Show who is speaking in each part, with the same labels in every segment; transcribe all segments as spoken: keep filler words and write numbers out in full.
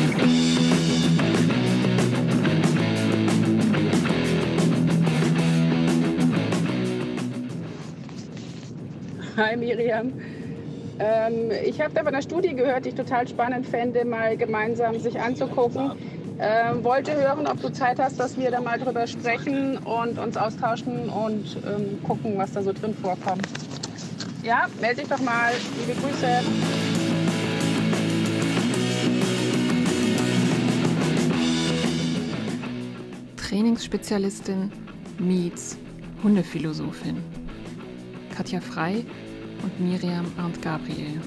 Speaker 1: Hi Miriam. Ähm, ich habe da von einer Studie gehört, die ich total spannend fände, mal gemeinsam sich anzugucken. Ähm, wollte hören, ob du Zeit hast, dass wir da mal drüber sprechen und uns austauschen und ähm, gucken, was da so drin vorkommt. Ja, melde dich doch mal. Liebe Grüße.
Speaker 2: Trainingsspezialistin meets Hundephilosophin. Katja Frei und Miriam Arndt-Gabriel.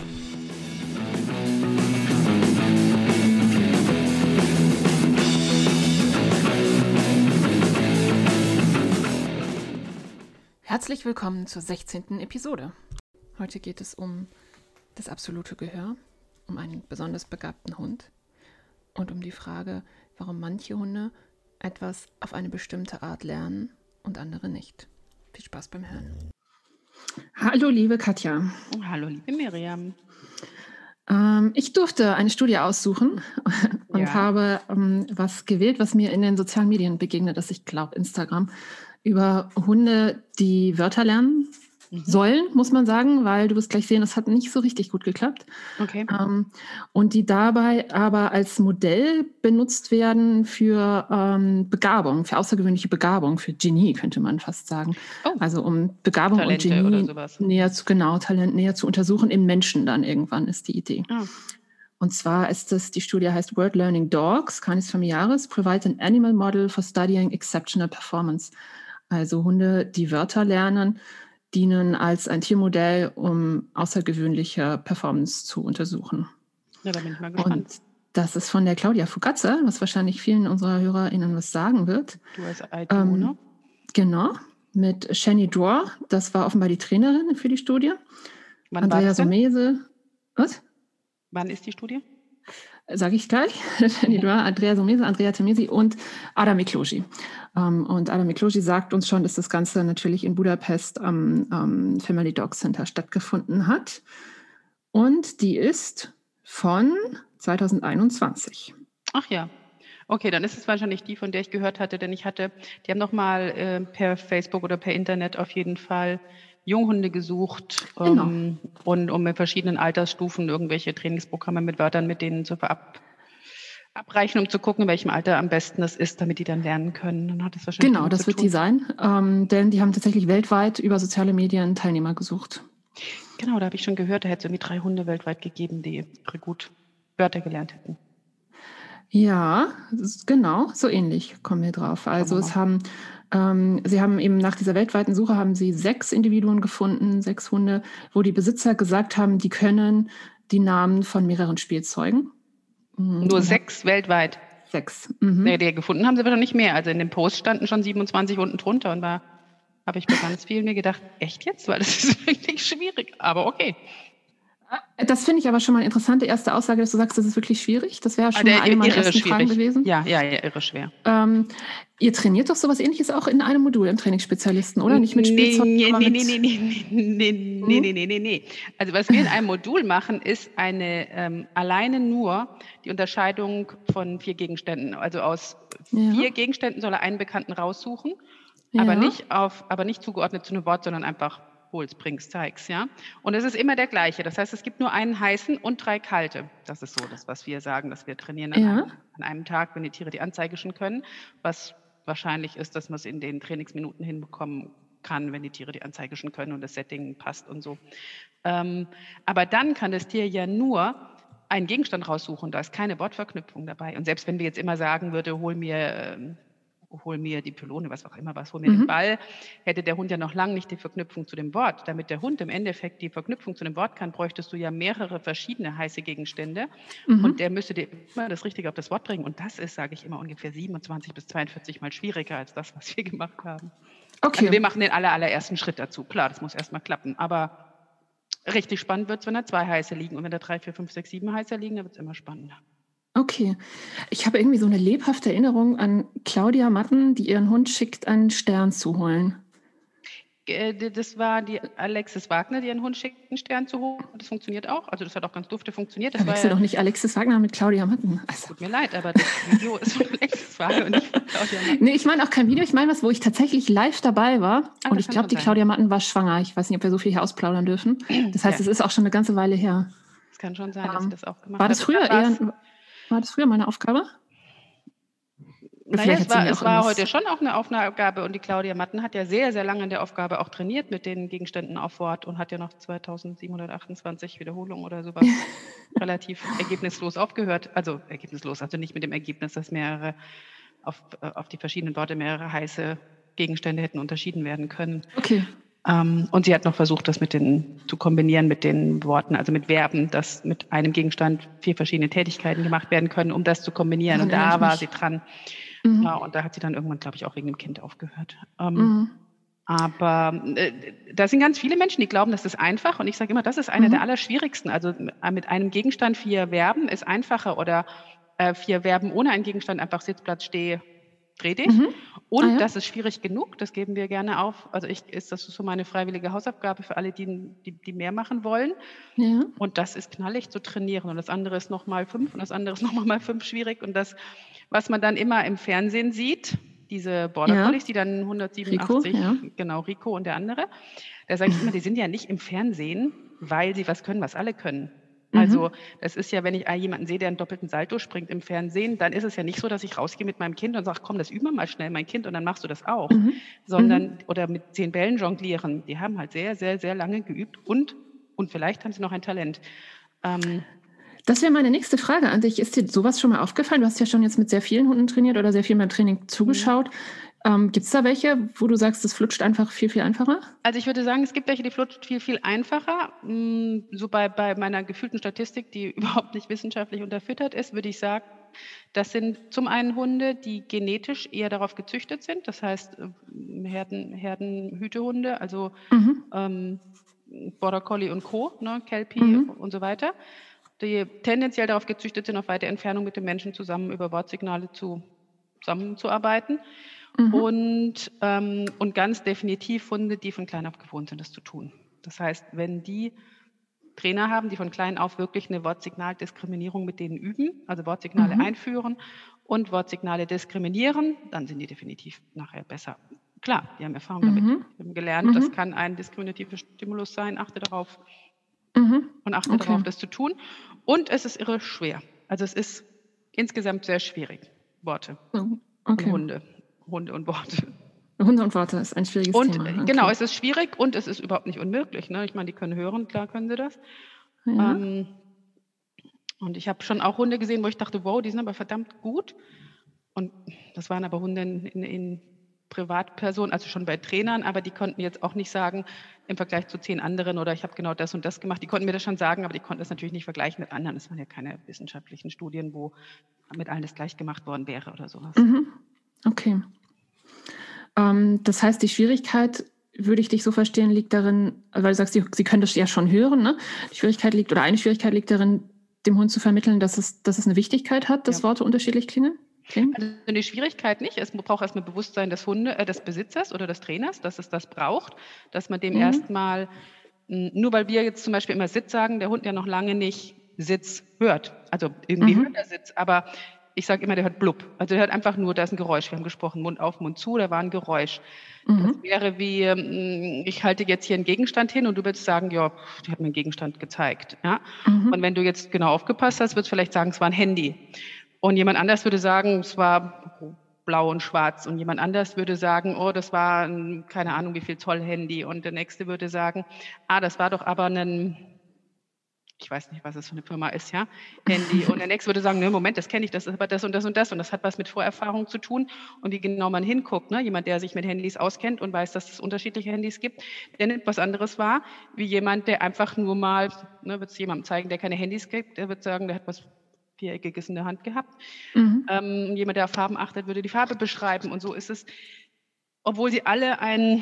Speaker 2: Herzlich willkommen zur sechzehnten Episode. Heute geht es um das absolute Gehör, um einen besonders begabten Hund und um die Frage, warum manche Hunde etwas auf eine bestimmte Art lernen und andere nicht. Viel Spaß beim Hören. Hallo, liebe Katja.
Speaker 1: Hallo, liebe Miriam.
Speaker 2: Ähm, ich durfte eine Studie aussuchen und ja. habe ähm, was gewählt, was mir in den sozialen Medien begegnet ist. Ich glaube, Instagram, über Hunde, die Wörter lernen mhm. sollen, muss man sagen, weil du wirst gleich sehen, das hat nicht so richtig gut geklappt.
Speaker 1: Okay.
Speaker 2: Ähm, und die dabei aber als Modell benutzt werden für ähm, Begabung, für außergewöhnliche Begabung, für Genie, könnte man fast sagen.
Speaker 1: Oh.
Speaker 2: Also um Begabung
Speaker 1: Talente
Speaker 2: und Genie näher zu, genau, Talent näher zu untersuchen im Menschen dann irgendwann ist die Idee.
Speaker 1: Oh.
Speaker 2: Und zwar ist das, die Studie heißt Word Learning Dogs, Canis familiaris, provide an animal model for studying exceptional performance. Also Hunde, die Wörter lernen, dienen als ein Tiermodell, um außergewöhnliche Performance zu untersuchen.
Speaker 1: Ja, da bin ich mal gespannt.
Speaker 2: Und das ist von der Claudia Fugazza, was wahrscheinlich vielen unserer HörerInnen was sagen wird.
Speaker 1: Du als I T, ähm, ne?
Speaker 2: Genau, mit Shani Dwar, das war offenbar die Trainerin für die Studie.
Speaker 1: Wann
Speaker 2: Andrea Somese. Was?
Speaker 1: Wann ist die Studie?
Speaker 2: Sage ich gleich. Shani Dwar, Andrea Somese, Andrea Temesi und Adam Mikloji. Um, und Adam Mikloji sagt uns schon, dass das Ganze natürlich in Budapest am um, Family Dog Center stattgefunden hat. Und die ist von zwanzig einundzwanzig.
Speaker 1: Ach ja. Okay, dann ist es wahrscheinlich die, von der ich gehört hatte, denn ich hatte, die haben nochmal äh, per Facebook oder per Internet auf jeden Fall Junghunde gesucht,
Speaker 2: genau.
Speaker 1: um, und um in verschiedenen Altersstufen irgendwelche Trainingsprogramme mit Wörtern mit denen zu verab abreichen, um zu gucken, in welchem Alter am besten das ist, damit die dann lernen können. Dann hat es wahrscheinlich
Speaker 2: genau, das wird tun. Die sein, ähm, denn die haben tatsächlich weltweit über soziale Medien Teilnehmer gesucht.
Speaker 1: Genau, da habe ich schon gehört, da hätte es irgendwie drei Hunde weltweit gegeben, die gut Wörter gelernt hätten.
Speaker 2: Ja, genau, so ähnlich kommen wir drauf. Also es haben, ähm, sie haben eben nach dieser weltweiten Suche haben sie sechs Individuen gefunden, sechs Hunde, wo die Besitzer gesagt haben, die können die Namen von mehreren Spielzeugen.
Speaker 1: Mhm. Nur sechs weltweit?
Speaker 2: Sechs. Mhm.
Speaker 1: Nee, die gefunden haben sie aber noch nicht mehr. Also in dem Post standen schon siebenundzwanzig unten drunter und da habe ich bei ganz vielen mir gedacht, echt jetzt? Weil das ist wirklich schwierig, aber okay.
Speaker 2: Das finde ich aber schon mal eine interessante erste Aussage, dass du sagst, das ist wirklich schwierig. Das wäre schon
Speaker 1: ah,
Speaker 2: mal eine meiner ersten
Speaker 1: schwierig.
Speaker 2: Fragen gewesen.
Speaker 1: Ja, ja, ja, irre schwer.
Speaker 2: Ähm, ihr trainiert doch sowas Ähnliches auch in einem Modul im Trainingsspezialisten, oder? Nicht mit Spielzeug?
Speaker 1: Nee,
Speaker 2: nee,
Speaker 1: nee, nee, nee, nee, nee, nee, nee, nee, nee, nee. Also was wir in einem Modul machen, ist eine ähm, alleine nur die Unterscheidung von vier Gegenständen. Also aus
Speaker 2: ja.
Speaker 1: vier Gegenständen soll er einen Bekannten raussuchen,
Speaker 2: ja.
Speaker 1: aber nicht auf, aber nicht zugeordnet zu einem Wort, sondern einfach hol's, bring's, zeig's, ja. Und es ist immer der gleiche. Das heißt, es gibt nur einen heißen und drei kalte. Das ist so das, was wir sagen, dass wir trainieren an,
Speaker 2: ja.
Speaker 1: einem, an einem Tag, wenn die Tiere die Anzeige schon können, was wahrscheinlich ist, dass man es in den Trainingsminuten hinbekommen kann, wenn die Tiere die Anzeige schon können und das Setting passt und so. Ähm, aber dann kann das Tier ja nur einen Gegenstand raussuchen, da ist keine Wortverknüpfung dabei. Und selbst wenn wir jetzt immer sagen würde, hol mir... Ähm, hol mir die Pylone, was auch immer, was, hol mir mhm. den Ball, hätte der Hund ja noch lange nicht die Verknüpfung zu dem Wort. Damit der Hund im Endeffekt die Verknüpfung zu dem Wort kann, bräuchtest du ja mehrere verschiedene heiße Gegenstände mhm. und der müsste dir immer das Richtige auf das Wort bringen. Und das ist, sage ich immer, ungefähr siebenundzwanzig bis zweiundvierzig Mal schwieriger als das, was wir gemacht haben.
Speaker 2: Okay.
Speaker 1: Also wir machen den aller, allerersten Schritt dazu. Klar, das muss erstmal klappen, aber richtig spannend wird es, wenn da zwei heiße liegen und wenn da drei, vier, fünf, sechs, sieben heiße liegen, dann wird es immer spannender.
Speaker 2: Okay. Ich habe irgendwie so eine lebhafte Erinnerung an Claudia Matten, die ihren Hund schickt, einen Stern zu holen.
Speaker 1: Äh, d das war die Alexis Wagner, die ihren Hund schickt, 'n Stern zu holen. Das funktioniert auch. Also, das hat auch ganz dufte funktioniert. Das war
Speaker 2: Verwechsel
Speaker 1: ja
Speaker 2: doch nicht Alexis Wagner mit Claudia Matten. Also.
Speaker 1: Tut mir leid, aber das Video ist von Alexis Wagner und nicht von Claudia Matten.
Speaker 2: Nee, ich meine auch kein Video. Ich meine was, wo ich tatsächlich live dabei war.
Speaker 1: Ah,
Speaker 2: Und
Speaker 1: das
Speaker 2: ich
Speaker 1: kann
Speaker 2: glaube,
Speaker 1: schon
Speaker 2: die
Speaker 1: sein.
Speaker 2: Claudia Matten war schwanger. Ich weiß nicht, ob wir so viel hier ausplaudern dürfen. Das heißt,
Speaker 1: Ja.
Speaker 2: es ist auch schon eine ganze Weile her.
Speaker 1: Es kann schon sein, dass sie
Speaker 2: Ähm,
Speaker 1: das auch gemacht
Speaker 2: war das
Speaker 1: hat.
Speaker 2: früher
Speaker 1: Deshalb war's
Speaker 2: eher, war das früher meine Aufgabe?
Speaker 1: Na ja,
Speaker 2: Vielleicht
Speaker 1: es
Speaker 2: hat sie
Speaker 1: war
Speaker 2: mir
Speaker 1: es
Speaker 2: auch
Speaker 1: war
Speaker 2: irgendwas-
Speaker 1: heute schon auch 'ne Aufgabe und die Claudia Matten hat ja sehr, sehr lange an der Aufgabe auch trainiert mit den Gegenständen auf Wort und hat ja noch zweitausendsiebenhundertachtundzwanzig Wiederholungen oder so was relativ ergebnislos aufgehört. Also, ergebnislos, also nicht mit dem Ergebnis, dass mehrere auf äh, auf die verschiedenen Worte mehrere heiße Gegenstände hätten unterschieden werden können.
Speaker 2: Okay.
Speaker 1: Ähm, und sie hat noch versucht, das mit den zu kombinieren mit den Worten, also mit Verben, dass mit einem Gegenstand vier verschiedene Tätigkeiten gemacht werden können, um das zu kombinieren.
Speaker 2: Daran
Speaker 1: Und
Speaker 2: erinnere
Speaker 1: da
Speaker 2: ich
Speaker 1: war
Speaker 2: mich.
Speaker 1: sie dran.
Speaker 2: Mhm.
Speaker 1: Ja, und da hat sie dann irgendwann, glaube ich, auch wegen dem Kind aufgehört. Ähm,
Speaker 2: Mhm.
Speaker 1: aber, äh, da sind ganz viele Menschen, die glauben, das ist einfach und ich sage immer, das ist einer
Speaker 2: Mhm.
Speaker 1: der allerschwierigsten. Also, m mit einem Gegenstand vier Verben ist einfacher oder, äh, vier Verben ohne einen Gegenstand, einfach Sitz, Platz, Steh, dreh dich.
Speaker 2: Mhm.
Speaker 1: Und
Speaker 2: Ah ja.
Speaker 1: das ist schwierig genug, das geben wir gerne auf. Also, ich ist das ist so meine freiwillige Hausaufgabe für alle, die die die mehr machen wollen.
Speaker 2: Ja.
Speaker 1: Und das ist knallig zu trainieren und das andere ist noch mal fünf und das andere ist noch mal fünf schwierig und das, was man dann immer im Fernsehen sieht, diese Border
Speaker 2: Ja.
Speaker 1: Collies, die dann hundertsiebenundachtzig
Speaker 2: Rico, ja.
Speaker 1: genau, Rico und der andere, da sage ich immer, die sind ja nicht im Fernsehen, weil sie was können, was alle können.
Speaker 2: Mhm.
Speaker 1: Also, das ist ja, wenn ich jemanden sehe, der einen doppelten Salto springt im Fernsehen, dann ist es ja nicht so, dass ich rausgehe mit meinem Kind und sage: „Komm, das üben wir mal schnell, mein Kind, und dann machst du das auch.“
Speaker 2: Mhm.
Speaker 1: Sondern
Speaker 2: Mhm.
Speaker 1: oder mit zehn Bällen jonglieren. Die haben halt sehr, sehr, sehr lange geübt und und vielleicht haben sie noch ein Talent. Ähm
Speaker 2: Das wäre meine nächste Frage an dich. Ist dir sowas schon mal aufgefallen? Du hast ja schon jetzt mit sehr vielen Hunden trainiert oder sehr viel beim Training zugeschaut.
Speaker 1: Mhm.
Speaker 2: Ähm, Gibt es da welche, wo du sagst, das flutscht einfach viel, viel einfacher?
Speaker 1: Also, ich würde sagen, es gibt welche, die flutscht viel, viel einfacher. Hm, so bei bei meiner gefühlten Statistik, die überhaupt nicht wissenschaftlich unterfüttert ist, würde ich sagen, das sind zum einen Hunde, die genetisch eher darauf gezüchtet sind. Das heißt, ähm, Herden Herdenhütehunde, also,
Speaker 2: Mhm.
Speaker 1: ähm, Border Collie und Co., ne, Kelpie
Speaker 2: Mhm.
Speaker 1: und so weiter, die tendenziell darauf gezüchtet sind, auf weite Entfernung mit dem Menschen zusammen über Wortsignale zu zusammenzuarbeiten.
Speaker 2: Mhm.
Speaker 1: Und, ähm, und ganz definitiv Hunde, die von klein auf gewohnt sind, das zu tun. Das heißt, wenn die Trainer haben, die von klein auf wirklich eine Wortsignaldiskriminierung mit denen üben, also Wortsignale
Speaker 2: Mhm.
Speaker 1: einführen und Wortsignale diskriminieren, dann sind die definitiv nachher besser. Klar, die haben Erfahrung damit.
Speaker 2: Mhm.
Speaker 1: Die haben gelernt, das
Speaker 2: Mhm.
Speaker 1: kann ein diskriminativer Stimulus sein, achte darauf
Speaker 2: Mhm.
Speaker 1: und achte
Speaker 2: Okay.
Speaker 1: darauf, das zu tun. Und es ist irre schwer. Also, es ist insgesamt sehr schwierig, Worte
Speaker 2: Oh,
Speaker 1: und
Speaker 2: okay.
Speaker 1: Hunde. Hunde und Worte.
Speaker 2: Hunde und Worte ist ein schwieriges
Speaker 1: Und
Speaker 2: Thema.
Speaker 1: äh,
Speaker 2: Okay.
Speaker 1: genau, es ist schwierig und es ist überhaupt nicht unmöglich, ne? Ich meine, die können hören, klar können sie das.
Speaker 2: Ja.
Speaker 1: Ähm, und ich habe schon auch Hunde gesehen, wo ich dachte: „Wow, die sind aber verdammt gut.“ Und das waren aber Hunde in in in Privatpersonen, also schon bei Trainern, aber die konnten jetzt auch nicht sagen im Vergleich zu zehn anderen oder ich habe genau das und das gemacht. Die konnten mir das schon sagen, aber die konnten das natürlich nicht vergleichen mit anderen. Es waren ja keine wissenschaftlichen Studien, wo mit allen das gleich gemacht worden wäre oder so was.
Speaker 2: Mhm. Okay. Ähm, das heißt, die Schwierigkeit, würde ich dich so verstehen, liegt darin, weil du sagst, sie, sie können das ja schon hören, ne? Die Schwierigkeit liegt, oder eine Schwierigkeit liegt darin, dem Hund zu vermitteln, dass es, dass es eine Wichtigkeit hat, dass
Speaker 1: Ja.
Speaker 2: Worte unterschiedlich klingen? klingen?
Speaker 1: Also, die Schwierigkeit nicht. Es braucht erst mal Bewusstsein des Hunde äh, des Besitzers oder des Trainers, dass es das braucht, dass man dem
Speaker 2: Mhm.
Speaker 1: erst mal hm, nur weil wir jetzt zum Beispiel immer Sitz sagen, der Hund ja noch lange nicht Sitz hört. Also, irgendwie
Speaker 2: Mhm.
Speaker 1: hört er Sitz, aber ich sage immer, der hört blub. Also, der hört einfach nur, da ist 'n Geräusch. Wir haben gesprochen, Mund auf, Mund zu, da war 'n Geräusch. Das
Speaker 2: Mhm.
Speaker 1: wäre wie, hm, ich halte jetzt hier 'n Gegenstand hin und du würdest sagen: „Ja, die hat mir 'n Gegenstand gezeigt“, ja?
Speaker 2: Mhm.
Speaker 1: Und wenn du jetzt genau aufgepasst hast, würdest du vielleicht sagen, es war 'n Handy. Und jemand anders würde sagen, es war blau und schwarz. Und jemand anders würde sagen, oh, das war 'n keine Ahnung, wie viel Zoll Handy. Und der Nächste würde sagen, ah, das war doch aber 'nen ich weiß nicht, was es für 'ne Firma ist, ja, Handy. Und der Nächste würde sagen: „Ne, Moment, das kenne ich, das ist aber das und das und das und das hat was mit Vorerfahrung zu tun.“ Und wie genau man hinguckt, ne? Jemand, der sich mit Handys auskennt und weiß, dass es unterschiedliche Handys gibt, der nimmt was anderes wahr, wie jemand, der einfach nur mal ne, würdest du jemandem zeigen, der keine Handys kriegt, der wird sagen, der hat was Viereckiges in der Hand gehabt.
Speaker 2: Mhm.
Speaker 1: Ähm, jemand, der auf Farben achtet, würde die Farbe beschreiben und so ist es. Obwohl sie alle ein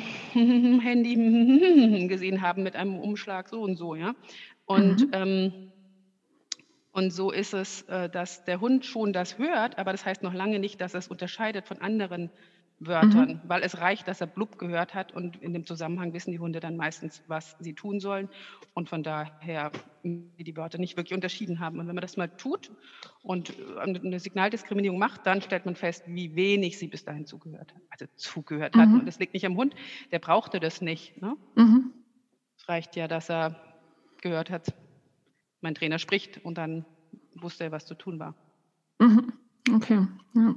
Speaker 1: Handy gesehen haben mit einem Umschlag so und so, ja. Und,
Speaker 2: Mhm.
Speaker 1: ähm und so ist es, äh, dass der Hund schon das hört, aber das heißt noch lange nicht, dass er's unterscheidet von anderen Wörtern,
Speaker 2: Mhm.
Speaker 1: weil es reicht, dass er blub gehört hat und in dem Zusammenhang wissen die Hunde dann meistens, was sie tun sollen und von daher die Wörter nicht wirklich unterschieden haben. Und wenn man das mal tut und äh, eine Signaldiskriminierung macht, dann stellt man fest, wie wenig sie bis dahin zugehört, also zugehört hatten. Und
Speaker 2: Mhm.
Speaker 1: das liegt nicht am Hund, der brauchte das nicht. Ne?
Speaker 2: Mhm.
Speaker 1: Es reicht ja, dass er gehört hat, mein Trainer spricht und dann wusste er, was zu tun war.
Speaker 2: Mhm. Okay, ja.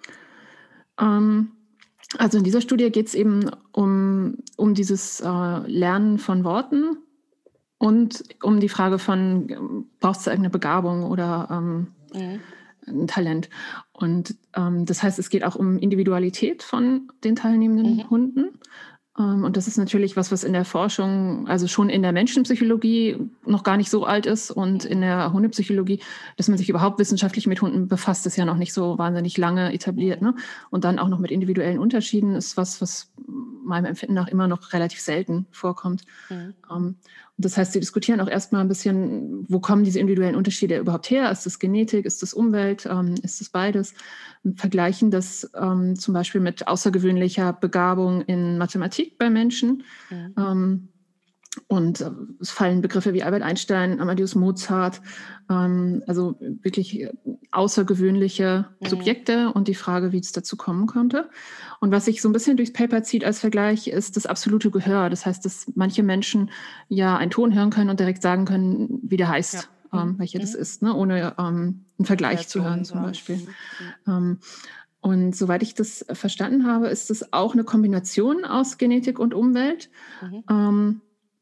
Speaker 2: Ähm, also in dieser Studie geht es eben um, um dieses äh, Lernen von Worten und um die Frage von, ähm, braucht es eine Begabung oder ähm,
Speaker 1: Mhm.
Speaker 2: ein Talent. Und ähm, das heißt, es geht auch um Individualität von den teilnehmenden
Speaker 1: Mhm.
Speaker 2: Hunden. Ähm, und das ist natürlich was, was in der Forschung, also schon in der Menschenpsychologie noch gar nicht so alt ist und in der Hundepsychologie, dass man sich überhaupt wissenschaftlich mit Hunden befasst, ist ja noch nicht so wahnsinnig lange etabliert. Ne? Und dann auch noch mit individuellen Unterschieden ist was, was meinem Empfinden nach immer noch relativ selten vorkommt.
Speaker 1: Mhm.
Speaker 2: Ähm, und das heißt, sie diskutieren auch erstmal ein bisschen, wo kommen diese individuellen Unterschiede überhaupt her? Ist das Genetik? Ist das Umwelt? Ähm, ist das beides? Und vergleichen das ähm, zum Beispiel mit außergewöhnlicher Begabung in Mathematik bei Menschen.
Speaker 1: Mhm.
Speaker 2: Ähm, und äh, es fallen Begriffe wie Albert Einstein, Amadeus Mozart, ähm, also wirklich außergewöhnliche
Speaker 1: Mhm.
Speaker 2: Subjekte und die Frage, wie es dazu kommen konnte. Und was sich so ein bisschen durchs Paper zieht als Vergleich, ist das absolute Gehör. Das heißt, dass manche Menschen ja einen Ton hören können und direkt sagen können, wie der heißt,
Speaker 1: Ja.
Speaker 2: ähm,
Speaker 1: Mhm.
Speaker 2: welcher das
Speaker 1: Mhm.
Speaker 2: ist, ne? Ohne ähm, einen Vergleich zu hören
Speaker 1: Variationen
Speaker 2: zum
Speaker 1: sagen.
Speaker 2: Beispiel.
Speaker 1: Mhm. Mhm.
Speaker 2: Ähm, und soweit ich das verstanden habe, ist es auch eine Kombination aus Genetik und Umwelt.
Speaker 1: Mhm.
Speaker 2: Ähm,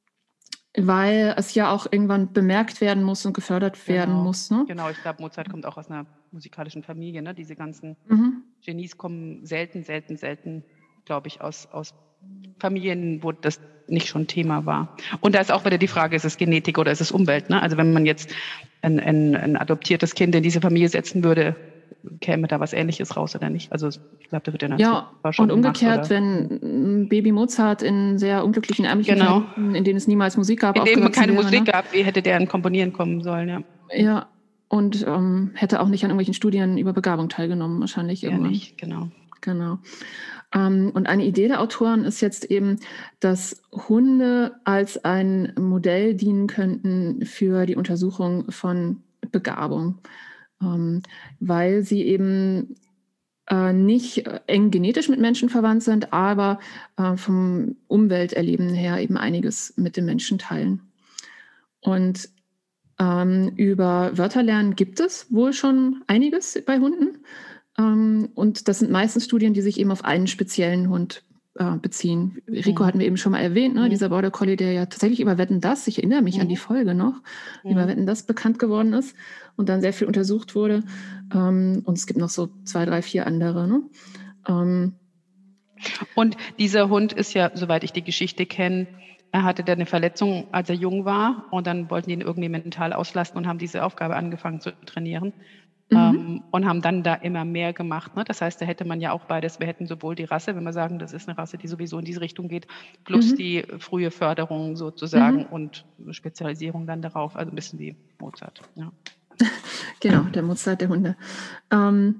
Speaker 2: weil es ja auch irgendwann bemerkt werden muss und gefördert werden
Speaker 1: Genau,
Speaker 2: muss. Ne?
Speaker 1: genau. Ich glaube, Mozart kommt auch aus einer musikalischen Familie. Ne? Diese ganzen
Speaker 2: Mhm.
Speaker 1: Genies kommen selten, selten, selten, glaube ich, aus, aus Familien, wo das nicht schon Thema war. Und da ist auch wieder die Frage, ist es Genetik oder ist es Umwelt? Ne? Also wenn man jetzt ein, ein, ein adoptiertes Kind in diese Familie setzen würde, käme da was Ähnliches raus oder nicht? Also ich glaube, da wird ja eine
Speaker 2: Ja,
Speaker 1: Forschung
Speaker 2: und umgekehrt,
Speaker 1: gemacht. Oder?
Speaker 2: wenn Baby Mozart in sehr unglücklichen, ärmlichen
Speaker 1: Genau.
Speaker 2: Verhältnissen, in denen es niemals Musik gab,
Speaker 1: In dem
Speaker 2: aufgewachsen
Speaker 1: keine
Speaker 2: wäre.
Speaker 1: Musik
Speaker 2: Ne?
Speaker 1: gab, wie hätte der an Komponieren kommen sollen? Ja,
Speaker 2: Ja, und ähm, hätte auch nicht an irgendwelchen Studien über Begabung teilgenommen, wahrscheinlich
Speaker 1: ja
Speaker 2: irgendwann.
Speaker 1: nicht, genau.
Speaker 2: Genau. Ähm, und eine Idee der Autoren ist jetzt eben, dass Hunde als ein Modell dienen könnten für die Untersuchung von Begabung, ähm, weil sie eben äh, nicht eng genetisch mit Menschen verwandt sind, aber äh, vom Umwelterleben her eben einiges mit den Menschen teilen. Und ähm, über Wörterlernen gibt es wohl schon einiges bei Hunden. Ähm, und das sind meistens Studien, die sich eben auf einen speziellen Hund äh, beziehen. Rico
Speaker 1: Mhm.
Speaker 2: hatten wir eben schon mal erwähnt, ne?
Speaker 1: Mhm.
Speaker 2: dieser Border Collie, der ja tatsächlich über Wetten, dass, ich erinnere mich
Speaker 1: Mhm.
Speaker 2: an die Folge noch,
Speaker 1: Mhm.
Speaker 2: über Wetten, dass bekannt geworden ist und dann sehr viel untersucht wurde. Ähm, und es gibt noch so zwei, drei, vier andere. Ne? Ähm,
Speaker 1: Und dieser Hund ist ja, soweit ich die Geschichte kenne, er hatte dann eine Verletzung, als er jung war und dann wollten die ihn irgendwie mental auslasten und haben diese Aufgabe angefangen zu trainieren.
Speaker 2: mhm.
Speaker 1: Ähm, und haben dann da immer mehr gemacht. Ne? Das heißt, da hätte man ja auch beides. Wir hätten sowohl die Rasse, wenn wir sagen, das ist eine Rasse, die sowieso in diese Richtung geht, plus
Speaker 2: Mhm.
Speaker 1: die frühe Förderung sozusagen
Speaker 2: Mhm.
Speaker 1: und Spezialisierung dann darauf. Also ein bisschen wie Mozart. Ja.
Speaker 2: Genau, der Mozart der Hunde. Ähm,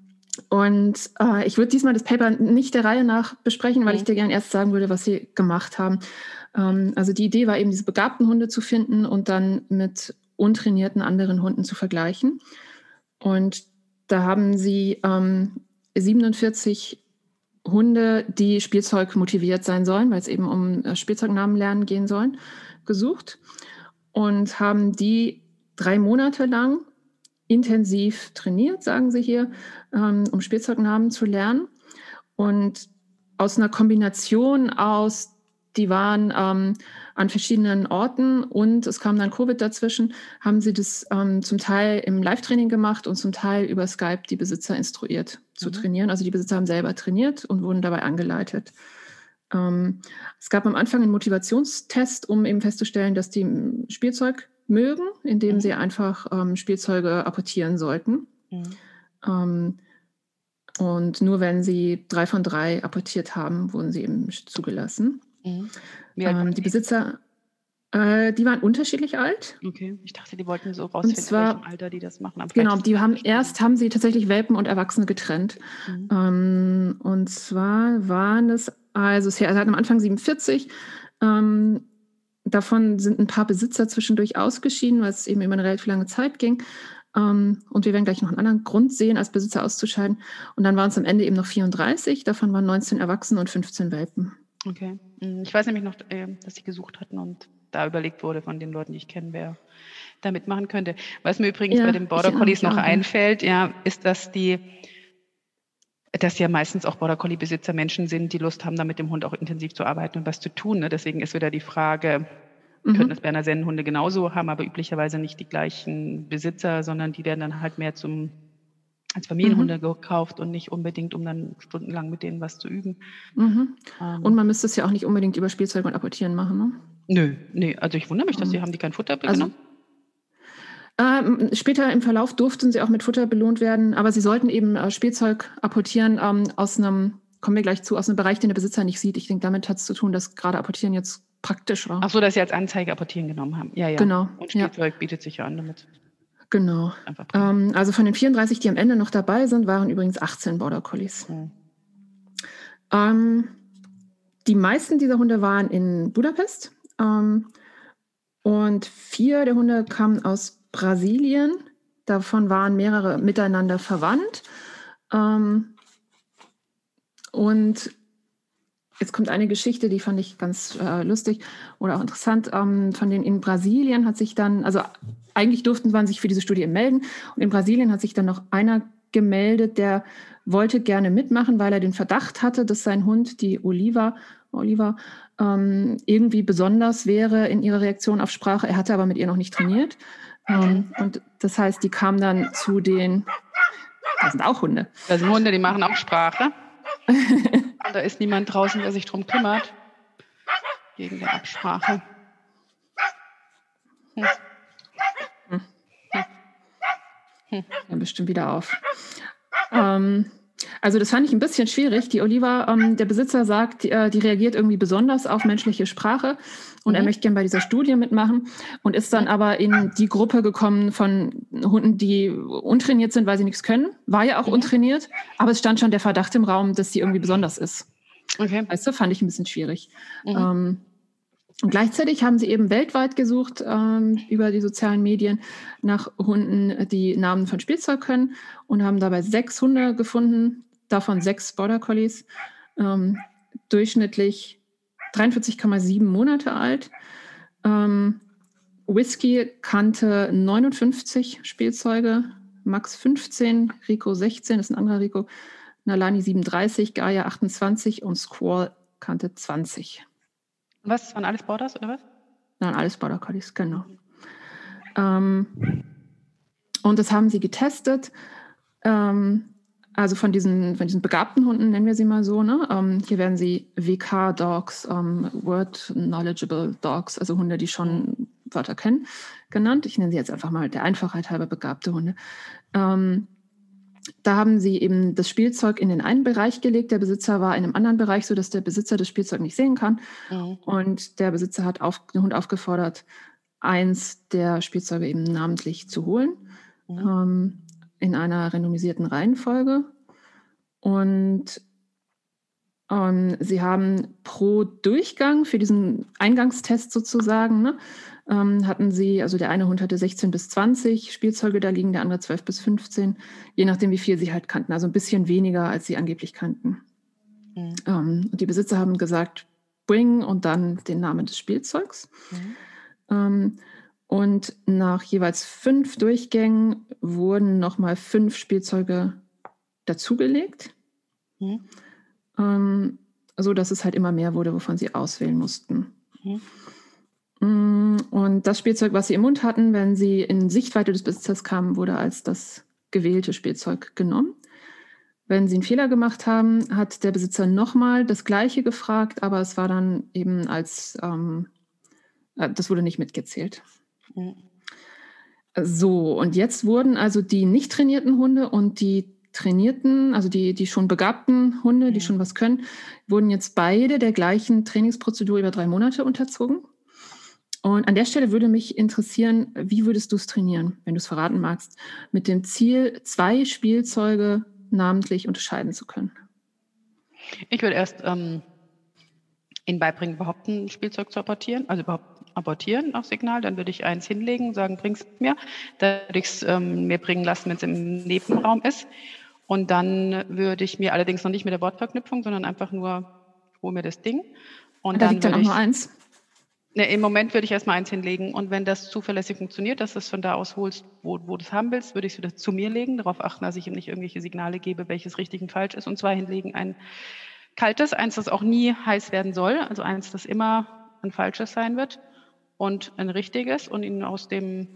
Speaker 2: und äh, ich würde diesmal das Paper nicht der Reihe nach besprechen, weil
Speaker 1: Mhm.
Speaker 2: ich dir gerne erst sagen würde, was sie gemacht haben. Ähm, also die Idee war eben, diese begabten Hunde zu finden und dann mit untrainierten anderen Hunden zu vergleichen. Und da haben sie ähm, siebenundvierzig Hunde, die Spielzeug motiviert sein sollen, weil es eben um äh, Spielzeugnamen lernen gehen sollen, gesucht und haben die drei Monate lang intensiv trainiert, sagen sie hier, ähm, um Spielzeugnamen zu lernen. Und aus einer Kombination aus, die waren ähm, an verschiedenen Orten und es kam dann Covid dazwischen, haben sie das ähm, zum Teil im Live-Training gemacht und zum Teil über Skype die Besitzer instruiert zu
Speaker 1: Mhm.
Speaker 2: trainieren. Also die Besitzer haben selber trainiert und wurden dabei angeleitet. Ähm, es gab am Anfang einen Motivationstest, um eben festzustellen, dass die Spielzeug mögen, indem
Speaker 1: Mhm.
Speaker 2: sie einfach ähm, Spielzeuge apportieren sollten.
Speaker 1: Mhm.
Speaker 2: Ähm, und nur wenn sie drei von drei apportiert haben, wurden sie eben zugelassen.
Speaker 1: Mhm. Wie alt
Speaker 2: Ähm,
Speaker 1: waren
Speaker 2: die
Speaker 1: die?
Speaker 2: Besitzer Äh, die waren unterschiedlich alt.
Speaker 1: Okay, ich dachte, die wollten so
Speaker 2: Und
Speaker 1: rausfinden, in
Speaker 2: zwar,
Speaker 1: welchem Alter die das machen. Aber vielleicht
Speaker 2: genau,
Speaker 1: ist
Speaker 2: die
Speaker 1: es
Speaker 2: haben
Speaker 1: verschieden.
Speaker 2: erst haben sie tatsächlich Welpen und Erwachsene getrennt.
Speaker 1: Mhm.
Speaker 2: Ähm, und zwar waren es, also es hatten am Anfang siebenundvierzig, ähm, davon sind ein paar Besitzer zwischendurch ausgeschieden, weil es eben über eine relativ lange Zeit ging. Um, und wir werden gleich noch einen anderen Grund sehen, als Besitzer auszuscheiden. Und dann waren es am Ende eben noch vierunddreißig. Davon waren neunzehn Erwachsene und fünfzehn Welpen.
Speaker 1: Okay. Ich weiß nämlich noch, dass sie gesucht hatten und da überlegt wurde von den Leuten, die ich kenne, wer da mitmachen könnte. Was mir übrigens
Speaker 2: Ja,
Speaker 1: bei den Border
Speaker 2: ich erinnere
Speaker 1: Collies
Speaker 2: mich
Speaker 1: noch
Speaker 2: auch, ja.
Speaker 1: einfällt, ja, ist, dass die dass ja meistens auch Border Collie Besitzer Menschen sind, die Lust haben, da mit dem Hund auch intensiv zu arbeiten und was zu tun. Ne? Deswegen ist wieder die Frage,
Speaker 2: Mhm.
Speaker 1: könnten das Berner Sennenhunde genauso haben, aber üblicherweise nicht die gleichen Besitzer, sondern die werden dann halt mehr zum, als Familienhunde
Speaker 2: Mhm.
Speaker 1: gekauft und nicht unbedingt, um dann stundenlang mit denen was zu üben.
Speaker 2: Mhm.
Speaker 1: Ähm,
Speaker 2: Und man müsste es ja auch nicht unbedingt über Spielzeug und Apportieren machen, ne?
Speaker 1: Nö, nee, also ich wundere mich, dass
Speaker 2: Ähm,
Speaker 1: sie haben die kein Futter
Speaker 2: also,
Speaker 1: bekommen.
Speaker 2: ähm, später im Verlauf durften sie auch mit Futter belohnt werden, aber sie sollten eben äh, Spielzeug apportieren ähm, aus einem, kommen wir gleich zu, aus einem Bereich, den der Besitzer nicht sieht. Ich denke, damit hat es zu tun, dass gerade Apportieren jetzt praktisch war.
Speaker 1: Ach so, dass sie als Anzeige Apportieren genommen haben. Ja, ja.
Speaker 2: Genau.
Speaker 1: Und
Speaker 2: Ja.
Speaker 1: Spielzeug bietet sich ja an damit.
Speaker 2: Genau.
Speaker 1: Einfach bringen.
Speaker 2: Ähm, also von den vierunddreißig, die am Ende noch dabei sind, waren übrigens achtzehn Border Collies.
Speaker 1: Hm.
Speaker 2: Ähm, die meisten dieser Hunde waren in Budapest. Ähm, und vier der Hunde kamen aus Brasilien. Davon waren mehrere miteinander verwandt. Ähm, und jetzt kommt eine Geschichte, die fand ich ganz äh, lustig oder auch interessant. Ähm, von denen in Brasilien hat sich dann, also eigentlich durften man sich für diese Studie melden. Und in Brasilien hat sich dann noch einer gemeldet, der wollte gerne mitmachen, weil er den Verdacht hatte, dass sein Hund, die Oliva, Oliva ähm, irgendwie besonders wäre in ihrer Reaktion auf Sprache. Er hatte aber mit ihr noch nicht trainiert. Ähm, und das heißt, die kam dann zu den, das sind auch Hunde.
Speaker 1: Das sind Hunde, die machen auch Sprache. Und da ist niemand draußen, der sich drum kümmert. Gegen die Absprache. Hm.
Speaker 2: Hm. Hm. Ja, bestimmt wieder auf. Ähm, also das fand ich ein bisschen schwierig. Die Oliva, ähm, der Besitzer sagt, die, äh, die reagiert irgendwie besonders auf menschliche Sprache und mhm. er möchte gerne bei dieser Studie mitmachen und ist dann mhm. aber in die Gruppe gekommen von Hunden, die untrainiert sind, weil sie nichts können. War ja auch mhm. untrainiert, aber es stand schon der Verdacht im Raum, dass sie irgendwie besonders ist.
Speaker 1: Okay.
Speaker 2: Weißt du, fand ich ein bisschen schwierig.
Speaker 1: Mhm.
Speaker 2: Ähm, und gleichzeitig haben sie eben weltweit gesucht, ähm, über die sozialen Medien, nach Hunden, die Namen von Spielzeug können und haben dabei sechs Hunde gefunden, davon sechs Border Collies, ähm, durchschnittlich dreiundvierzig Komma sieben Monate alt. Ähm, Whisky kannte neunundfünfzig Spielzeuge, Max fünfzehn, Rico sechzehn, das ist ein anderer Rico, Nalani siebenunddreißig, Gaia achtundzwanzig und Squall kannte zwanzig.
Speaker 1: Was? Das waren alles Borders oder was?
Speaker 2: Nein, alles Border Collies, genau. Ähm, und das haben sie getestet. Ähm, also von diesen, von diesen begabten Hunden, nennen wir sie mal so. Ne? Ähm, hier werden sie W K-Dogs, ähm, Word Knowledgeable Dogs, also Hunde, die schon Wörter kennen, genannt. Ich nenne sie jetzt einfach mal der Einfachheit halber begabte Hunde. Ähm, Da haben sie eben das Spielzeug in den einen Bereich gelegt. Der Besitzer war in einem anderen Bereich, sodass der Besitzer das Spielzeug nicht sehen kann. Mhm. Und der Besitzer hat auf, den Hund aufgefordert, eins der Spielzeuge eben namentlich zu holen, mhm. ähm, in einer randomisierten Reihenfolge. Und ähm, sie haben pro Durchgang für diesen Eingangstest sozusagen, ne, ähm, hatten sie, also der eine Hund hatte sechzehn bis zwanzig Spielzeuge da liegen, der andere zwölf bis fünfzehn, je nachdem, wie viel sie halt kannten. Also ein bisschen weniger, als sie angeblich kannten. Mhm. Ähm, und die Besitzer haben gesagt, bring und dann den Namen des Spielzeugs. Mhm. Ähm, und nach jeweils fünf Durchgängen wurden nochmal fünf Spielzeuge dazugelegt. Mhm. Ähm, so dass es halt immer mehr wurde, wovon sie auswählen mussten. Mhm. Und das Spielzeug, was sie im Mund hatten, wenn sie in Sichtweite des Besitzers kamen, wurde als das gewählte Spielzeug genommen. Wenn sie einen Fehler gemacht haben, hat der Besitzer nochmal das Gleiche gefragt, aber es war dann eben als, ähm, das wurde nicht mitgezählt. Mhm. So, und jetzt wurden also die nicht trainierten Hunde und die trainierten, also die, die schon begabten Hunde, die mhm. schon was können, wurden jetzt beide der gleichen Trainingsprozedur über drei Monate unterzogen. Und an der Stelle würde mich interessieren, wie würdest du es trainieren, wenn du es verraten magst, mit dem Ziel, zwei Spielzeuge namentlich unterscheiden zu können?
Speaker 1: Ich würde erst ähm, ihnen beibringen, überhaupt ein Spielzeug zu apportieren, also überhaupt apportieren auf Signal. Dann würde ich eins hinlegen, sagen, bring es mir. Dann würde ich es ähm, mir bringen lassen, wenn es im Nebenraum ist. Und dann würde ich mir allerdings noch nicht mit der Wortverknüpfung, sondern einfach nur, hol mir das Ding. Und
Speaker 2: Ah, da
Speaker 1: dann
Speaker 2: liegt dann auch
Speaker 1: würde ich,
Speaker 2: nur eins.
Speaker 1: ne, im Moment würde ich erstmal eins hinlegen. Und wenn das zuverlässig funktioniert, dass du es von da aus holst, wo, wo du es haben willst, würde ich es wieder zu mir legen. Darauf achten, dass ich ihm nicht irgendwelche Signale gebe, welches richtig und falsch ist. Und zwar hinlegen ein kaltes, eins, das auch nie heiß werden soll, also eins, das immer ein falsches sein wird und ein richtiges und ihn aus dem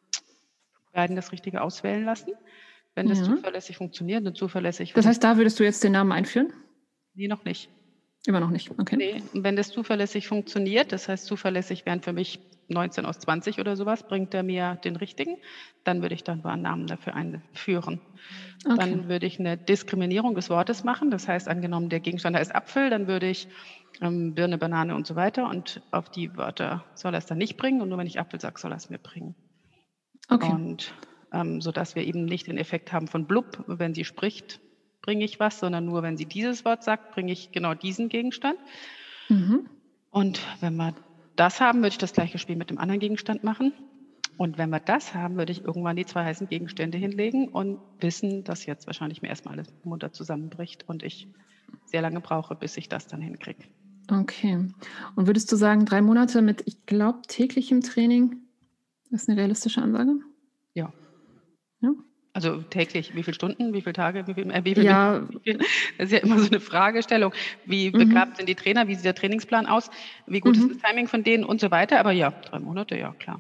Speaker 1: beiden das Richtige auswählen lassen. Wenn das
Speaker 2: Ja.
Speaker 1: zuverlässig funktioniert und zuverlässig...
Speaker 2: Das heißt, da würdest du jetzt den Namen einführen?
Speaker 1: Nee, noch nicht.
Speaker 2: Immer noch nicht, okay.
Speaker 1: Nee, und wenn das zuverlässig funktioniert, das heißt zuverlässig wären für mich neunzehn aus zwanzig oder sowas, bringt er mir den richtigen, dann würde ich dann einen Namen dafür einführen.
Speaker 2: Okay.
Speaker 1: Dann würde ich eine Diskriminierung des Wortes machen, das heißt angenommen, der Gegenstand heißt Apfel, dann würde ich ähm, Birne, Banane und so weiter und auf die Wörter soll er es dann nicht bringen und nur wenn ich Apfel sage, soll er es mir bringen.
Speaker 2: Okay.
Speaker 1: Und ähm, sodass wir eben nicht den Effekt haben von blub, wenn sie spricht, bringe ich was, sondern nur, wenn sie dieses Wort sagt, bringe ich genau diesen Gegenstand.
Speaker 2: Mhm.
Speaker 1: Und wenn wir das haben, würde ich das gleiche Spiel mit dem anderen Gegenstand machen. Und wenn wir das haben, würde ich irgendwann die zwei heißen Gegenstände hinlegen und wissen, dass jetzt wahrscheinlich mir erstmal alles munter zusammenbricht und ich sehr lange brauche, bis ich das dann hinkriege.
Speaker 2: Okay. Und würdest du sagen, drei Monate mit, ich glaube, täglichem Training ist eine realistische Ansage?
Speaker 1: Ja.
Speaker 2: Ja?
Speaker 1: Also täglich, wie viele Stunden, wie viele Tage, wie viel, äh, wie viel,
Speaker 2: Ja.
Speaker 1: wie viel, das ist ja immer so eine Fragestellung. Wie
Speaker 2: Mhm.
Speaker 1: begabt sind die Trainer, wie sieht der Trainingsplan aus, wie gut
Speaker 2: Mhm.
Speaker 1: ist das Timing von denen und so weiter. Aber ja, drei Monate, ja, klar.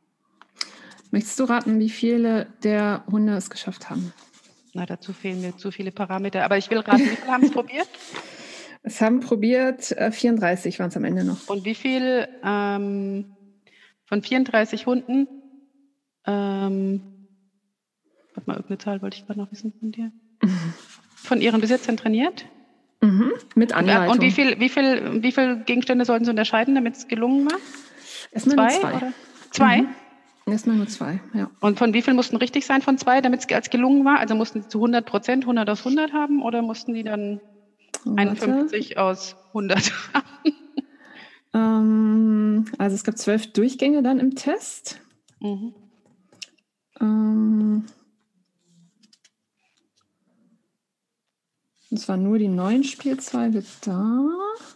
Speaker 2: Möchtest du raten, wie viele der Hunde es geschafft haben?
Speaker 1: Na, dazu fehlen mir zu viele Parameter. Aber ich will raten, wie viele haben es probiert?
Speaker 2: Es haben probiert, äh, vierunddreißig waren es am Ende noch.
Speaker 1: Und wie viel ähm, von vierunddreißig Hunden, ähm, warte mal, irgendeine Zahl wollte ich gerade noch wissen von dir, von ihren Besitzern trainiert?
Speaker 2: Mhm. Mit
Speaker 1: Und,
Speaker 2: Anleitung.
Speaker 1: und wie viel, wie viel, wie viel Gegenstände sollten sie unterscheiden, damit es gelungen war?
Speaker 2: Erstmal nur
Speaker 1: Zwei?
Speaker 2: zwei.
Speaker 1: Oder? Zwei?
Speaker 2: Mhm. Erstmal nur zwei, ja.
Speaker 1: Und von wie viel mussten richtig sein von zwei, damit es als gelungen war? Also mussten sie zu hundert Prozent hundert aus hundert haben oder mussten die dann
Speaker 2: Warte.
Speaker 1: einundfünfzig aus hundert haben?
Speaker 2: Ähm, also es gab zwölf Durchgänge dann im Test.
Speaker 1: Mhm.
Speaker 2: Ähm, und zwar nur die neuen Spielzeuge da.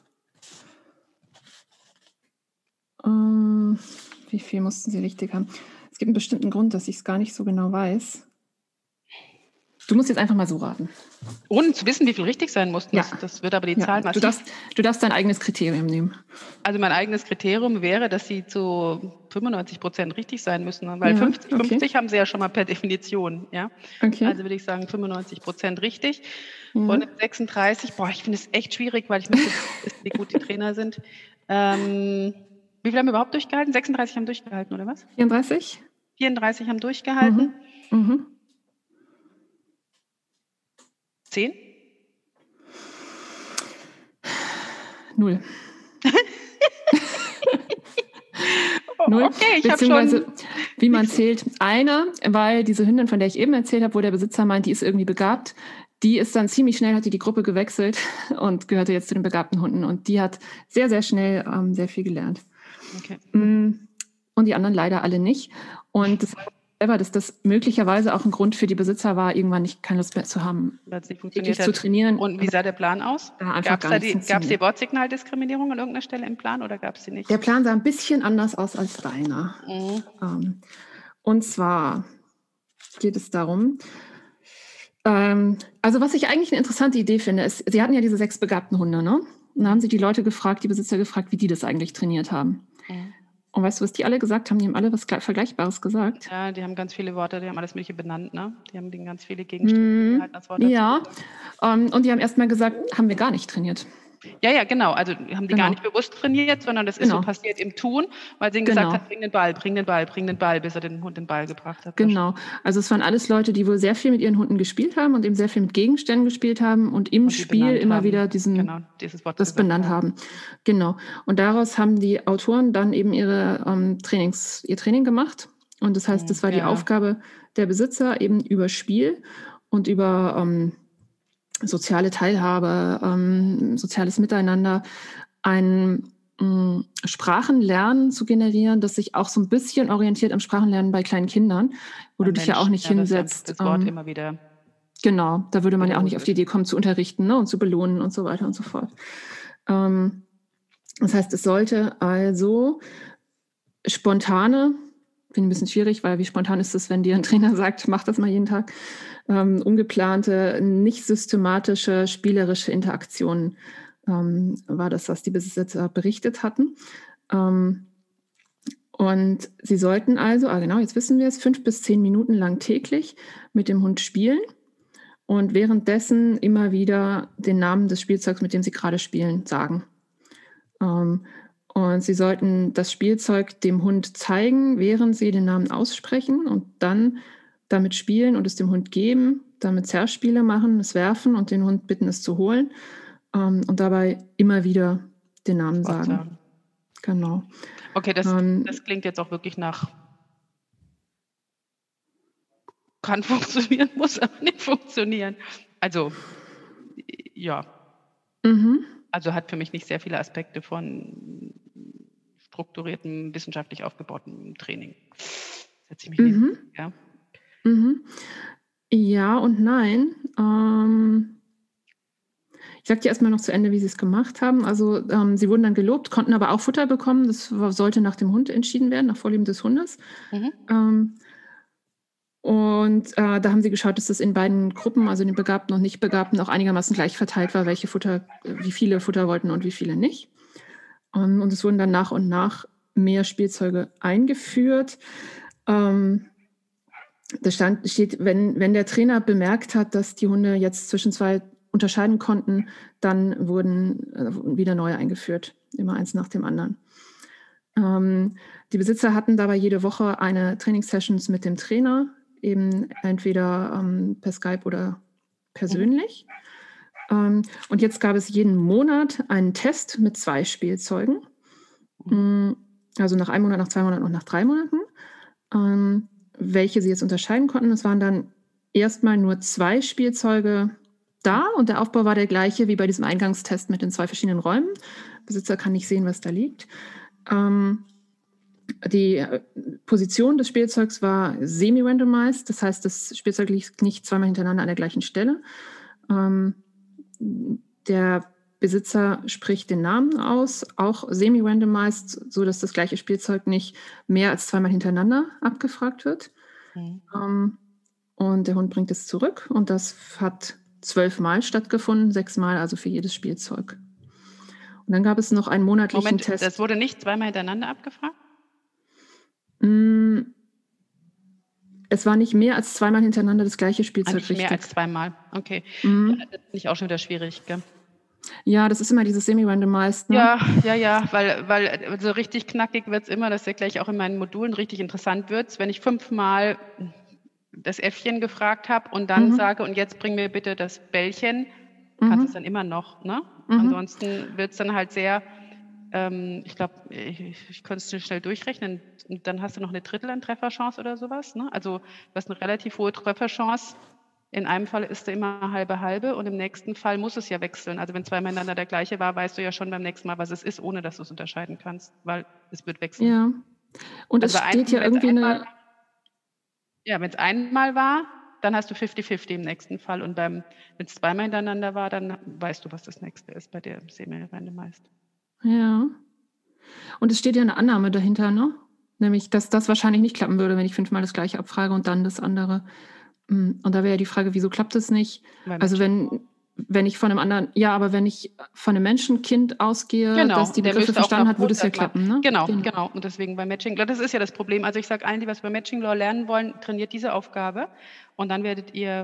Speaker 2: Ähm, wie viel mussten sie richtig haben? Es gibt einen bestimmten Grund, dass ich es gar nicht so genau weiß. Du musst jetzt einfach mal so raten.
Speaker 1: Ohne zu wissen, wie viel richtig sein mussten.
Speaker 2: Ja.
Speaker 1: Das, das wird aber die
Speaker 2: Ja.
Speaker 1: Zahl
Speaker 2: Du
Speaker 1: massiv.
Speaker 2: darfst, du darfst dein eigenes Kriterium nehmen.
Speaker 1: Also mein eigenes Kriterium wäre, dass sie zu fünfundneunzig Prozent richtig sein müssen, weil
Speaker 2: Ja,
Speaker 1: fünfzig,
Speaker 2: okay.
Speaker 1: fünfzig haben sie ja schon mal per Definition. Ja?
Speaker 2: Okay.
Speaker 1: Also würde ich sagen fünfundneunzig Prozent richtig.
Speaker 2: Ja.
Speaker 1: Von den sechsunddreißig, boah, ich finde es echt schwierig, weil ich möchte wissen, wie gut die Trainer sind. Ähm, wie viele haben überhaupt durchgehalten? sechsunddreißig haben durchgehalten, oder was?
Speaker 2: vierunddreißig?
Speaker 1: vierunddreißig haben durchgehalten.
Speaker 2: Mhm. Mhm.
Speaker 1: zehn?
Speaker 2: Null. Null.
Speaker 1: Okay, ich habe
Speaker 2: Beziehungsweise,
Speaker 1: schon...
Speaker 2: wie man zählt, eine, weil diese Hündin, von der ich eben erzählt habe, wo der Besitzer meint, die ist irgendwie begabt, die ist dann ziemlich schnell, hat die die Gruppe gewechselt und gehörte jetzt zu den begabten Hunden. Und die hat sehr, sehr schnell ähm, sehr viel gelernt.
Speaker 1: Okay.
Speaker 2: Und die anderen leider alle nicht. Und das selber, dass das möglicherweise auch ein Grund für die Besitzer war, irgendwann nicht keine Lust mehr zu haben,
Speaker 1: Weil es nicht funktioniert
Speaker 2: wirklich zu
Speaker 1: hat.
Speaker 2: trainieren.
Speaker 1: Und wie sah der Plan aus?
Speaker 2: Da einfach
Speaker 1: Gab es
Speaker 2: gar
Speaker 1: da
Speaker 2: nichts
Speaker 1: die, gab's
Speaker 2: funktioniert.
Speaker 1: die Wortsignaldiskriminierung an irgendeiner Stelle im Plan oder gab es die nicht?
Speaker 2: Der Plan sah ein bisschen anders aus als deiner.
Speaker 1: Mhm.
Speaker 2: Ähm, und zwar geht es darum, ähm, also was ich eigentlich eine interessante Idee finde, ist, sie hatten ja diese sechs begabten Hunde, ne? Und da haben sie die Leute gefragt, die Besitzer gefragt, wie die das eigentlich trainiert haben.
Speaker 1: Mhm.
Speaker 2: Und weißt du, was die alle gesagt haben? Die haben alle was Vergleichbares gesagt.
Speaker 1: Ja, die haben ganz viele Worte, die haben alles Mögliche benannt, ne? Die haben denen ganz viele Gegenstände
Speaker 2: Mhm.
Speaker 1: halt als Wort dazu
Speaker 2: Ja,
Speaker 1: gesagt.
Speaker 2: ähm, und die haben erstmal gesagt, haben wir gar nicht trainiert.
Speaker 1: Ja, ja, genau. Also haben die
Speaker 2: Genau.
Speaker 1: gar nicht bewusst trainiert, sondern das ist
Speaker 2: Genau.
Speaker 1: so passiert im Tun, weil sie ihnen gesagt
Speaker 2: Genau.
Speaker 1: hat, bring den Ball, bring den Ball, bring den Ball, bis er den Hund den Ball gebracht hat.
Speaker 2: Genau. Also es waren alles Leute, die wohl sehr viel mit ihren Hunden gespielt haben und eben sehr viel mit Gegenständen gespielt haben und im
Speaker 1: Und die
Speaker 2: Spiel
Speaker 1: benannt
Speaker 2: immer
Speaker 1: haben.
Speaker 2: wieder diesen,
Speaker 1: Genau, dieses Wort
Speaker 2: das
Speaker 1: gesagt
Speaker 2: benannt haben. Genau. Und daraus haben die Autoren dann eben ihre ähm, Trainings, ihr Training gemacht. Und das heißt, das war die
Speaker 1: Ja.
Speaker 2: Aufgabe der Besitzer, eben über Spiel und über ähm, soziale Teilhabe, ähm, soziales Miteinander, ein mh, Sprachenlernen zu generieren, das sich auch so ein bisschen orientiert am Sprachenlernen bei kleinen Kindern, wo
Speaker 1: Beim
Speaker 2: du dich ja auch
Speaker 1: Menschen,
Speaker 2: nicht
Speaker 1: ja, dass
Speaker 2: hinsetzt.
Speaker 1: das Wort
Speaker 2: ähm,
Speaker 1: immer wieder
Speaker 2: Genau, da würde man ja auch nicht auf die
Speaker 1: wiederholt
Speaker 2: Idee kommen, zu unterrichten, ne, und zu belohnen und so weiter und so fort. Ähm, das heißt, es sollte also spontane, finde ich ein bisschen schwierig, weil wie spontan ist es, wenn dir ein Trainer sagt, mach das mal jeden Tag, ähm, ungeplante, nicht systematische, spielerische Interaktionen ähm, war das, was die Besitzer berichtet hatten. Ähm, und sie sollten also, ah genau, jetzt wissen wir es, fünf bis zehn Minuten lang täglich mit dem Hund spielen und währenddessen immer wieder den Namen des Spielzeugs, mit dem sie gerade spielen, sagen. Ähm, und sie sollten das Spielzeug dem Hund zeigen, während sie den Namen aussprechen und dann damit spielen und es dem Hund geben, damit Zerspiele machen, es werfen und den Hund bitten, es zu holen ähm, und dabei immer wieder den Namen
Speaker 1: Wort
Speaker 2: sagen.
Speaker 1: sagen.
Speaker 2: Genau.
Speaker 1: Okay, das,
Speaker 2: Ähm,
Speaker 1: das klingt jetzt auch wirklich nach kann funktionieren, muss aber nicht funktionieren. Also, ja.
Speaker 2: mhm.
Speaker 1: Also hat für mich nicht sehr viele Aspekte von strukturiertem, wissenschaftlich aufgebauten Training. Setze ich mich nicht.
Speaker 2: Mhm.
Speaker 1: Ja.
Speaker 2: Mhm. Ja und nein. Ähm, ich sage dir erstmal noch zu Ende, wie sie es gemacht haben. Also ähm, sie wurden dann gelobt, konnten aber auch Futter bekommen. Das war, sollte nach dem Hund entschieden werden, nach Vorlieben des Hundes.
Speaker 1: Mhm.
Speaker 2: Ähm, und äh, da haben sie geschaut, dass das in beiden Gruppen, also den Begabten und Nicht-Begabten, auch einigermaßen gleich verteilt war, welche Futter, wie viele Futter wollten und wie viele nicht. Um, und es wurden dann nach und nach mehr Spielzeuge eingeführt. Ähm, da stand, steht, wenn, wenn der Trainer bemerkt hat, dass die Hunde jetzt zwischen zwei unterscheiden konnten, dann wurden äh, wieder neue eingeführt, immer eins nach dem anderen. Ähm, die Besitzer hatten dabei jede Woche eine Trainingssessions mit dem Trainer, eben entweder ähm, per Skype oder persönlich. Mhm. Ähm, und jetzt gab es jeden Monat einen Test mit zwei Spielzeugen. Mhm. Also nach einem Monat, nach zwei Monaten und nach drei Monaten. Ähm, welche sie jetzt unterscheiden konnten. Es waren dann erstmal nur zwei Spielzeuge da und der Aufbau war der gleiche wie bei diesem Eingangstest mit den zwei verschiedenen Räumen. Der Besitzer kann nicht sehen, was da liegt. Ähm, die Position des Spielzeugs war semi-randomized, das heißt, das Spielzeug liegt nicht zweimal hintereinander an der gleichen Stelle. Ähm, der Besitzer spricht den Namen aus, auch semi-randomized, so dass das gleiche Spielzeug nicht mehr als zweimal hintereinander abgefragt wird. Mhm. Ähm, und der Hund bringt es zurück und das hat zwölfmal stattgefunden, sechsmal also für jedes Spielzeug. Und dann gab es noch einen monatlichen
Speaker 1: Moment,
Speaker 2: Test.
Speaker 1: Das wurde nicht zweimal hintereinander abgefragt?
Speaker 2: Mm, es war nicht mehr als zweimal hintereinander das gleiche Spielzeug.
Speaker 1: Ah, nicht
Speaker 2: richtig.
Speaker 1: Mehr als zweimal, okay.
Speaker 2: Mm.
Speaker 1: Ja, das finde ich auch schon wieder schwierig, gell?
Speaker 2: Ja, das ist immer dieses Semi-Randomized, ne?
Speaker 1: Ja, ja, ja, weil, weil so richtig knackig wird es immer, dass ja gleich auch in meinen Modulen richtig interessant wird, wenn ich fünfmal das Äffchen gefragt habe und dann mhm. sage, und jetzt bring mir bitte das Bällchen, mhm. kannst du es dann immer noch, ne? Mhm. Ansonsten wird es dann halt sehr, ähm, ich glaube, ich, ich könnte es schnell durchrechnen, und dann hast du noch eine Drittel an Trefferchance oder sowas, ne? Also du hast eine relativ hohe Trefferchance. In einem Fall ist er immer halbe halbe und im nächsten Fall muss es ja wechseln. Also wenn zweimal miteinander der gleiche war, weißt du ja schon beim nächsten Mal, was es ist, ohne dass du es unterscheiden kannst, weil es wird wechseln.
Speaker 2: Ja, und
Speaker 1: also
Speaker 2: es steht ja irgendwie
Speaker 1: einmal,
Speaker 2: eine...
Speaker 1: Ja, wenn es einmal war, dann hast du fifty fifty im nächsten Fall und wenn es zweimal hintereinander war, dann weißt du, was das nächste ist bei der Semi-Randomized.
Speaker 2: Ja, und es steht ja eine Annahme dahinter, ne? Nämlich, dass das wahrscheinlich nicht klappen würde, wenn ich fünfmal das gleiche abfrage und dann das andere. Und da wäre ja die Frage, wieso klappt es nicht? Weil also wenn, wenn ich von einem anderen, ja, aber wenn ich von einem Menschenkind ausgehe,
Speaker 1: genau,
Speaker 2: das die Begriffe verstanden hat, würde es ja klappen, ne?
Speaker 1: Genau, genau, genau. Und deswegen bei Matching Law, das ist ja das Problem. Also ich sage allen, die was bei Matching Law lernen wollen, trainiert diese Aufgabe und dann werdet ihr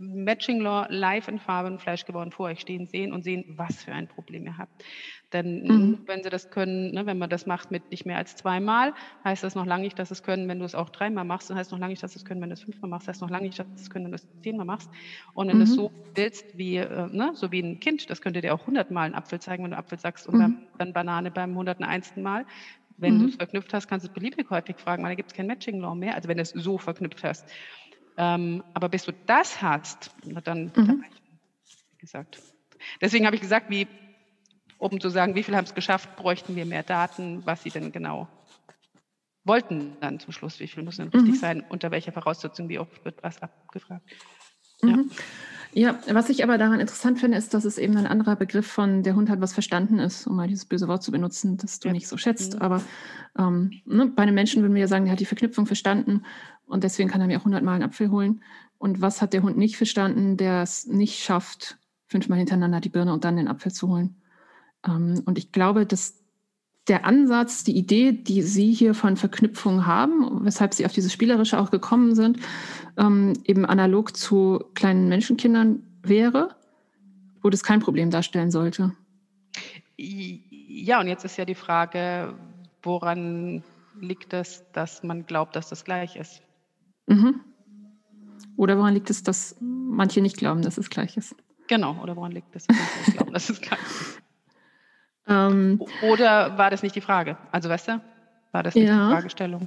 Speaker 1: Matching Law live in Farbe und Fleisch geworden vor euch stehen sehen und sehen, was für ein Problem ihr habt. Denn
Speaker 2: Mhm.
Speaker 1: wenn sie das können, ne, wenn man das macht mit nicht mehr als zweimal, heißt das noch lange nicht, dass sie es können, wenn du es auch dreimal machst, dann heißt es noch lange nicht, dass sie es können, wenn du es fünfmal machst, heißt noch lange nicht, dass sie es können, wenn du es zehnmal machst. Und wenn du es
Speaker 2: Mhm.
Speaker 1: so willst, wie, äh, ne, so wie ein Kind, das könnte dir auch hundertmal einen Apfel zeigen, wenn du Apfel sagst und
Speaker 2: Mhm.
Speaker 1: dann, dann Banane beim hunderteinsten Mal. Wenn du es
Speaker 2: Mhm.
Speaker 1: verknüpft hast, kannst du es beliebig häufig fragen, weil da gibt es kein Matching Law mehr, also wenn du es so verknüpft hast. Ähm, aber bis du das hast, na dann, dann
Speaker 2: Mhm.
Speaker 1: wie gesagt. Deswegen habe ich gesagt, wie, um zu sagen, wie viele haben es geschafft, bräuchten wir mehr Daten, was sie denn genau wollten dann zum Schluss, wie viel muss denn richtig
Speaker 2: Mhm.
Speaker 1: sein, unter welcher Voraussetzung, wie oft wird was abgefragt.
Speaker 2: Mhm.
Speaker 1: Ja.
Speaker 2: Ja, was ich aber daran interessant finde, ist, dass es eben ein anderer Begriff von der Hund hat, was verstanden ist, um mal dieses böse Wort zu benutzen, das du
Speaker 1: Ja.
Speaker 2: nicht so schätzt.
Speaker 1: Mhm.
Speaker 2: Aber ähm, ne, bei einem Menschen würden wir ja sagen, der hat die Verknüpfung verstanden und deswegen kann er mir auch hundertmal einen Apfel holen. Und was hat der Hund nicht verstanden, der es nicht schafft, fünfmal hintereinander die Birne und dann den Apfel zu holen? Ähm, und ich glaube, dass der Ansatz, die Idee, die Sie hier von Verknüpfung haben, weshalb Sie auf dieses Spielerische auch gekommen sind, ähm, eben analog zu kleinen Menschenkindern wäre, wo das kein Problem darstellen sollte.
Speaker 1: Ja, und jetzt ist ja die Frage, woran liegt es, dass man glaubt, dass das gleich ist?
Speaker 2: Mhm. Oder woran liegt es, dass manche nicht glauben, dass es gleich ist?
Speaker 1: Genau, oder woran liegt es, dass manche nicht glauben, dass es gleich ist?
Speaker 2: Ähm,
Speaker 1: Oder war das nicht die Frage? Also, weißt du, war das nicht
Speaker 2: ja.
Speaker 1: die Fragestellung?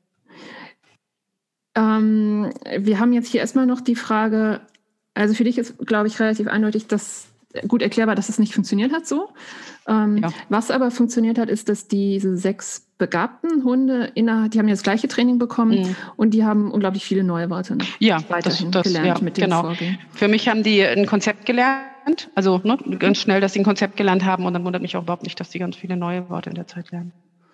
Speaker 2: Ähm, wir haben jetzt hier erstmal noch die Frage, also für dich ist, glaube ich, relativ eindeutig, dass gut erklärbar, dass es nicht funktioniert hat so. Ähm,
Speaker 1: Ja.
Speaker 2: Was aber funktioniert hat, ist, dass diese sechs begabten Hunde, innerhalb, die haben ja das gleiche Training bekommen
Speaker 1: Mhm.
Speaker 2: und die haben unglaublich viele neue Worte noch
Speaker 1: Ja, das,
Speaker 2: weiterhin
Speaker 1: das,
Speaker 2: gelernt
Speaker 1: ja,
Speaker 2: mit dem
Speaker 1: genau.
Speaker 2: Vorgehen.
Speaker 1: Für mich haben die ein Konzept gelernt, also ne, ganz schnell, dass sie ein Konzept gelernt haben und dann wundert mich auch überhaupt nicht, dass sie ganz viele neue Worte in der Zeit lernen.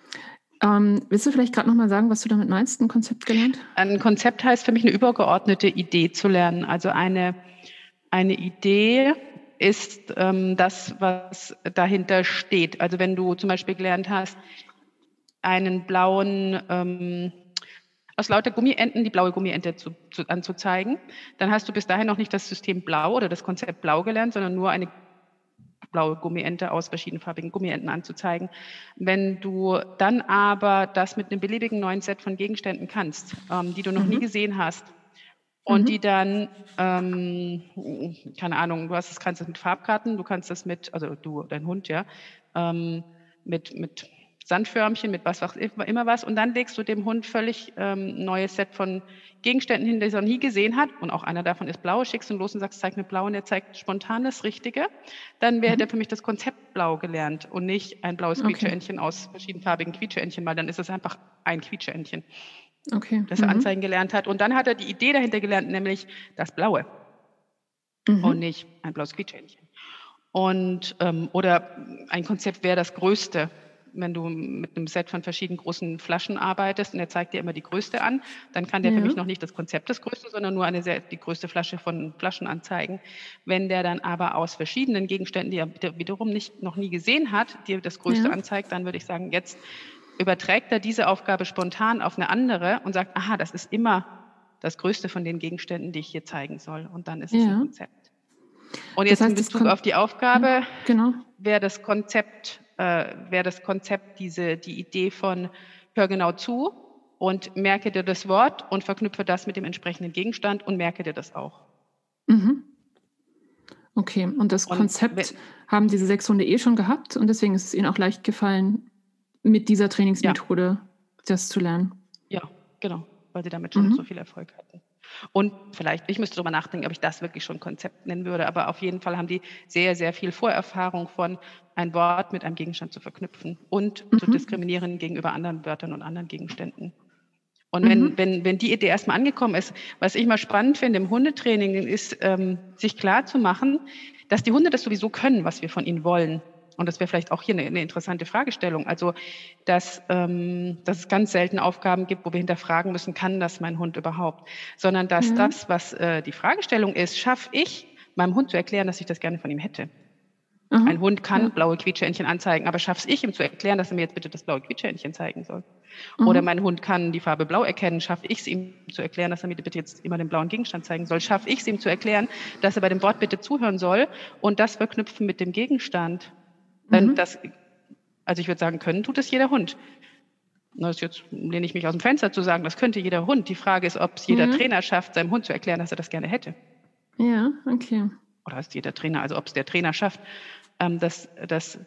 Speaker 2: Ähm, willst du vielleicht gerade nochmal sagen, was du damit meinst, ein Konzept gelernt?
Speaker 1: Ein Konzept heißt für mich eine übergeordnete Idee zu lernen. Also eine, eine Idee ist ähm, das, was dahinter steht. Also wenn du zum Beispiel gelernt hast, einen blauen, ähm, aus lauter Gummienten die blaue Gummiente zu, zu, anzuzeigen, dann hast du bis dahin noch nicht das System Blau oder das Konzept Blau gelernt, sondern nur eine blaue Gummiente aus verschiedenfarbigen Gummienten anzuzeigen. Wenn du dann aber das mit einem beliebigen neuen Set von Gegenständen kannst, ähm, die du noch
Speaker 2: Mhm.
Speaker 1: nie gesehen hast, und
Speaker 2: Mhm.
Speaker 1: die dann, ähm, keine Ahnung, du hast das, kannst das mit Farbkarten, du kannst das mit, also du, dein Hund, ja, ähm, mit, mit Sandförmchen, mit was auch immer was, und dann legst du dem Hund völlig ähm, neues Set von Gegenständen hin, die er noch nie gesehen hat, und auch einer davon ist blau, schickst ihn los und sagst, zeig mir blau, und er zeigt spontan das Richtige, dann wäre
Speaker 2: Mhm.
Speaker 1: der für mich das Konzept blau gelernt und nicht ein blaues
Speaker 2: Okay.
Speaker 1: Quietscheentchen aus verschiedenfarbigen Quietscheentchen, weil dann ist es einfach ein Quietscheentchen,
Speaker 2: Okay.
Speaker 1: das er
Speaker 2: Mhm.
Speaker 1: anzeigen gelernt hat. Und dann hat er die Idee dahinter gelernt, nämlich das Blaue
Speaker 2: Mhm.
Speaker 1: und nicht ein blaues Quietscheentchen. Und, ähm, oder ein Konzept wäre das Größte, wenn du mit einem Set von verschiedenen großen Flaschen arbeitest und er zeigt dir immer die größte an, dann kann der
Speaker 2: Ja.
Speaker 1: für mich noch nicht das Konzept das Größte, sondern nur eine sehr, die größte Flasche von Flaschen anzeigen. Wenn der dann aber aus verschiedenen Gegenständen, die er wiederum nicht, noch nie gesehen hat, dir das Größte
Speaker 2: Ja.
Speaker 1: anzeigt, dann würde ich sagen, jetzt überträgt er diese Aufgabe spontan auf eine andere und sagt, aha, das ist immer das Größte von den Gegenständen, die ich hier zeigen soll. Und dann ist es ein
Speaker 2: Ja.
Speaker 1: Konzept. Und
Speaker 2: Das
Speaker 1: jetzt in
Speaker 2: heißt, das
Speaker 1: Bezug
Speaker 2: Kon-
Speaker 1: auf die Aufgabe
Speaker 2: Ja, genau.
Speaker 1: wäre das Konzept, äh, wäre das Konzept diese, die Idee von hör genau zu und merke dir das Wort und verknüpfe das mit dem entsprechenden Gegenstand und merke dir das auch.
Speaker 2: Mhm. Okay, und das
Speaker 1: Und
Speaker 2: Konzept
Speaker 1: wenn-
Speaker 2: haben diese sechs Hunde eh schon gehabt und deswegen ist es ihnen auch leicht gefallen, mit dieser Trainingsmethode das zu lernen.
Speaker 1: Ja, genau, weil sie damit schon
Speaker 2: Mhm.
Speaker 1: so viel Erfolg hatten. Und vielleicht, ich müsste darüber nachdenken, ob ich das wirklich schon Konzept nennen würde, aber auf jeden Fall haben die sehr, sehr viel Vorerfahrung von ein Wort mit einem Gegenstand zu verknüpfen und zu
Speaker 2: Mhm.
Speaker 1: diskriminieren gegenüber anderen Wörtern und anderen Gegenständen. Und
Speaker 2: Mhm.
Speaker 1: wenn, wenn, wenn die Idee erstmal angekommen ist, was ich mal spannend finde im Hundetraining, ist, ähm, sich klar zu machen, dass die Hunde das sowieso können, was wir von ihnen wollen. Und das wäre vielleicht auch hier eine, eine interessante Fragestellung. Also, dass, ähm, dass es ganz selten Aufgaben gibt, wo wir hinterfragen müssen, kann das mein Hund überhaupt? Sondern dass
Speaker 2: Ja.
Speaker 1: das, was äh, die Fragestellung ist, schaffe ich, meinem Hund zu erklären, dass ich das gerne von ihm hätte.
Speaker 2: Aha.
Speaker 1: Ein Hund kann
Speaker 2: Ja.
Speaker 1: blaue Quietscheentchen anzeigen, aber schaffe ich ihm zu erklären, dass er mir jetzt bitte das blaue Quietscheentchen zeigen soll?
Speaker 2: Mhm.
Speaker 1: Oder mein Hund kann die Farbe blau erkennen, schaffe ich es ihm zu erklären, dass er mir bitte jetzt immer den blauen Gegenstand zeigen soll? Schaffe ich es ihm zu erklären, dass er bei dem Wort bitte zuhören soll und das verknüpfen mit dem Gegenstand? Dann
Speaker 2: Mhm.
Speaker 1: das, also ich würde sagen, können tut es jeder Hund. Das jetzt lehne ich mich aus dem Fenster zu sagen, das könnte jeder Hund. Die Frage ist, ob es jeder
Speaker 2: Ja.
Speaker 1: Trainer schafft, seinem Hund zu erklären, dass er das gerne hätte.
Speaker 2: Ja, okay.
Speaker 1: Oder ist jeder Trainer, also ob es der Trainer schafft, ähm, dass, dass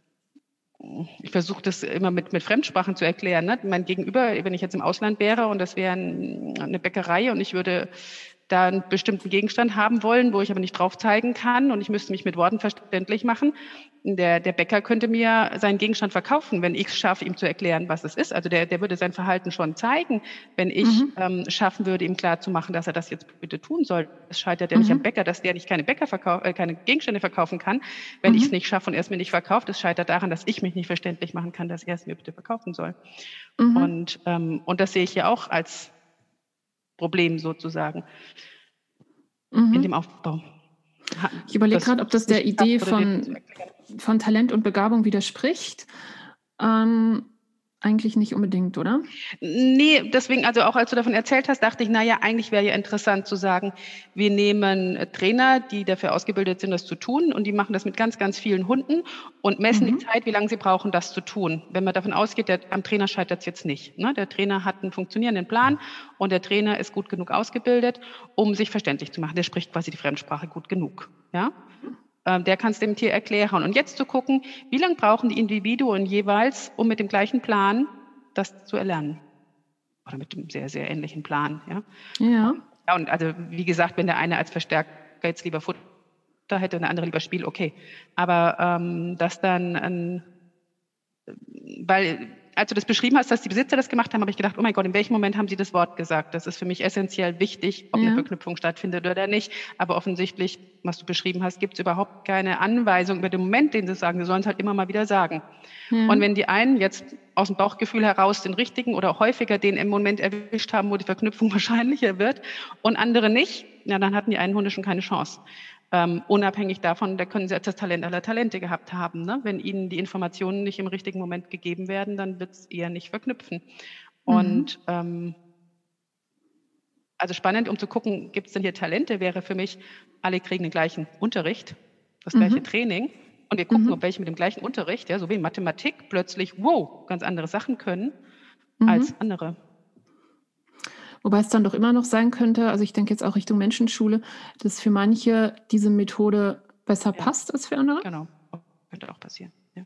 Speaker 1: ich versuche das immer mit, mit Fremdsprachen zu erklären. Ne? Mein Gegenüber, wenn ich jetzt im Ausland wäre und das wäre ein, eine Bäckerei und ich würde da einen bestimmten Gegenstand haben wollen, wo ich aber nicht drauf zeigen kann und ich müsste mich mit Worten verständlich machen. Der, der Bäcker könnte mir seinen Gegenstand verkaufen, wenn ich es schaffe, ihm zu erklären, was es ist. Also der, der würde sein Verhalten schon zeigen, wenn ich
Speaker 2: Mhm.
Speaker 1: ähm, schaffen würde, ihm klarzumachen, dass er das jetzt bitte tun soll. Es scheitert ja nicht am
Speaker 2: Mhm.
Speaker 1: Bäcker, dass der nicht keine, Bäcker verkau äh, keine Gegenstände verkaufen kann. Wenn
Speaker 2: Mhm.
Speaker 1: ich es nicht schaffe und er es mir nicht verkauft, es scheitert daran, dass ich mich nicht verständlich machen kann, dass er es mir bitte verkaufen soll.
Speaker 2: Mhm.
Speaker 1: Und, ähm, und das sehe ich ja auch als Problem sozusagen in
Speaker 2: Mhm.
Speaker 1: dem Aufbau. Ha-
Speaker 2: Ich überlege
Speaker 1: dass
Speaker 2: gerade, ob
Speaker 1: ich
Speaker 2: das
Speaker 1: es
Speaker 2: der
Speaker 1: nicht
Speaker 2: Idee
Speaker 1: schaffe, dir zu
Speaker 2: von,
Speaker 1: erklären.
Speaker 2: von Talent und Begabung widerspricht. Ähm, eigentlich nicht unbedingt, oder?
Speaker 1: Nee, deswegen, also auch als du davon erzählt hast, dachte ich, naja, eigentlich wäre ja interessant zu sagen, wir nehmen äh, Trainer, die dafür ausgebildet sind, das zu tun, und die machen das mit ganz, ganz vielen Hunden und messen
Speaker 2: Mhm.
Speaker 1: die Zeit, wie lange sie brauchen, das zu tun. Wenn man davon ausgeht, der, am Trainer scheitert es jetzt nicht. Ne? Der Trainer hat einen funktionierenden Plan und der Trainer ist gut genug ausgebildet, um sich verständlich zu machen. Der spricht quasi die Fremdsprache gut genug. Ja? Ähm, der kann es dem Tier erklären. Und jetzt zu gucken, wie lange brauchen die Individuen jeweils, um mit dem gleichen Plan das zu erlernen. Oder mit einem sehr, sehr ähnlichen Plan. Ja,
Speaker 2: Ja.
Speaker 1: ja und also wie gesagt, wenn der eine als Verstärker jetzt lieber Futter hätte und der andere lieber Spiel, okay. Aber ähm, dass dann ein, weil als du das beschrieben hast, dass die Besitzer das gemacht haben, habe ich gedacht, oh mein Gott, in welchem Moment haben sie das Wort gesagt? Das ist für mich essentiell wichtig, ob
Speaker 2: Ja.
Speaker 1: eine Verknüpfung stattfindet oder nicht. Aber offensichtlich, was du beschrieben hast, gibt es überhaupt keine Anweisung über den Moment, den sie sagen. Sie sollen es halt immer mal wieder sagen.
Speaker 2: Ja.
Speaker 1: Und wenn die einen jetzt aus dem Bauchgefühl heraus den richtigen oder häufiger den im Moment erwischt haben, wo die Verknüpfung wahrscheinlicher wird und andere nicht, ja, dann hatten die einen Hunde schon keine Chance. Ähm, unabhängig davon, da können sie das Talent aller Talente gehabt haben. Ne? Wenn ihnen die Informationen nicht im richtigen Moment gegeben werden, dann wird es eher nicht verknüpfen. Und
Speaker 2: Mhm.
Speaker 1: ähm, also spannend, um zu gucken, gibt es denn hier Talente, wäre für mich, alle kriegen den gleichen Unterricht, das gleiche
Speaker 2: Mhm.
Speaker 1: Training. Und wir gucken,
Speaker 2: Mhm.
Speaker 1: ob welche mit dem gleichen Unterricht, ja, so wie in Mathematik, plötzlich, wow, ganz andere Sachen können
Speaker 2: Mhm.
Speaker 1: als andere.
Speaker 2: Wobei es dann doch immer noch sein könnte, also ich denke jetzt auch Richtung Menschenschule, dass für manche diese Methode besser
Speaker 1: Ja.
Speaker 2: passt als für andere.
Speaker 1: Genau, könnte auch passieren. Ja.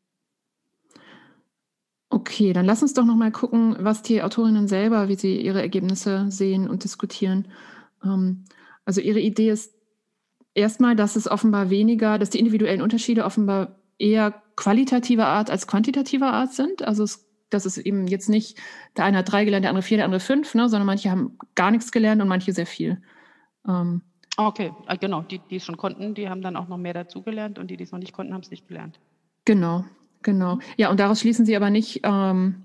Speaker 2: Okay, dann lass uns doch noch mal gucken, was die Autorinnen selber, wie sie ihre Ergebnisse sehen und diskutieren. Ähm, also ihre Idee ist erstmal, dass es offenbar weniger, dass die individuellen Unterschiede offenbar eher qualitativer Art als quantitativer Art sind. Also es, dass es eben jetzt nicht, der eine hat drei gelernt, der andere vier, der andere fünf, ne, sondern manche haben gar nichts gelernt und manche sehr viel. Ähm,
Speaker 1: Okay, ah, genau, die, die es schon konnten, die haben dann auch noch mehr dazugelernt und die, die es noch nicht konnten, haben es nicht gelernt.
Speaker 2: genau, genau. Ja, und daraus schließen sie aber nicht, ähm,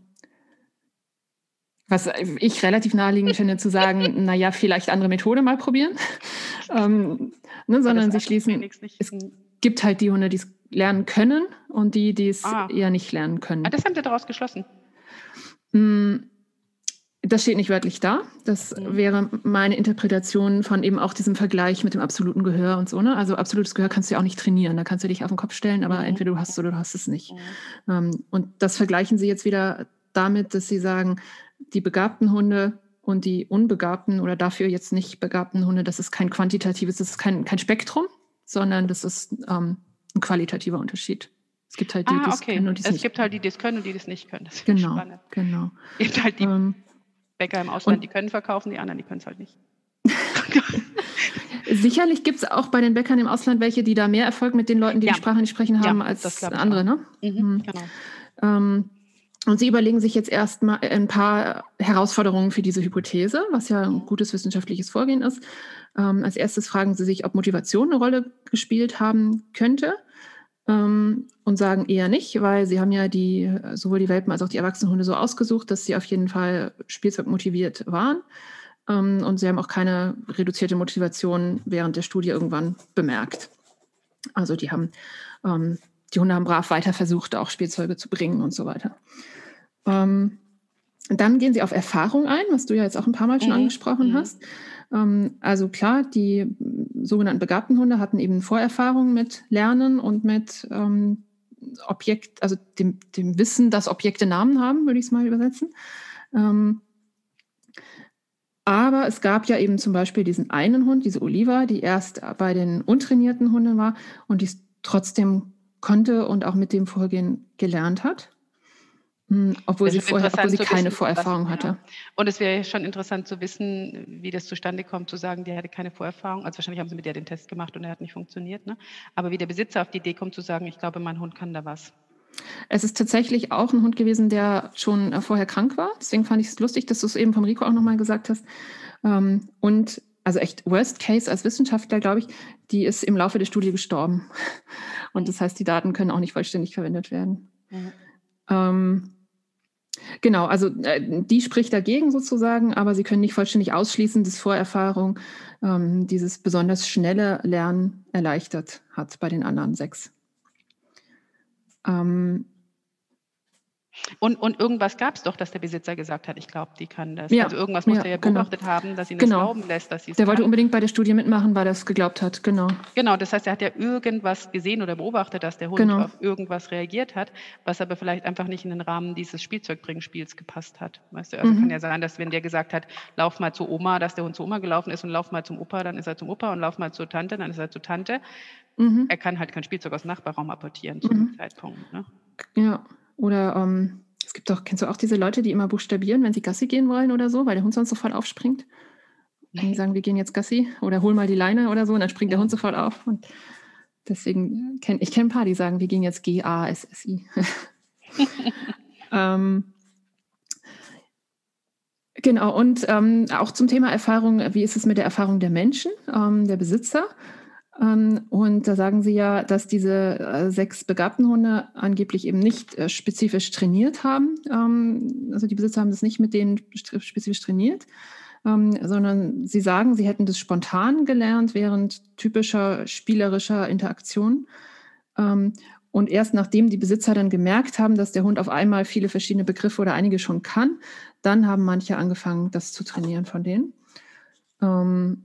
Speaker 2: was ich relativ naheliegend finde, zu sagen, naja, vielleicht andere Methode mal probieren. ähm, ne, sondern sie schließen, es gibt halt die Hunde, die es lernen können und die, die es
Speaker 1: Ah.
Speaker 2: eher nicht lernen können.
Speaker 1: Ah, das haben sie daraus geschlossen.
Speaker 2: Das steht nicht wörtlich da. Das
Speaker 1: Mhm.
Speaker 2: wäre meine Interpretation von eben auch diesem Vergleich mit dem absoluten Gehör und so. Ne? Also absolutes Gehör kannst du ja auch nicht trainieren. Da kannst du dich auf den Kopf stellen, aber
Speaker 1: Mhm.
Speaker 2: entweder du hast es oder du hast es nicht.
Speaker 1: Mhm.
Speaker 2: Ähm, und das vergleichen sie jetzt wieder damit, dass sie sagen, die begabten Hunde und die unbegabten oder dafür jetzt nicht begabten Hunde, das ist kein quantitatives, das ist kein, kein Spektrum, sondern das ist ähm, ein qualitativer Unterschied. Es gibt halt die,
Speaker 1: ah,
Speaker 2: die es
Speaker 1: okay.
Speaker 2: können und die es
Speaker 1: nicht
Speaker 2: nicht
Speaker 1: Es gibt
Speaker 2: können.
Speaker 1: halt die, die es können und die, die es nicht können. Das ist
Speaker 2: genau,
Speaker 1: spannend.
Speaker 2: genau.
Speaker 1: Es gibt halt die
Speaker 2: ähm,
Speaker 1: Bäcker im Ausland,
Speaker 2: und,
Speaker 1: die können verkaufen, die anderen, die können es halt nicht.
Speaker 2: Sicherlich gibt es auch bei den Bäckern im Ausland welche, die da mehr Erfolg mit den Leuten, die
Speaker 1: Ja.
Speaker 2: die Sprache nicht sprechen haben,
Speaker 1: Ja,
Speaker 2: als andere. Ne?
Speaker 1: Mhm,
Speaker 2: Mhm.
Speaker 1: Genau.
Speaker 2: Ähm, und sie überlegen sich jetzt erstmal ein paar Herausforderungen für diese Hypothese, was ja ein gutes wissenschaftliches Vorgehen ist. Ähm, als erstes fragen sie sich, ob Motivation eine Rolle gespielt haben könnte. Ähm, und sagen eher nicht, weil sie haben ja die, sowohl die Welpen als auch die Erwachsenenhunde so ausgesucht, dass sie auf jeden Fall spielzeugmotiviert waren. Um, und sie haben auch keine reduzierte Motivation während der Studie irgendwann bemerkt. Also die haben, ähm, die Hunde haben brav weiter versucht, auch Spielzeuge zu bringen und so weiter. Ähm, dann gehen sie auf Erfahrung ein, was du ja jetzt auch ein paar Mal schon
Speaker 1: Mhm.
Speaker 2: angesprochen
Speaker 1: Mhm.
Speaker 2: hast. Ähm, also klar, die mm, sogenannten begabten Hunde hatten eben Vorerfahrung mit Lernen und mit ähm, Objekt, also dem, dem Wissen, dass Objekte Namen haben, würde ich es mal übersetzen. Ähm, aber es gab ja eben zum Beispiel diesen einen Hund, diese Oliva, die erst bei den untrainierten Hunden war und die es trotzdem konnte und auch mit dem Vorgehen gelernt hat, mm, obwohl sie
Speaker 1: Deshalb
Speaker 2: vorher, obwohl
Speaker 1: interessant
Speaker 2: sie
Speaker 1: zu
Speaker 2: keine
Speaker 1: wissen, was
Speaker 2: Vorerfahrung
Speaker 1: ja.
Speaker 2: hatte.
Speaker 1: Und es wäre schon interessant zu wissen, wie das zustande kommt, zu sagen, der hatte keine Vorerfahrung. Also wahrscheinlich haben sie mit der den Test gemacht und er hat nicht funktioniert, ne? Aber wie der Besitzer auf die Idee kommt, zu sagen: „Ich glaube, mein Hund kann da was.“
Speaker 2: Es ist tatsächlich auch ein Hund gewesen, der schon äh, vorher krank war. Deswegen fand ich es lustig, dass du es eben vom Rico auch nochmal gesagt hast. Ähm, und also echt Worst Case als Wissenschaftler, glaube ich, die ist im Laufe der Studie gestorben. Und das heißt, die Daten können auch nicht vollständig verwendet werden.
Speaker 1: Mhm.
Speaker 2: Ähm, genau, also äh, die spricht dagegen sozusagen, aber sie können nicht vollständig ausschließen, dass Vorerfahrung ähm, dieses besonders schnelle Lernen erleichtert hat bei den anderen sechs. Ähm,
Speaker 1: Und, und irgendwas gab es doch, dass der Besitzer gesagt hat, ich glaube, die kann das.
Speaker 2: ja,
Speaker 1: Also irgendwas muss
Speaker 2: ja,
Speaker 1: der ja
Speaker 2: genau.
Speaker 1: beobachtet haben, dass ihn das
Speaker 2: Genau.
Speaker 1: glauben lässt, dass sie es
Speaker 2: Der wollte
Speaker 1: kann.
Speaker 2: unbedingt bei der Studie mitmachen, weil er es geglaubt hat, genau.
Speaker 1: Genau, das heißt, er hat ja irgendwas gesehen oder beobachtet, dass der Hund
Speaker 2: Genau.
Speaker 1: auf irgendwas reagiert hat, was aber vielleicht einfach nicht in den Rahmen dieses Spielzeugbringspiels gepasst hat. Weißt du, also
Speaker 2: Mhm.
Speaker 1: kann ja sein, dass wenn der gesagt hat, lauf mal zu Oma, dass der Hund zu Oma gelaufen ist und lauf mal zum Opa, dann ist er zum Opa und lauf mal zur Tante, dann ist er zur Tante.
Speaker 2: Mhm.
Speaker 1: Er kann halt kein Spielzeug aus dem Nachbarraum apportieren zu dem
Speaker 2: Mhm.
Speaker 1: Zeitpunkt. Ne?
Speaker 2: Ja, oder ähm, es gibt doch, kennst du auch diese Leute, die immer buchstabieren, wenn sie Gassi gehen wollen oder so, weil der Hund sonst sofort aufspringt? Wenn die sagen, wir gehen jetzt Gassi oder hol mal die Leine oder so, und dann springt der Hund sofort auf. Und deswegen kenne ich kenn ein paar, die sagen, wir gehen jetzt G A S S I. ähm, genau, und ähm, auch zum Thema Erfahrung, wie ist es mit der Erfahrung der Menschen, ähm, der Besitzer? Ähm, und da sagen sie ja, dass diese äh, sechs begabten Hunde angeblich eben nicht äh, spezifisch trainiert haben. Ähm, also die Besitzer haben das nicht mit denen spezifisch trainiert, ähm, sondern sie sagen, sie hätten das spontan gelernt während typischer spielerischer Interaktion. Ähm, und erst nachdem die Besitzer dann gemerkt haben, dass der Hund auf einmal viele verschiedene Begriffe oder einige schon kann, dann haben manche angefangen, das zu trainieren von denen. Ähm,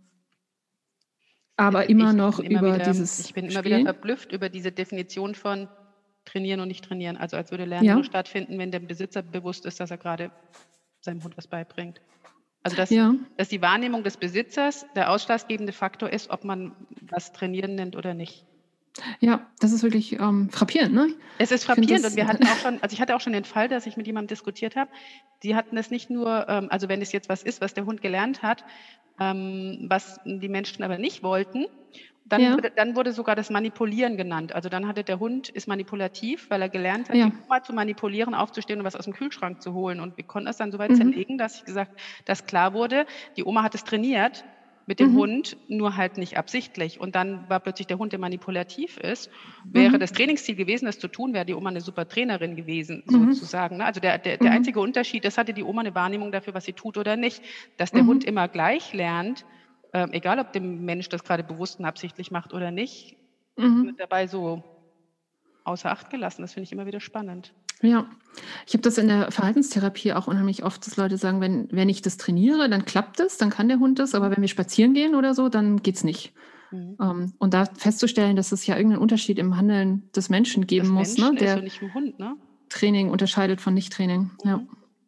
Speaker 2: aber immer
Speaker 1: ich,
Speaker 2: noch
Speaker 1: ich immer
Speaker 2: über
Speaker 1: wieder,
Speaker 2: dieses
Speaker 1: Ich bin immer
Speaker 2: Spielen.
Speaker 1: wieder verblüfft über diese Definition von trainieren und nicht trainieren. Also als würde Lernen
Speaker 2: Ja.
Speaker 1: nur stattfinden, wenn dem Besitzer bewusst ist, dass er gerade seinem Hund was beibringt. Also dass,
Speaker 2: Ja.
Speaker 1: dass die Wahrnehmung des Besitzers der ausschlaggebende Faktor ist, ob man was trainieren nennt oder nicht.
Speaker 2: Ja, das ist wirklich ähm, frappierend, ne?
Speaker 1: Es ist
Speaker 2: Ich find
Speaker 1: frappierend
Speaker 2: das-
Speaker 1: und wir hatten auch schon, also ich hatte auch schon den Fall, dass ich mit jemandem diskutiert habe. Die hatten es nicht nur, ähm, also wenn es jetzt was ist, was der Hund gelernt hat, ähm, was die Menschen aber nicht wollten, dann,
Speaker 2: Ja.
Speaker 1: wurde, dann wurde sogar das Manipulieren genannt. Also dann hatte der Hund, ist manipulativ, weil er gelernt hat,
Speaker 2: Ja.
Speaker 1: die Oma zu manipulieren, aufzustehen und was aus dem Kühlschrank zu holen. Und wir konnten es dann so weit
Speaker 2: Mhm.
Speaker 1: zerlegen, dass ich gesagt, dass klar wurde, die Oma hat es trainiert mit dem
Speaker 2: Mhm.
Speaker 1: Hund, nur halt nicht absichtlich. Und dann war plötzlich der Hund, der manipulativ ist. Wäre
Speaker 2: Mhm.
Speaker 1: das Trainingsziel gewesen, das zu tun, wäre die Oma eine super Trainerin gewesen,
Speaker 2: Mhm.
Speaker 1: sozusagen. ne? Also der, der, der
Speaker 2: Mhm.
Speaker 1: einzige Unterschied, das hatte die Oma eine Wahrnehmung dafür, was sie tut oder nicht. Dass der
Speaker 2: Mhm.
Speaker 1: Hund immer gleich lernt, ähm, egal ob dem Mensch das gerade bewusst und absichtlich macht oder nicht,
Speaker 2: Mhm.
Speaker 1: wird dabei so außer Acht gelassen. Das finde ich immer wieder spannend.
Speaker 2: Ja, ich habe das in der Verhaltenstherapie auch unheimlich oft, dass Leute sagen, wenn, wenn ich das trainiere, dann klappt es, dann kann der Hund das, aber wenn wir spazieren gehen oder so, dann geht's nicht.
Speaker 1: Mhm.
Speaker 2: Ähm, und da festzustellen, dass es ja irgendeinen Unterschied im Handeln des Menschen geben
Speaker 1: Das
Speaker 2: muss,
Speaker 1: Menschen
Speaker 2: ne, der
Speaker 1: ist und nicht im Hund, ne?
Speaker 2: Training unterscheidet von Nicht-Training.
Speaker 1: Mhm.
Speaker 2: Ja.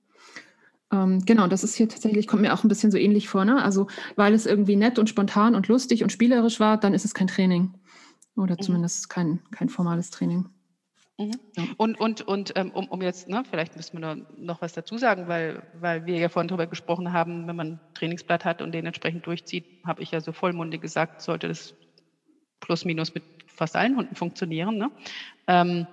Speaker 2: Ähm, genau, das ist hier tatsächlich, kommt mir auch ein bisschen so ähnlich vor, ne? Also, weil es irgendwie nett und spontan und lustig und spielerisch war, dann ist es kein Training. Oder
Speaker 1: Mhm.
Speaker 2: zumindest kein, kein formales Training.
Speaker 1: Mhm.
Speaker 2: Ja.
Speaker 1: Und, und, und ähm, um, um jetzt, ne, vielleicht müssen wir noch, noch was dazu sagen, weil, weil wir ja vorhin darüber gesprochen haben, wenn man ein Trainingsblatt hat und den entsprechend durchzieht, habe ich ja so vollmundig gesagt, sollte das plus minus mit fast allen Hunden funktionieren. Ne? Ähm,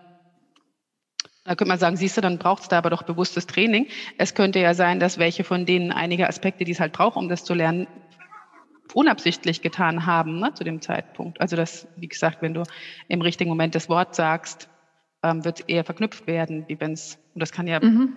Speaker 1: da könnte man sagen, siehst du, dann braucht es da aber doch bewusstes Training. Es könnte ja sein, dass welche von denen einige Aspekte, die es halt braucht, um das zu lernen, unabsichtlich getan haben, ne, zu dem Zeitpunkt. Also dass, wie gesagt, wenn du im richtigen Moment das Wort sagst, ähm, wird es eher verknüpft werden, wie wenn es, und das kann ja
Speaker 2: Mhm.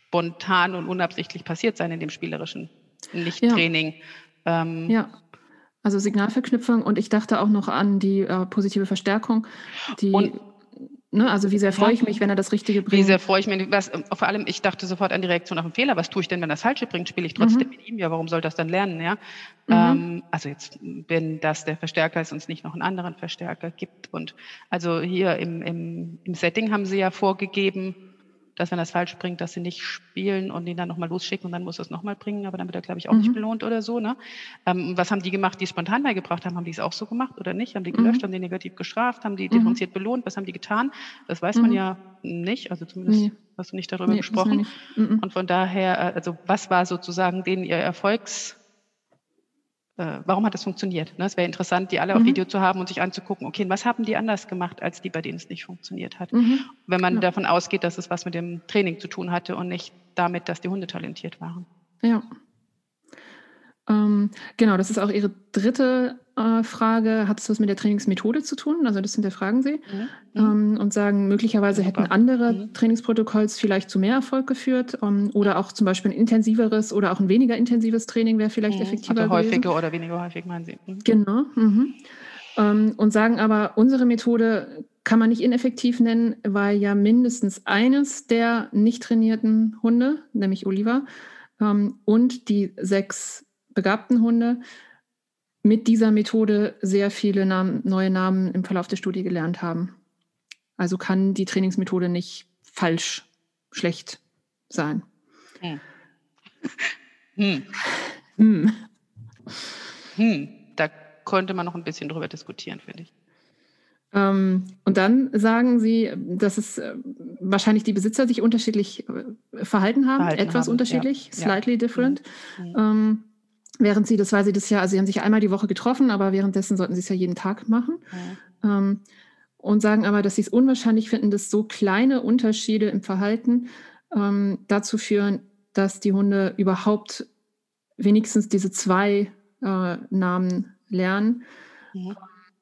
Speaker 1: spontan und unabsichtlich passiert sein in dem spielerischen
Speaker 2: Ja.
Speaker 1: Nicht-Training. Ähm,
Speaker 2: Ja. Also Signalverknüpfung, und ich dachte auch noch an die äh, positive Verstärkung, die,
Speaker 1: Und
Speaker 2: ne, also wie sehr freue
Speaker 1: ja,
Speaker 2: ich mich, wenn er das Richtige
Speaker 1: wie
Speaker 2: bringt.
Speaker 1: sehr freue ich mich, was, äh, vor allem, ich dachte sofort an die Reaktion auf den Fehler. Was tue ich denn, wenn er das Falsche bringt? Spiele ich trotzdem
Speaker 2: Mhm.
Speaker 1: mit ihm? Ja, warum soll das dann lernen? Ja,
Speaker 2: Mhm.
Speaker 1: ähm, also jetzt, wenn das der Verstärker ist und es nicht noch einen anderen Verstärker gibt. Und also hier im, im, im Setting haben sie ja vorgegeben, dass wenn er es falsch bringt, dass sie nicht spielen und ihn dann nochmal losschicken und dann muss er es nochmal bringen, aber dann wird er, glaube ich, auch nicht
Speaker 2: Mhm.
Speaker 1: belohnt oder so. Ne? Ähm, was haben die gemacht, die es spontan beigebracht haben? Haben die es auch so gemacht oder nicht? Haben die gelöscht,
Speaker 2: Mhm.
Speaker 1: haben die negativ gestraft, haben die
Speaker 2: Mhm.
Speaker 1: differenziert belohnt? Was haben die getan? Das weiß man
Speaker 2: Mhm.
Speaker 1: ja nicht, also zumindest
Speaker 2: Nee,
Speaker 1: hast du nicht darüber
Speaker 2: nee, wissen wir
Speaker 1: gesprochen.
Speaker 2: nicht. Mhm.
Speaker 1: Und von daher, äh, also was war sozusagen denen ihr Erfolgs, äh, warum hat das funktioniert? Ne? Es wäre interessant, die alle auf
Speaker 2: Mhm.
Speaker 1: Video zu haben und sich anzugucken, okay, was haben die anders gemacht, als die, bei denen es nicht funktioniert hat?
Speaker 2: Mhm.
Speaker 1: Wenn man
Speaker 2: Ja.
Speaker 1: davon ausgeht, dass es was mit dem Training zu tun hatte und nicht damit, dass die Hunde talentiert waren.
Speaker 2: Ja. Ähm, genau, das ist auch Ihre dritte äh, Frage. Hat es was mit der Trainingsmethode zu tun? Also das hinterfragen Sie.
Speaker 1: Mhm. Mhm.
Speaker 2: Ähm, und sagen, möglicherweise hätten
Speaker 1: Super.
Speaker 2: andere
Speaker 1: Mhm.
Speaker 2: Trainingsprotokolls vielleicht zu mehr Erfolg geführt. Ähm, oder auch zum Beispiel ein intensiveres oder auch ein weniger intensives Training wäre vielleicht
Speaker 1: Mhm.
Speaker 2: effektiver
Speaker 1: Also
Speaker 2: gewesen.
Speaker 1: häufiger oder weniger häufig, meinen Sie? Mhm.
Speaker 2: Genau. Mhm. Ähm, und sagen aber, unsere Methode kann man nicht ineffektiv nennen, weil ja mindestens eines der nicht trainierten Hunde, nämlich Oliver, ähm, und die sechs begabten Hunde mit dieser Methode sehr viele Namen, neue Namen im Verlauf der Studie gelernt haben. Also kann die Trainingsmethode nicht falsch, schlecht sein.
Speaker 1: Hm. Hm.
Speaker 2: Hm.
Speaker 1: Hm. Da könnte man noch ein bisschen drüber diskutieren, finde ich.
Speaker 2: Ähm, und dann sagen Sie, dass es äh, wahrscheinlich die Besitzer sich unterschiedlich äh, verhalten haben,
Speaker 1: Verhalten
Speaker 2: etwas
Speaker 1: haben,
Speaker 2: unterschiedlich,
Speaker 1: ja, ja.
Speaker 2: slightly different.
Speaker 1: Mhm.
Speaker 2: Ähm, während Sie, das war Sie das ja, also Sie haben sich einmal die Woche getroffen, aber währenddessen sollten Sie es ja jeden Tag machen.
Speaker 1: Mhm.
Speaker 2: Ähm, und sagen aber, dass Sie es unwahrscheinlich finden, dass so kleine Unterschiede im Verhalten ähm, dazu führen, dass die Hunde überhaupt wenigstens diese zwei äh, Namen lernen.
Speaker 1: Mhm.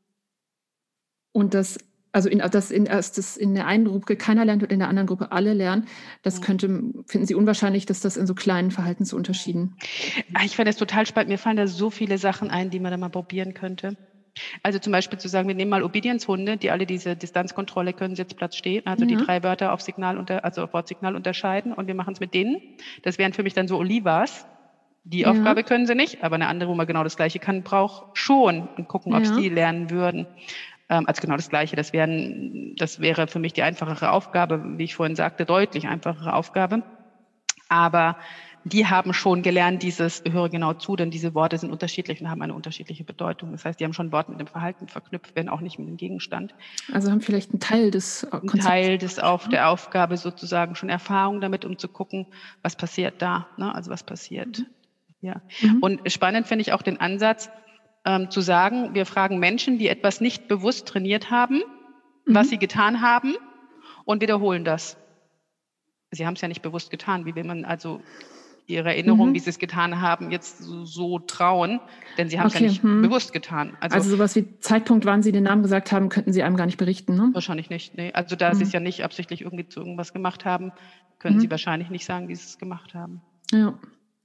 Speaker 2: Und das, also in, dass in, dass das in der einen Gruppe keiner lernt und in der anderen Gruppe alle lernen, das
Speaker 1: Mhm.
Speaker 2: könnte, finden Sie unwahrscheinlich, dass das in so kleinen Verhaltensunterschieden.
Speaker 1: Ah, ich finde es total spannend. Mir fallen da so viele Sachen ein, die man da mal probieren könnte. Also zum Beispiel zu sagen, wir nehmen mal Obedience-Hunde, die alle diese Distanzkontrolle können, Sitzplatz stehen, also die
Speaker 2: Ja.
Speaker 1: drei Wörter auf Signal unter, also auf Wortsignal unterscheiden, und wir machen es mit denen. Das wären für mich dann so Olivas. Die
Speaker 2: Ja.
Speaker 1: Aufgabe können sie nicht, aber eine andere, wo man genau das Gleiche kann, braucht schon, und gucken, ob
Speaker 2: Ja.
Speaker 1: sie lernen würden. Ähm, also genau das Gleiche. Das wären, das wäre für mich die einfachere Aufgabe, wie ich vorhin sagte, deutlich einfachere Aufgabe. Aber die haben schon gelernt, dieses höre genau zu, denn diese Worte sind unterschiedlich und haben eine unterschiedliche Bedeutung. Das heißt, die haben schon ein Wort mit dem Verhalten verknüpft, wenn auch nicht mit dem Gegenstand.
Speaker 2: Also haben vielleicht einen Teil des Konzepts.
Speaker 1: Ein Teil des auf der Aufgabe sozusagen schon Erfahrung damit, um zu gucken, was passiert da, ne? Also was passiert. Mhm. Ja. Mhm. Und spannend finde ich auch den Ansatz, ähm, zu sagen, wir fragen Menschen, die etwas nicht bewusst trainiert haben, mhm. was sie getan haben, und wiederholen das. Sie haben es ja nicht bewusst getan. Wie will man also ihre Erinnerung, mhm. wie sie es getan haben, jetzt so, so trauen? Denn sie haben es okay. ja nicht hm. bewusst getan.
Speaker 2: Also, also sowas wie Zeitpunkt, wann sie den Namen gesagt haben, könnten sie einem gar nicht berichten, ne?
Speaker 1: Wahrscheinlich nicht. Nee. Also da mhm. sie es ja nicht absichtlich irgendwie zu irgendwas gemacht haben, können mhm. sie wahrscheinlich nicht sagen, wie sie es gemacht haben.
Speaker 2: Ja.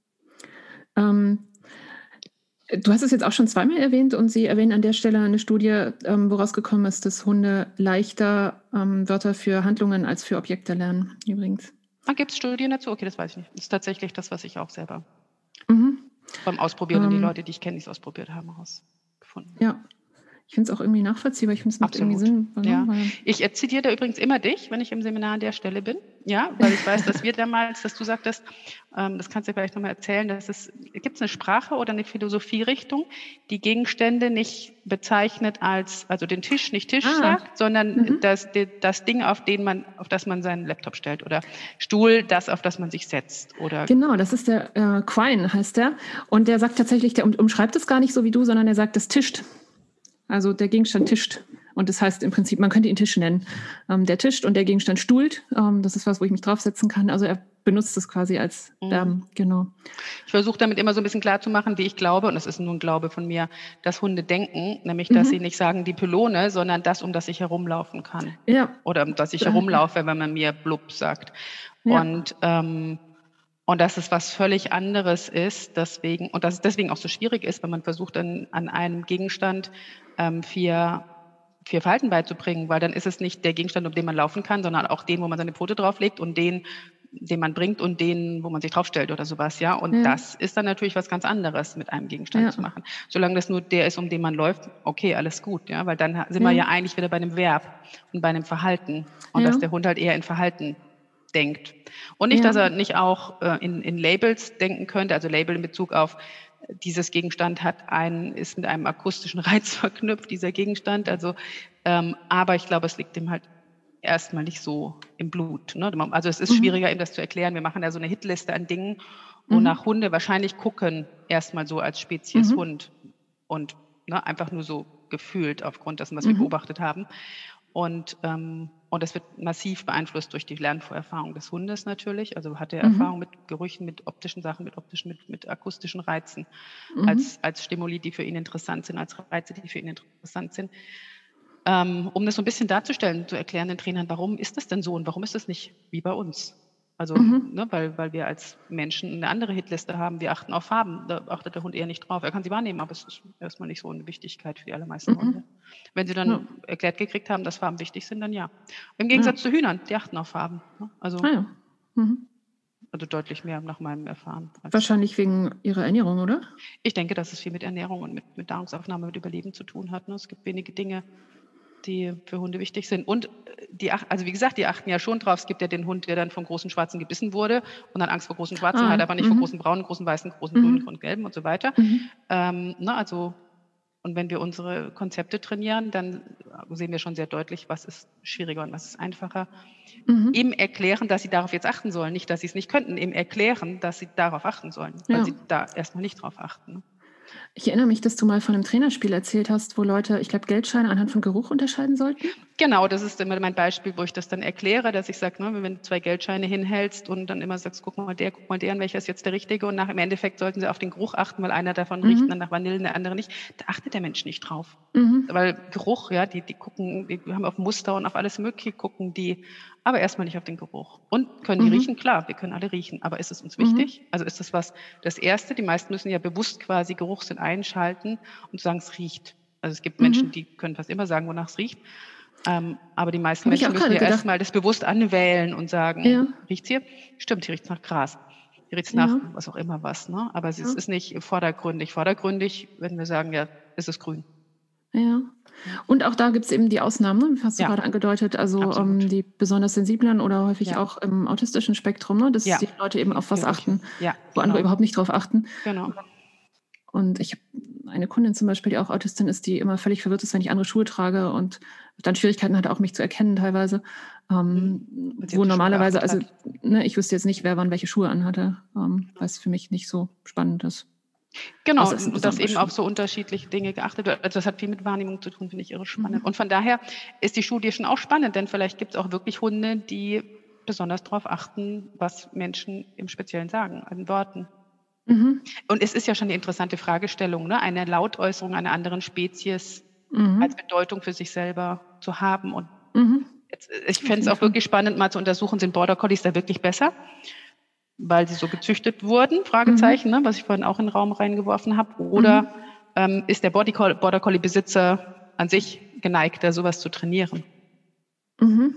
Speaker 2: Ähm, du hast es jetzt auch schon zweimal erwähnt, und Sie erwähnen an der Stelle eine Studie, ähm, woraus gekommen ist, dass Hunde leichter ähm, Wörter für Handlungen als für Objekte lernen, übrigens.
Speaker 1: Ah, gibt es Studien dazu? Okay, das weiß ich nicht. Das ist tatsächlich das, was ich auch selber
Speaker 2: mhm.
Speaker 1: beim Ausprobieren
Speaker 2: ähm,
Speaker 1: und die Leute, die ich kenne, die es ausprobiert haben, herausgefunden.
Speaker 2: Ja. Ich finde es auch irgendwie nachvollziehbar. Ich finde, es macht
Speaker 1: Absolut.
Speaker 2: irgendwie Sinn.
Speaker 1: Ja. Ich zitiere da übrigens immer dich, wenn ich im Seminar an der Stelle bin. Ja, weil ich weiß, dass wir damals, dass du sagtest, ähm, das kannst du vielleicht nochmal erzählen, dass es, gibt es eine Sprache oder eine Philosophierichtung, die Gegenstände nicht bezeichnet als, also den Tisch nicht Tisch ah. sagt, sondern mhm. das, das Ding, auf den man, auf das man seinen Laptop stellt, oder Stuhl, das, auf das man sich setzt, oder.
Speaker 2: Genau, das ist der äh, Quine, heißt der. Und der sagt tatsächlich, der um, umschreibt es gar nicht so wie du, sondern er sagt, das tischt. Also der Gegenstand tischt. Und das heißt im Prinzip, man könnte ihn Tisch nennen. Ähm, der tischt und der Gegenstand stuhlt. Ähm, das ist was, wo ich mich draufsetzen kann. Also er benutzt es quasi als, Verben. Mhm. Genau.
Speaker 1: Ich versuche damit immer so ein bisschen klarzumachen, wie ich glaube, und das ist nur ein Glaube von mir, dass Hunde denken, nämlich, dass mhm. sie nicht sagen die Pylone, sondern das, um das ich herumlaufen kann.
Speaker 2: Ja.
Speaker 1: Oder um das ich herumlaufe, wenn man mir blub sagt. Ja. Und ähm, Und dass es was völlig anderes ist, deswegen, und dass es deswegen auch so schwierig ist, wenn man versucht, dann an einem Gegenstand ähm, vier, vier Verhalten beizubringen, weil dann ist es nicht der Gegenstand, um den man laufen kann, sondern auch den, wo man seine Pfote drauflegt und den, den man bringt und den, wo man sich draufstellt oder sowas, ja. Und
Speaker 2: Ja.
Speaker 1: das ist dann natürlich was ganz anderes mit einem Gegenstand
Speaker 2: Ja.
Speaker 1: zu machen. Solange das nur der ist, um den man läuft, okay, alles gut, ja, weil dann sind
Speaker 2: Ja.
Speaker 1: wir ja eigentlich wieder bei einem Verb und bei einem Verhalten und
Speaker 2: Ja.
Speaker 1: dass der Hund halt eher in Verhalten denkt. Und nicht,
Speaker 2: Ja.
Speaker 1: dass er nicht auch äh, in, in Labels denken könnte, also Label in Bezug auf dieses Gegenstand hat einen, ist mit einem akustischen Reiz verknüpft, dieser Gegenstand. Also, ähm, aber ich glaube, es liegt ihm halt erstmal nicht so im Blut. Ne? Also es ist
Speaker 2: Mhm.
Speaker 1: schwieriger, ihm das zu erklären. Wir machen da so eine Hitliste an Dingen, wonach
Speaker 2: Mhm.
Speaker 1: Hunde wahrscheinlich gucken, erstmal so als Spezies
Speaker 2: Mhm.
Speaker 1: Hund. Und ne, einfach nur so gefühlt aufgrund dessen, was
Speaker 2: Mhm.
Speaker 1: wir beobachtet haben. Und, ähm, und das wird massiv beeinflusst durch die Lernvorerfahrung des Hundes natürlich. Also hat er
Speaker 2: Mhm.
Speaker 1: Erfahrung mit Gerüchen, mit optischen Sachen, mit optischen, mit, mit akustischen Reizen,
Speaker 2: Mhm.
Speaker 1: als, als Stimuli, die für ihn interessant sind, als Reize, die für ihn interessant sind. Ähm, um das so ein bisschen darzustellen, zu erklären den Trainern, warum ist das denn so und warum ist das nicht wie bei uns? Also,
Speaker 2: Mhm.
Speaker 1: ne, weil, weil wir als Menschen eine andere Hitliste haben. Wir achten auf Farben, da achtet der Hund eher nicht drauf. Er kann sie wahrnehmen, aber es ist erstmal nicht so eine Wichtigkeit für die allermeisten
Speaker 2: Mhm.
Speaker 1: Hunde. Wenn sie dann
Speaker 2: Ja.
Speaker 1: erklärt gekriegt haben, dass Farben wichtig sind, dann ja. Im
Speaker 2: Ja.
Speaker 1: Gegensatz zu Hühnern, die achten auf Farben. Ne? Also,
Speaker 2: Ah ja. Mhm.
Speaker 1: also deutlich mehr nach meinem Erfahren. Als
Speaker 2: Wahrscheinlich wegen ihrer Ernährung, oder?
Speaker 1: ich denke, dass es viel mit Ernährung und mit, mit Nahrungsaufnahme, mit Überleben zu tun hat. Ne? Es gibt wenige Dinge, die für Hunde wichtig sind. Und die, also wie gesagt, die achten ja schon drauf. Es gibt ja den Hund, der dann vom großen Schwarzen gebissen wurde und dann Angst vor großen Schwarzen
Speaker 2: Ah.
Speaker 1: hat, aber nicht vor
Speaker 2: Mhm.
Speaker 1: großen Braunen, großen Weißen, großen Grünen,
Speaker 2: Mhm.
Speaker 1: großen Gelben und so weiter.
Speaker 2: Mhm.
Speaker 1: Ähm, ne, also, und wenn wir unsere Konzepte trainieren, dann sehen wir schon sehr deutlich, was ist schwieriger und was ist einfacher.
Speaker 2: Mhm.
Speaker 1: Ihm erklären, dass sie darauf jetzt achten sollen, nicht, dass sie es nicht könnten, ihm erklären, dass sie darauf achten sollen, weil
Speaker 2: Ja.
Speaker 1: sie da erstmal nicht drauf achten. Ne?
Speaker 2: Ich erinnere mich, dass du mal von einem Trainerspiel erzählt hast, wo Leute, ich glaube, Geldscheine anhand von Geruch unterscheiden sollten.
Speaker 1: Genau, das ist immer mein Beispiel, wo ich das dann erkläre, dass ich sage, ne, wenn du zwei Geldscheine hinhältst und dann immer sagst, guck mal der, guck mal der, und welcher ist jetzt der richtige, und nach im Endeffekt sollten sie auf den Geruch achten, weil einer davon
Speaker 2: Mhm.
Speaker 1: riecht dann nach Vanille, der andere nicht. Da achtet der Mensch nicht drauf.
Speaker 2: Mhm.
Speaker 1: Weil Geruch, ja, die, die gucken, die haben auf Muster und auf alles Mögliche gucken die, aber erstmal nicht auf den Geruch. Und können die
Speaker 2: Mhm.
Speaker 1: riechen? Klar, wir können alle riechen, aber ist es uns
Speaker 2: Mhm.
Speaker 1: wichtig? Also ist das was, das Erste, die meisten müssen ja bewusst quasi Geruchssinn einschalten und sagen, es riecht. Also es gibt
Speaker 2: Mhm.
Speaker 1: Menschen, die können fast immer sagen, wonach es riecht. Ähm, aber die meisten
Speaker 2: Habe ich
Speaker 1: Menschen
Speaker 2: auch
Speaker 1: müssen
Speaker 2: gerade
Speaker 1: ja
Speaker 2: gedacht.
Speaker 1: erstmal das bewusst anwählen und sagen,
Speaker 2: Ja.
Speaker 1: riecht's hier? Stimmt, hier riecht's nach Gras. Hier riecht's
Speaker 2: Ja.
Speaker 1: nach was auch immer was, ne? Aber es
Speaker 2: Ja.
Speaker 1: ist nicht vordergründig. Vordergründig, wenn wir sagen, ja, ist es grün.
Speaker 2: Ja. Und auch da gibt es eben die Ausnahmen, ne? Hast du
Speaker 1: Ja.
Speaker 2: gerade angedeutet, also
Speaker 1: Absolut.
Speaker 2: ähm, die besonders sensiblen oder häufig
Speaker 1: Ja.
Speaker 2: auch im autistischen Spektrum, ne? dass
Speaker 1: Ja.
Speaker 2: die Leute eben auf was
Speaker 1: Die
Speaker 2: achten,
Speaker 1: Ja,
Speaker 2: wo andere
Speaker 1: genau.
Speaker 2: überhaupt nicht drauf achten.
Speaker 1: Genau.
Speaker 2: Und ich habe eine Kundin zum Beispiel, die auch Autistin ist, die immer völlig verwirrt ist, wenn ich andere Schuhe trage und dann Schwierigkeiten hatte, auch mich zu erkennen teilweise. Ähm,
Speaker 1: Weil sie
Speaker 2: wo
Speaker 1: auf die Schuhe
Speaker 2: normalerweise,
Speaker 1: geachtet
Speaker 2: also
Speaker 1: hat.
Speaker 2: ne, ich wüsste jetzt nicht, wer wann welche Schuhe anhatte, ähm, weil es für mich nicht so spannend ist.
Speaker 1: Genau,
Speaker 2: Außer es sind
Speaker 1: und dass
Speaker 2: besondere
Speaker 1: eben
Speaker 2: Schuhe.
Speaker 1: auf so unterschiedliche Dinge geachtet wird. Also das hat viel mit Wahrnehmung zu tun, finde ich irre spannend.
Speaker 2: Mhm.
Speaker 1: Und von daher ist die Studie schon auch spannend, denn vielleicht gibt es auch wirklich Hunde, die besonders darauf achten, was Menschen im Speziellen sagen, an Worten.
Speaker 2: Mhm.
Speaker 1: Und es ist ja schon eine interessante Fragestellung, ne? Eine Lautäußerung einer anderen Spezies
Speaker 2: Mhm.
Speaker 1: als Bedeutung für sich selber zu haben. Und
Speaker 2: Mhm.
Speaker 1: jetzt, ich
Speaker 2: Auf
Speaker 1: fände es
Speaker 2: jeden
Speaker 1: auch
Speaker 2: Fall.
Speaker 1: wirklich spannend, mal zu untersuchen, sind Border Collies da wirklich besser, weil sie so gezüchtet wurden, Fragezeichen, ne? Was ich vorhin auch in den Raum reingeworfen habe. Oder
Speaker 2: Mhm.
Speaker 1: ähm, ist der Border Collie- Border Collie-Besitzer an sich geneigter, sowas zu trainieren?
Speaker 2: Mhm.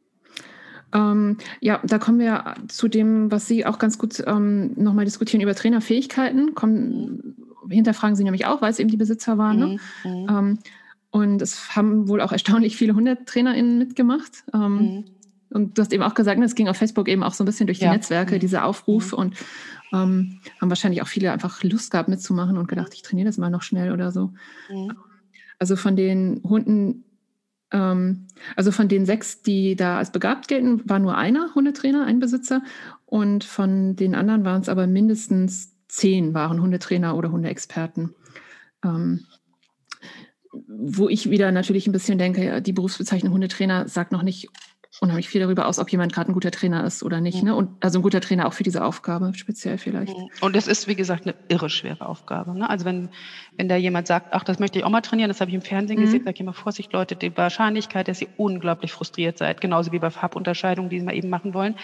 Speaker 2: Ähm, ja, da kommen wir zu dem, was Sie auch ganz gut ähm, nochmal diskutieren über Trainerfähigkeiten. Kommen, hinterfragen Sie nämlich auch, weil es eben die Besitzer waren. Ne?
Speaker 1: Mhm. Mhm.
Speaker 2: Ähm, und es haben wohl auch erstaunlich viele HundetrainerInnen mitgemacht. Ähm,
Speaker 1: Mhm.
Speaker 2: Und du hast eben auch gesagt, ne, es ging auf Facebook eben auch so ein bisschen durch die
Speaker 1: Ja.
Speaker 2: Netzwerke,
Speaker 1: Mhm.
Speaker 2: dieser Aufruf.
Speaker 1: Mhm.
Speaker 2: Und ähm, haben wahrscheinlich auch viele einfach Lust gehabt mitzumachen und gedacht, ich trainiere das mal noch schnell oder so.
Speaker 1: Mhm.
Speaker 2: Also von den Hunden, ähm, also von den sechs, die da als begabt gelten, war nur einer Hundetrainer, ein Besitzer. Und von den anderen waren es aber mindestens zehn waren Hundetrainer oder Hundeexperten. Ähm, wo ich wieder natürlich ein bisschen denke, ja, die Berufsbezeichnung Hundetrainer sagt noch nicht unheimlich viel darüber aus, ob jemand gerade ein guter Trainer ist oder nicht.
Speaker 1: Mhm.
Speaker 2: Ne? Und also ein guter Trainer auch für diese Aufgabe speziell vielleicht.
Speaker 1: Und es ist, wie gesagt, eine irre schwere Aufgabe. Ne? Also wenn, wenn da jemand sagt, ach, das möchte ich auch mal trainieren, das habe ich im Fernsehen
Speaker 2: Mhm.
Speaker 1: gesehen, sage ich immer, Vorsicht, Leute, die Wahrscheinlichkeit, dass ihr unglaublich frustriert seid, genauso wie bei Farbunterscheidungen, die wir eben machen wollen,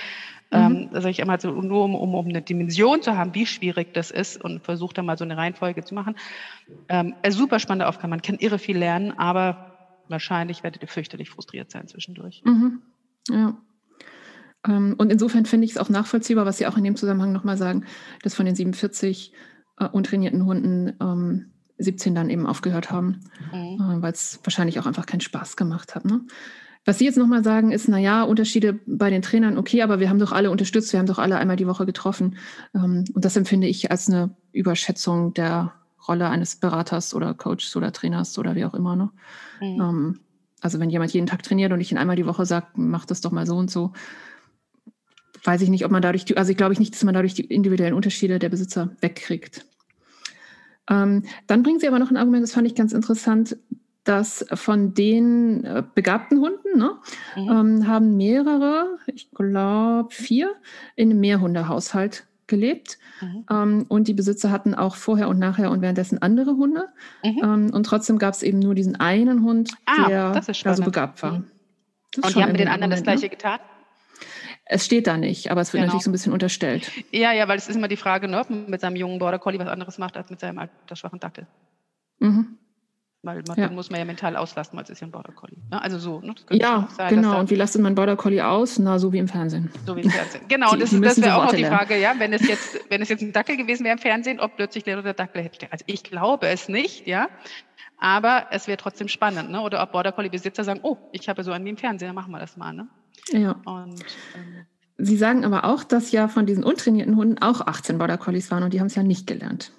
Speaker 1: Ähm, sage ich einmal so, nur um, um, um eine Dimension zu haben, wie schwierig das ist und versuche da mal so eine Reihenfolge zu machen. Ähm, eine super spannende Aufgabe, man kann irre viel lernen, aber wahrscheinlich werdet ihr fürchterlich frustriert sein zwischendurch.
Speaker 2: Mhm. Ja. Ähm, und insofern finde ich es auch nachvollziehbar, was Sie auch in dem Zusammenhang nochmal sagen, dass von den siebenundvierzig äh, untrainierten Hunden ähm, siebzehn dann eben aufgehört haben,
Speaker 1: Mhm.
Speaker 2: äh, weil es wahrscheinlich auch einfach keinen Spaß gemacht hat. Ne? Was Sie jetzt nochmal sagen, ist, naja, Unterschiede bei den Trainern, okay, aber wir haben doch alle unterstützt, wir haben doch alle einmal die Woche getroffen. Ähm, und das empfinde ich als eine Überschätzung der Rolle eines Beraters oder Coaches oder Trainers oder wie auch immer. Ne?
Speaker 1: Mhm.
Speaker 2: Ähm, also wenn jemand jeden Tag trainiert und ich ihn einmal die Woche sage, mach das doch mal so und so, weiß ich nicht, ob man dadurch, die, also ich glaube ich nicht, dass man dadurch die individuellen Unterschiede der Besitzer wegkriegt. Ähm, dann bringen Sie aber noch ein Argument, das fand ich ganz interessant, dass von den äh, begabten Hunden ne,
Speaker 1: Mhm.
Speaker 2: ähm, haben mehrere, ich glaube vier, in einem Mehrhundehaushalt gelebt.
Speaker 1: Mhm.
Speaker 2: Ähm, und die Besitzer hatten auch vorher und nachher und währenddessen andere Hunde.
Speaker 1: Mhm.
Speaker 2: Ähm, und trotzdem gab es eben nur diesen einen Hund,
Speaker 1: Ah,
Speaker 2: der
Speaker 1: das ist
Speaker 2: da so
Speaker 1: spannend.
Speaker 2: begabt war.
Speaker 1: Mhm.
Speaker 2: Das ist
Speaker 1: Und die
Speaker 2: schon
Speaker 1: haben mit
Speaker 2: irgendwie
Speaker 1: den
Speaker 2: ein
Speaker 1: anderen das
Speaker 2: Argument,
Speaker 1: Gleiche
Speaker 2: ne?
Speaker 1: getan?
Speaker 2: Es steht da nicht, aber es wird
Speaker 1: Genau.
Speaker 2: natürlich so ein bisschen unterstellt.
Speaker 1: Ja, ja, weil es ist immer die Frage, ne, ob man mit seinem jungen Border Collie was anderes macht als mit seinem altersschwachen Dackel.
Speaker 2: Mhm.
Speaker 1: Weil man,
Speaker 2: Ja.
Speaker 1: den muss man ja mental auslasten, weil es ist ja ein Border Collie. Ne? Also so, ne? Das könnte schon
Speaker 2: Ja,
Speaker 1: auch sein, dass
Speaker 2: genau.
Speaker 1: da,
Speaker 2: Und wie lasst man Border Collie aus? Na, so wie im Fernsehen.
Speaker 1: so wie im Fernsehen. Genau,
Speaker 2: Die,
Speaker 1: das,
Speaker 2: die
Speaker 1: ist- das
Speaker 2: müssen
Speaker 1: wäre auch noch
Speaker 2: Worte
Speaker 1: die
Speaker 2: lernen.
Speaker 1: Frage, ja, wenn es jetzt, wenn es jetzt ein Dackel gewesen wäre im Fernsehen, ob plötzlich der oder Dackel hätte. Also ich glaube es nicht, ja. Aber es wäre trotzdem spannend, ne? Oder ob Border Collie Besitzer sagen, oh, ich habe so einen wie im Fernsehen, dann machen wir das mal, ne?
Speaker 2: Ja.
Speaker 1: Und ähm,
Speaker 2: Sie sagen aber auch, dass ja von diesen untrainierten Hunden auch achtzehn Border Collies waren und die haben es ja nicht gelernt.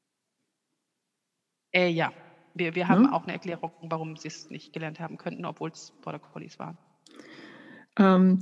Speaker 1: äh, ja, wir, wir haben
Speaker 2: Ne?
Speaker 1: auch eine Erklärung, warum sie es nicht gelernt haben könnten, obwohl es Border Collies waren.
Speaker 2: Ähm,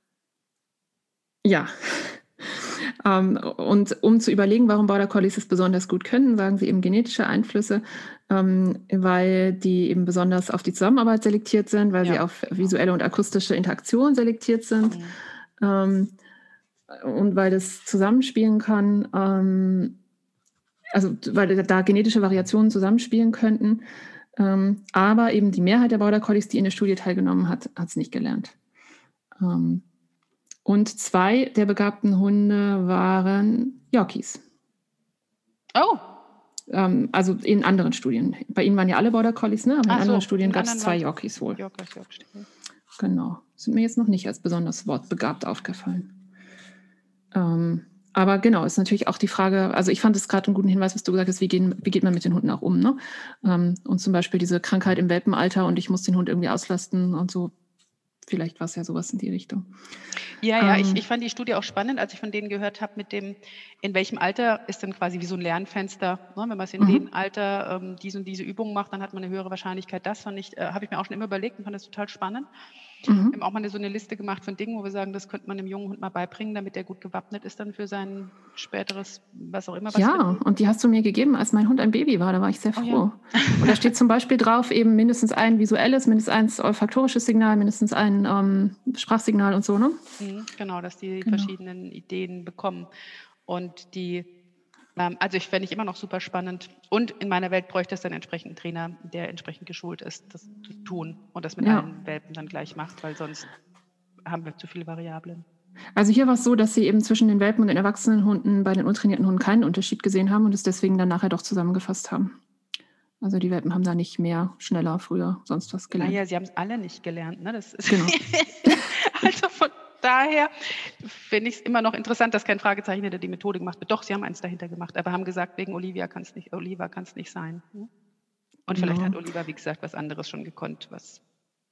Speaker 2: ja. ähm, und um zu überlegen, warum Border Collies es besonders gut können, sagen sie eben genetische Einflüsse, ähm, weil die eben besonders auf die Zusammenarbeit selektiert sind, weil
Speaker 1: Ja,
Speaker 2: sie auf
Speaker 1: genau.
Speaker 2: visuelle und akustische Interaktion selektiert sind.
Speaker 1: Mhm.
Speaker 2: Ähm, und weil das zusammenspielen kann, ähm, also weil da genetische Variationen zusammenspielen könnten. Ähm, aber eben die Mehrheit der Border Collies, die in der Studie teilgenommen hat, hat es nicht gelernt. Ähm, und zwei der begabten Hunde waren Yorkies.
Speaker 1: Oh,
Speaker 2: Ähm, also in anderen Studien. Bei Ihnen waren ja alle Border Collies, ne? Aber in
Speaker 1: ach
Speaker 2: anderen
Speaker 1: so,
Speaker 2: Studien
Speaker 1: in
Speaker 2: gab es
Speaker 1: anderen
Speaker 2: zwei
Speaker 1: waren
Speaker 2: Yorkies wohl.
Speaker 1: Yorkers, Yorkshire.
Speaker 2: Genau. Sind mir jetzt noch nicht als besonders wortbegabt aufgefallen. Ähm, aber genau, ist natürlich auch die Frage, also ich fand es gerade einen guten Hinweis, was du gesagt hast, wie, gehen, wie geht man mit den Hunden auch um, ne? Ähm, und zum Beispiel diese Krankheit im Welpenalter und ich muss den Hund irgendwie auslasten und so. Vielleicht war es ja sowas in die Richtung.
Speaker 1: Ja, ja,
Speaker 2: Ähm,
Speaker 1: ich, ich fand die Studie auch spannend, als ich von denen gehört habe, mit dem, in welchem Alter ist denn quasi wie so ein Lernfenster. Ne? Wenn man es in
Speaker 2: Mhm.
Speaker 1: dem Alter ähm, diese und diese Übungen macht, dann hat man eine höhere Wahrscheinlichkeit. Das fand ich, äh, habe ich mir auch schon immer überlegt und fand das total spannend. Wir
Speaker 2: mhm.
Speaker 1: haben auch mal eine, so eine Liste gemacht von Dingen, wo wir sagen, das könnte man dem jungen Hund mal beibringen, damit er gut gewappnet ist dann für sein späteres, was auch immer. Was für
Speaker 2: Ja,
Speaker 1: Leben.
Speaker 2: und die hast du mir gegeben, als mein Hund ein Baby war. Da war ich sehr
Speaker 1: Oh
Speaker 2: froh.
Speaker 1: ja.
Speaker 2: Und da steht zum Beispiel drauf eben mindestens ein visuelles, mindestens ein olfaktorisches Signal, mindestens ein ähm, Sprachsignal und so, ne?
Speaker 1: Mhm, genau, dass die
Speaker 2: Genau.
Speaker 1: verschiedenen Ideen bekommen. Und die, ähm, also ich fände ich immer noch super spannend. Und in meiner Welt bräuchte es dann entsprechend einen Trainer, der entsprechend geschult ist, das zu tun und das mit
Speaker 2: Ja.
Speaker 1: allen Welpen dann gleich macht, weil sonst haben wir zu viele Variablen.
Speaker 2: Also hier war es so, dass sie eben zwischen den Welpen und den erwachsenen Hunden bei den untrainierten Hunden keinen Unterschied gesehen haben und es deswegen dann nachher doch zusammengefasst haben. Also die Welpen haben da nicht mehr, schneller, früher, sonst was gelernt.
Speaker 1: Naja, sie haben es alle nicht gelernt. Ne? Das ist
Speaker 2: Genau.
Speaker 1: also von daher finde ich es immer noch interessant, dass kein Fragezeichen hinter die Methode gemacht wird. Doch, sie haben eins dahinter gemacht, aber haben gesagt, wegen Olivia kann es nicht, Oliva kann es nicht sein. Ne? Und
Speaker 2: Genau.
Speaker 1: vielleicht hat Oliva, wie gesagt, was anderes schon gekonnt, was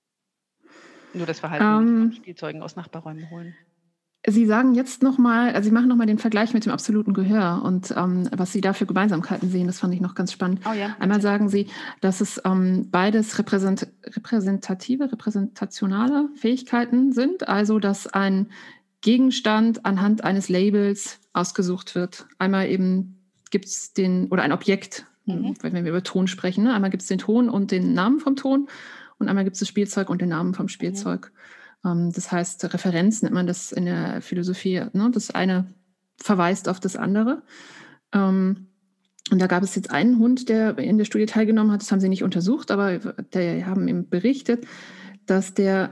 Speaker 1: nur das Verhalten
Speaker 2: Ähm,
Speaker 1: von Spielzeugen aus Nachbarräumen holen.
Speaker 2: Sie sagen jetzt nochmal, also Sie machen nochmal den Vergleich mit dem absoluten Gehör und ähm, was Sie da für Gemeinsamkeiten sehen, das fand ich noch ganz spannend.
Speaker 1: Oh ja,
Speaker 2: Einmal
Speaker 1: erzähl.
Speaker 2: sagen Sie, dass es ähm, beides repräsent repräsentative, repräsentationale Fähigkeiten sind, also dass ein Gegenstand anhand eines Labels ausgesucht wird. Einmal eben gibt es den, oder ein Objekt,
Speaker 1: Mhm.
Speaker 2: wenn wir über Ton sprechen, ne? Einmal gibt es den Ton und den Namen vom Ton und einmal gibt es das Spielzeug und den Namen vom Spielzeug. Mhm. Das heißt, Referenz nennt man das in der Philosophie. Ne? Das eine verweist auf das andere. Und da gab es jetzt einen Hund, der in der Studie teilgenommen hat. Das haben sie nicht untersucht, aber die haben eben berichtet, dass der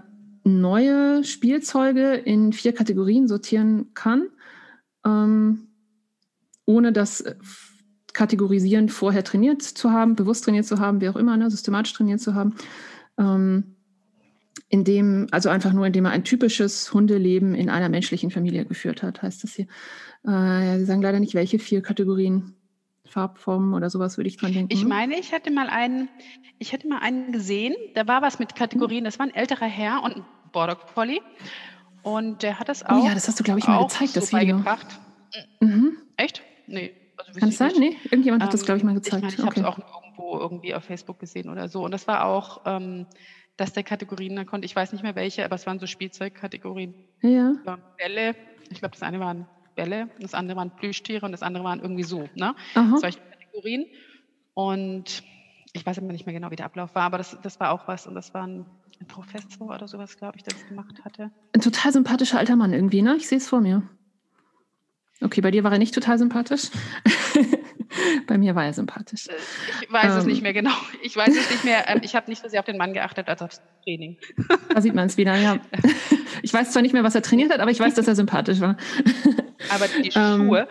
Speaker 2: neue Spielzeuge in vier Kategorien sortieren kann, ähm, ohne das Kategorisieren vorher trainiert zu haben, bewusst trainiert zu haben, wie auch immer, ne, systematisch trainiert zu haben. Ähm, indem, also einfach nur, indem er ein typisches Hundeleben in einer menschlichen Familie geführt hat, heißt das hier. Äh, Sie sagen leider nicht, welche vier Kategorien. Farbformen oder sowas würde ich dran denken.
Speaker 1: Ich
Speaker 2: ne?
Speaker 1: meine, ich hätte mal einen, ich hätte mal einen gesehen, da war was mit Kategorien, das war ein älterer Herr und ein Border Collie. Und der hat das auch,
Speaker 2: Oh ja, das hast du, glaube ich, mal
Speaker 1: auch
Speaker 2: gezeigt,
Speaker 1: so
Speaker 2: das Video.
Speaker 1: beigebracht.
Speaker 2: Mhm.
Speaker 1: Echt? Nee. Also wüsste
Speaker 2: Kann es
Speaker 1: ich
Speaker 2: sein?
Speaker 1: nicht.
Speaker 2: Nee, irgendjemand hat das,
Speaker 1: Ähm,
Speaker 2: glaube ich, mal
Speaker 1: Ich
Speaker 2: gezeigt.
Speaker 1: meine, ich habe
Speaker 2: okay.
Speaker 1: es auch irgendwo irgendwie auf Facebook gesehen oder so. Und das war auch, ähm, dass der Kategorien dann konnte, ich weiß nicht mehr welche, aber es waren so Spielzeugkategorien.
Speaker 2: Ja.
Speaker 1: Es waren Bälle, ich glaube, das eine waren Bälle, das andere waren Plüschtiere und das andere waren irgendwie so, ne?
Speaker 2: Aha.
Speaker 1: Solche Kategorien. Und ich weiß aber nicht mehr genau, wie der Ablauf war, aber das, das war auch was. Und das war ein, ein Professor oder sowas, glaube ich, der das gemacht hatte.
Speaker 2: Ein total sympathischer alter Mann irgendwie, ne? Ich sehe es vor mir. Okay, bei dir war er nicht total sympathisch. Bei mir war er sympathisch.
Speaker 1: Ich weiß
Speaker 2: Ähm.
Speaker 1: es nicht mehr genau. Ich weiß es nicht mehr. Ähm, ich habe nicht so sehr auf den Mann geachtet als aufs Training.
Speaker 2: Da sieht man es wieder, ja. Ich weiß zwar nicht mehr, was er trainiert hat, aber ich weiß, dass er sympathisch war.
Speaker 1: Aber die
Speaker 2: Ähm.
Speaker 1: Schuhe.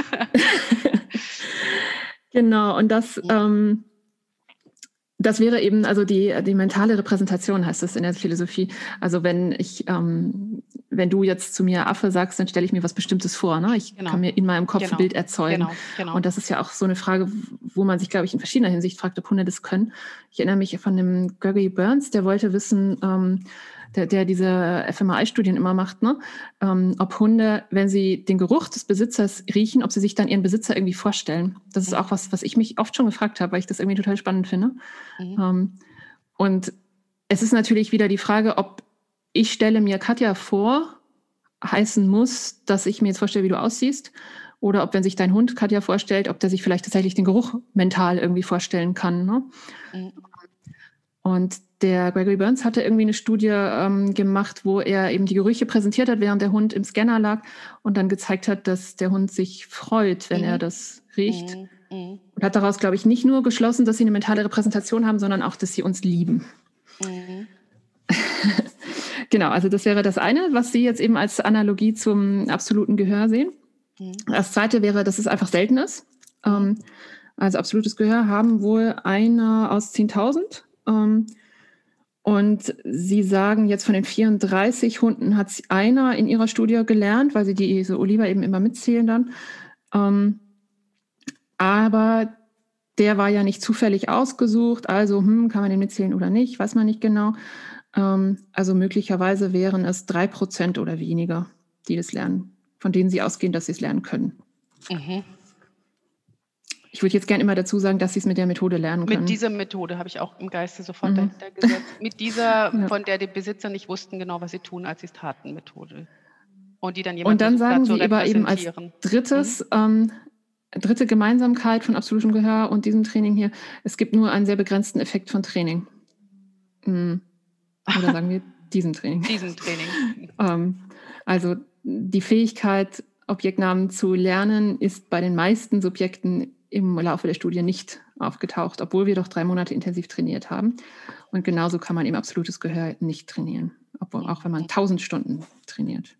Speaker 2: Genau, und das, ähm, das wäre eben, also die, die mentale Repräsentation heißt es in der Philosophie. Also wenn ich, ähm, wenn du jetzt zu mir Affe sagst, dann stelle ich mir was Bestimmtes vor. Ne? Ich
Speaker 1: Genau.
Speaker 2: kann mir in meinem Kopf
Speaker 1: Genau.
Speaker 2: ein Bild erzeugen.
Speaker 1: Genau. Genau.
Speaker 2: Und das ist ja auch so eine Frage, wo man sich, glaube ich, in verschiedener Hinsicht fragt, ob Hunde das können. Ich erinnere mich von dem Gregory Burns, der wollte wissen, ähm, der, der diese F M R I-Studien immer macht, ne? ähm, ob Hunde, wenn sie den Geruch des Besitzers riechen, ob sie sich dann ihren Besitzer irgendwie vorstellen. Das ist
Speaker 1: Mhm.
Speaker 2: auch was, was ich mich oft schon gefragt habe, weil ich das irgendwie total spannend finde.
Speaker 1: Mhm.
Speaker 2: Ähm, und es ist natürlich wieder die Frage, ob ich stelle mir Katja vor, heißen muss, dass ich mir jetzt vorstelle, wie du aussiehst, oder ob, wenn sich dein Hund Katja vorstellt, ob der sich vielleicht tatsächlich den Geruch mental irgendwie vorstellen kann. Ne?
Speaker 1: Mhm.
Speaker 2: Und der Gregory Burns hatte irgendwie eine Studie ähm, gemacht, wo er eben die Gerüche präsentiert hat, während der Hund im Scanner lag und dann gezeigt hat, dass der Hund sich freut, wenn
Speaker 1: Mhm.
Speaker 2: er das riecht.
Speaker 1: Mhm. Mhm.
Speaker 2: Und hat daraus, glaube ich, nicht nur geschlossen, dass sie eine mentale Repräsentation haben, sondern auch, dass sie uns lieben.
Speaker 1: Mhm.
Speaker 2: Genau, also das wäre das eine, was Sie jetzt eben als Analogie zum absoluten Gehör sehen.
Speaker 1: Mhm.
Speaker 2: Das zweite wäre, dass es einfach selten ist. Ähm, also absolutes Gehör haben wohl einer aus zehntausend. Ähm, und Sie sagen, jetzt von den vierunddreißig Hunden hat einer in Ihrer Studie gelernt, weil Sie die so Oliver eben immer mitzählen dann. Ähm, aber der war ja nicht zufällig ausgesucht, also hm, kann man den mitzählen oder nicht, weiß man nicht genau. Ähm, also möglicherweise wären es drei Prozent oder weniger, die das lernen, von denen Sie ausgehen, dass sie es lernen können.
Speaker 1: Mhm.
Speaker 2: Ich würde jetzt gerne immer dazu sagen, dass Sie es mit der Methode lernen können.
Speaker 1: Mit dieser Methode habe ich auch im Geiste sofort
Speaker 2: Mhm.
Speaker 1: dahinter gesetzt. Mit dieser,
Speaker 2: Ja.
Speaker 1: von der die Besitzer nicht wussten genau, was sie tun, als sie es taten, Methode. Und die dann jemand
Speaker 2: Und dann
Speaker 1: versucht hat
Speaker 2: sagen
Speaker 1: zu
Speaker 2: Sie aber eben als
Speaker 1: repräsentieren.
Speaker 2: drittes, ähm, dritte Gemeinsamkeit von absolutem Gehör und diesem Training hier, es gibt nur einen sehr begrenzten Effekt von Training. Mhm. Oder sagen wir diesem Training.
Speaker 1: Diesem Training.
Speaker 2: ähm, also die Fähigkeit, Objektnamen zu lernen, ist bei den meisten Subjekten im Laufe der Studie nicht aufgetaucht, obwohl wir doch drei Monate intensiv trainiert haben. Und genauso kann man eben absolutes Gehör nicht trainieren, obwohl, auch wenn man tausend Stunden trainiert.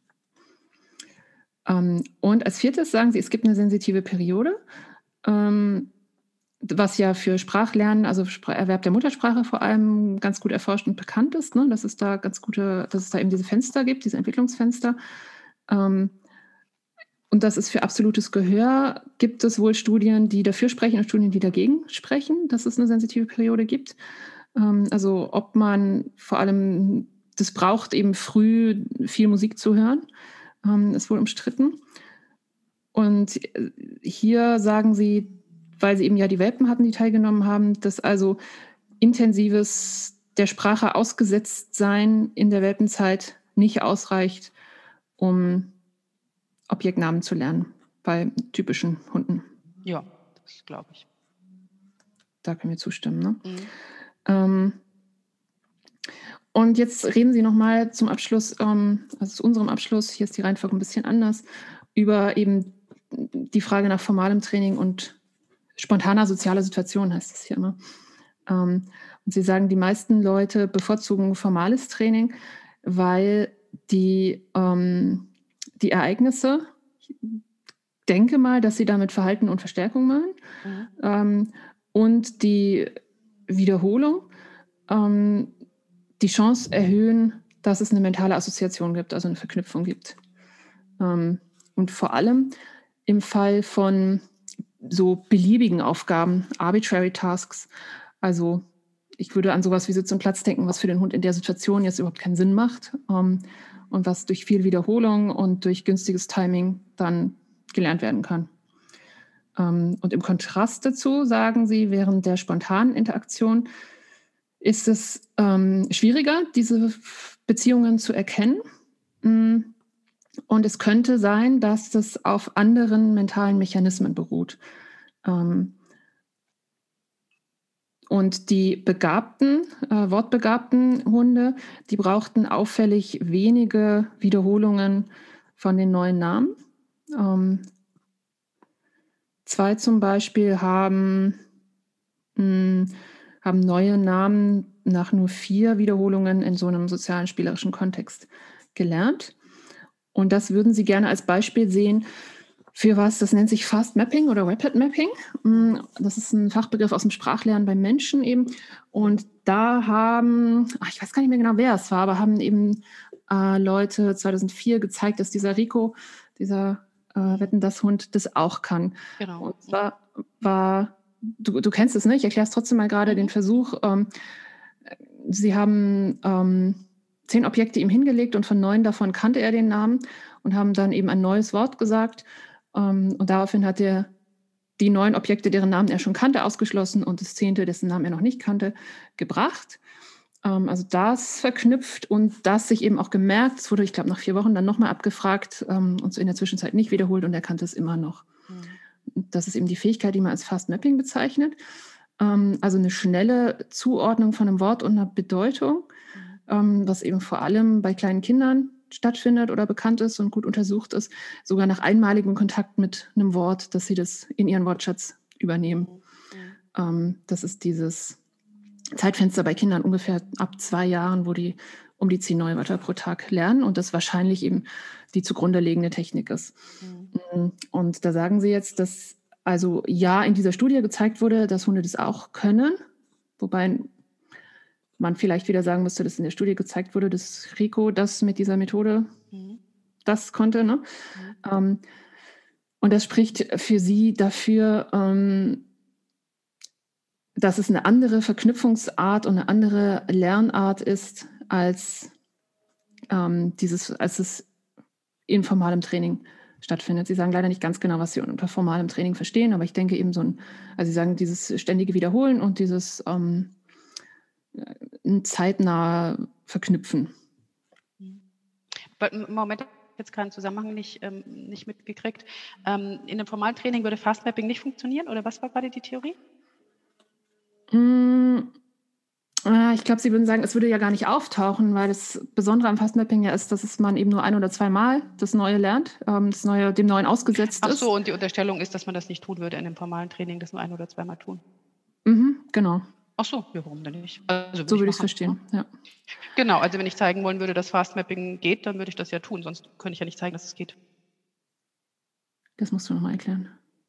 Speaker 2: Ähm, und als viertes sagen Sie, es gibt eine sensitive Periode, ähm, was ja für Sprachlernen, also Spr- Erwerb der Muttersprache vor allem ganz gut erforscht und bekannt ist, ne? dass es da ganz gute, dass es da eben diese Fenster gibt, diese Entwicklungsfenster. Ähm, und das ist für absolutes Gehör, gibt es wohl Studien, die dafür sprechen und Studien, die dagegen sprechen, dass es eine sensitive Periode gibt. Ähm, also ob man vor allem das braucht, eben früh viel Musik zu hören, ähm, ist wohl umstritten. Und hier sagen Sie, weil Sie eben ja die Welpen hatten, die teilgenommen haben, dass also intensives der Sprache ausgesetzt sein in der Welpenzeit nicht ausreicht, um Objektnamen zu lernen bei typischen Hunden.
Speaker 1: Ja, das glaube ich.
Speaker 2: Da können wir zustimmen. Ne?
Speaker 1: Mhm.
Speaker 2: Ähm, und jetzt reden Sie nochmal zum Abschluss, ähm, also zu unserem Abschluss, hier ist die Reihenfolge ein bisschen anders, über eben die Frage nach formalem Training und spontaner sozialer Situation, heißt es hier immer. Ähm, und Sie sagen, die meisten Leute bevorzugen formales Training. weil die, ähm, die Ereignisse, ich denke mal, dass sie damit Verhalten und Verstärkung meinen,
Speaker 1: Mhm.
Speaker 2: ähm, und die Wiederholung ähm, die Chance erhöhen, dass es eine mentale Assoziation gibt, also eine Verknüpfung gibt. Ähm, und vor allem im Fall von so beliebigen Aufgaben, arbitrary tasks, also ich würde an sowas wie Sitz und Platz denken, was für den Hund in der Situation jetzt überhaupt keinen Sinn macht ähm, und was durch viel Wiederholung und durch günstiges Timing dann gelernt werden kann. Ähm, und im Kontrast dazu sagen sie, während der spontanen Interaktion ist es ähm, schwieriger, diese Beziehungen zu erkennen. Und es könnte sein, dass das auf anderen mentalen Mechanismen beruht. Ähm, und die begabten, äh, wortbegabten Hunde, die brauchten auffällig wenige Wiederholungen von den neuen Namen. Ähm, zwei zum Beispiel haben, mh, haben neue Namen nach nur vier Wiederholungen in so einem sozialen, spielerischen Kontext gelernt. Und das würden Sie gerne als Beispiel sehen für was, das nennt sich Fast Mapping oder Rapid Mapping. Das ist ein Fachbegriff aus dem Sprachlernen beim Menschen eben. Und da haben, ach, ich weiß gar nicht mehr genau, wer es war, aber haben eben äh, Leute zweitausendvier gezeigt, dass dieser Rico, dieser äh, Wetten, das Hund, das auch kann.
Speaker 1: Genau.
Speaker 2: Und zwar war, du, du kennst es, ne? Ich erkläre es trotzdem mal gerade, mhm. den Versuch. Ähm, sie haben ähm, zehn Objekte ihm hingelegt und von neun davon kannte er den Namen und haben dann eben ein neues Wort gesagt. Um, und daraufhin hat er die neun Objekte, deren Namen er schon kannte, ausgeschlossen und das zehnte, dessen Namen er noch nicht kannte, gebracht. Um, also das verknüpft und das sich eben auch gemerkt. Es wurde, ich glaube, nach vier Wochen dann nochmal abgefragt um, und so in der Zwischenzeit nicht wiederholt und er kannte es immer noch. Mhm. Das ist eben die Fähigkeit, die man als Fast Mapping bezeichnet. Um, also eine schnelle Zuordnung von einem Wort und einer Bedeutung, mhm. um, was eben vor allem bei kleinen Kindern stattfindet oder bekannt ist und gut untersucht ist, sogar nach einmaligem Kontakt mit einem Wort, dass sie das in ihren Wortschatz übernehmen. Mhm. Ähm, das ist dieses Zeitfenster bei Kindern ungefähr ab zwei Jahren, wo die um die zehn neue Wörter pro Tag lernen und das wahrscheinlich eben die zugrunde liegende Technik ist. Mhm. Und da sagen sie jetzt, dass also ja in dieser Studie gezeigt wurde, dass Hunde das auch können, wobei man vielleicht wieder sagen müsste, dass in der Studie gezeigt wurde, dass Rico das mit dieser Methode mhm. das konnte. Ne? Mhm. Ähm, und das spricht für sie dafür, ähm, dass es eine andere Verknüpfungsart und eine andere Lernart ist, als, ähm, dieses, als es in formalem Training stattfindet. Sie sagen leider nicht ganz genau, was Sie unter formalem Training verstehen, aber ich denke eben so ein, also Sie sagen dieses ständige Wiederholen und dieses ähm, zeitnah verknüpfen.
Speaker 1: Moment, jetzt gerade einen Zusammenhang nicht, ähm, nicht mitgekriegt. Ähm, in einem formalen Training würde Fast Mapping nicht funktionieren, oder was war gerade die Theorie?
Speaker 2: Mm, äh, ich glaube, Sie würden sagen, es würde ja gar nicht auftauchen, weil das Besondere am Fast Mapping ja ist, dass es man eben nur ein oder zweimal das Neue lernt, ähm, das Neue dem Neuen ausgesetzt ist.
Speaker 1: Ach so, ist. Und die Unterstellung ist, dass man das nicht tun würde in einem formalen Training, das nur ein oder zweimal tun.
Speaker 2: Mhm, genau.
Speaker 1: Ach so, ja, warum denn nicht? Also
Speaker 2: so würde ich es verstehen, ja.
Speaker 1: Genau, also wenn ich zeigen wollen würde, dass Fast Mapping geht, dann würde ich das ja tun, sonst könnte ich ja nicht zeigen, dass es geht.
Speaker 2: Das musst du nochmal erklären.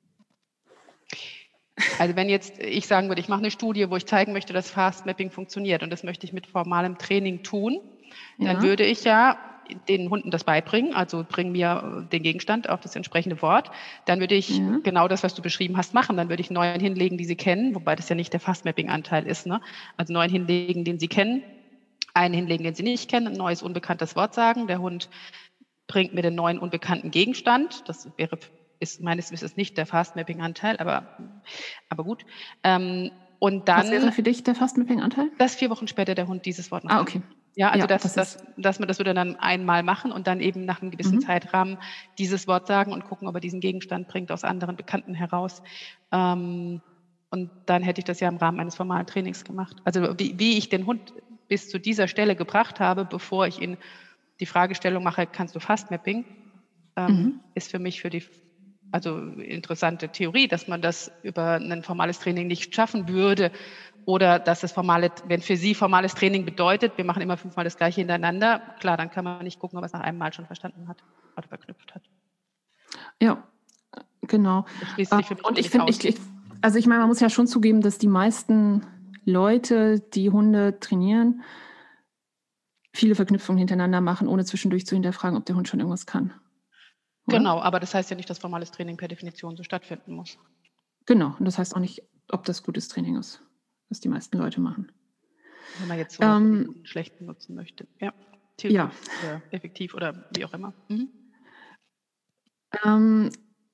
Speaker 1: Also wenn jetzt ich sagen würde, ich mache eine Studie, wo ich zeigen möchte, dass Fast Mapping funktioniert und das möchte ich mit formalem Training tun, ja. Dann würde ich ja den Hunden das beibringen, also bring mir den Gegenstand auf das entsprechende Wort. Dann würde ich ja. genau das, was du beschrieben hast, machen. Dann würde ich neuen hinlegen, die sie kennen, wobei das ja nicht der Fast Mapping-Anteil ist. Ne? Also neuen hinlegen, den sie kennen, einen hinlegen, den sie nicht kennen, ein neues unbekanntes Wort sagen. Der Hund bringt mir den neuen unbekannten Gegenstand. Das wäre ist meines Wissens nicht der Fast Mapping-Anteil, aber, aber gut. Ähm, und dann,
Speaker 2: was wäre für dich der Fast Mapping-Anteil?
Speaker 1: Dass vier Wochen später der Hund dieses Wort noch
Speaker 2: Ah, okay.
Speaker 1: kann. Ja, also
Speaker 2: ja,
Speaker 1: dass,
Speaker 2: das
Speaker 1: dass, dass man das würde dann einmal machen und dann eben nach einem gewissen mhm. Zeitrahmen dieses Wort sagen und gucken, ob er diesen Gegenstand bringt aus anderen Bekannten heraus. Ähm, und dann hätte ich das ja im Rahmen eines formalen Trainings gemacht. Also wie, wie ich den Hund bis zu dieser Stelle gebracht habe, bevor ich ihn die Fragestellung mache, kannst du Fast Mapping, ähm, mhm. ist für mich für die also interessante Theorie, dass man das über ein formales Training nicht schaffen würde Oder dass es formale, wenn für sie formales Training bedeutet, wir machen immer fünfmal das Gleiche hintereinander, klar, dann kann man nicht gucken, ob er es nach einem Mal schon verstanden hat oder verknüpft hat.
Speaker 2: Ja, genau.
Speaker 1: Das schließt
Speaker 2: Ähm,
Speaker 1: sich für mich
Speaker 2: und
Speaker 1: nur
Speaker 2: ich
Speaker 1: nicht
Speaker 2: finde,
Speaker 1: aus.
Speaker 2: ich, ich, also ich meine, man muss ja schon zugeben, dass die meisten Leute, die Hunde trainieren, viele Verknüpfungen hintereinander machen, ohne zwischendurch zu hinterfragen, ob der Hund schon irgendwas kann. Oder?
Speaker 1: Genau, aber das heißt ja nicht, dass formales Training per Definition so stattfinden muss.
Speaker 2: Genau, und das heißt auch nicht, ob das gutes Training ist, was die meisten Leute machen.
Speaker 1: Wenn man jetzt sowas wie
Speaker 2: Ähm,
Speaker 1: guten, schlechten nutzen möchte. Ja,
Speaker 2: ja.
Speaker 1: zielführend oder effektiv oder wie auch immer. Mhm.
Speaker 2: Ähm,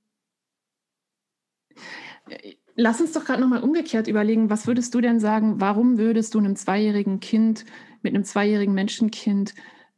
Speaker 2: lass uns doch gerade nochmal umgekehrt überlegen, was würdest du denn sagen, warum würdest du einem zweijährigen Kind mit einem zweijährigen Menschenkind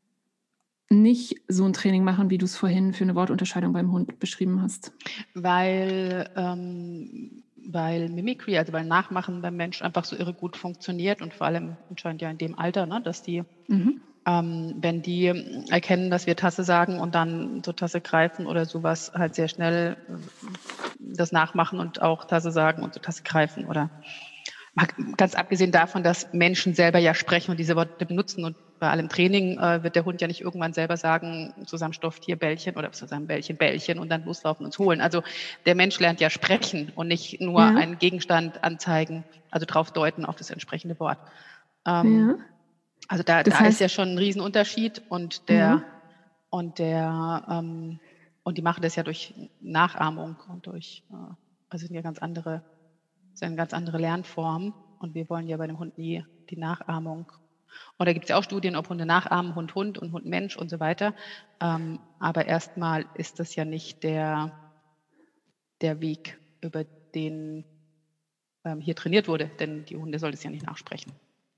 Speaker 2: nicht so ein Training machen, wie du es vorhin für eine Wortunterscheidung beim Hund beschrieben hast?
Speaker 1: Weil, ähm, weil Mimicry, also weil Nachmachen beim Mensch einfach so irre gut funktioniert und vor allem anscheinend ja in dem Alter, ne, dass die,
Speaker 2: Mhm.
Speaker 1: ähm, wenn die erkennen, dass wir Tasse sagen und dann zur Tasse greifen oder sowas, halt sehr schnell äh, das nachmachen und auch Tasse sagen und zur Tasse greifen oder ganz abgesehen davon, dass Menschen selber ja sprechen und diese Worte benutzen und bei allem Training äh, wird der Hund ja nicht irgendwann selber sagen, zusammen Stofftier, Bällchen oder zusammen Bällchen, Bällchen und dann loslaufen und uns holen. Also der Mensch lernt ja sprechen und nicht nur
Speaker 2: Ja.
Speaker 1: einen Gegenstand anzeigen, also drauf deuten auf das entsprechende Wort. Ähm,
Speaker 2: Ja.
Speaker 1: Also da,
Speaker 2: Das
Speaker 1: da
Speaker 2: heißt,
Speaker 1: ist ja schon ein Riesenunterschied und
Speaker 2: ja.
Speaker 1: der und der ähm, und die machen das ja durch Nachahmung und durch, äh, also sind ja ganz andere, ist ja eine ganz andere Lernform und wir wollen ja bei dem Hund nie die Nachahmung. Und da gibt es ja auch Studien, ob Hunde nachahmen, Hund Hund und Hund Mensch und so weiter. Ähm, aber erstmal ist das ja nicht der, der Weg, über den ähm, hier trainiert wurde, denn die Hunde soll das ja nicht nachsprechen.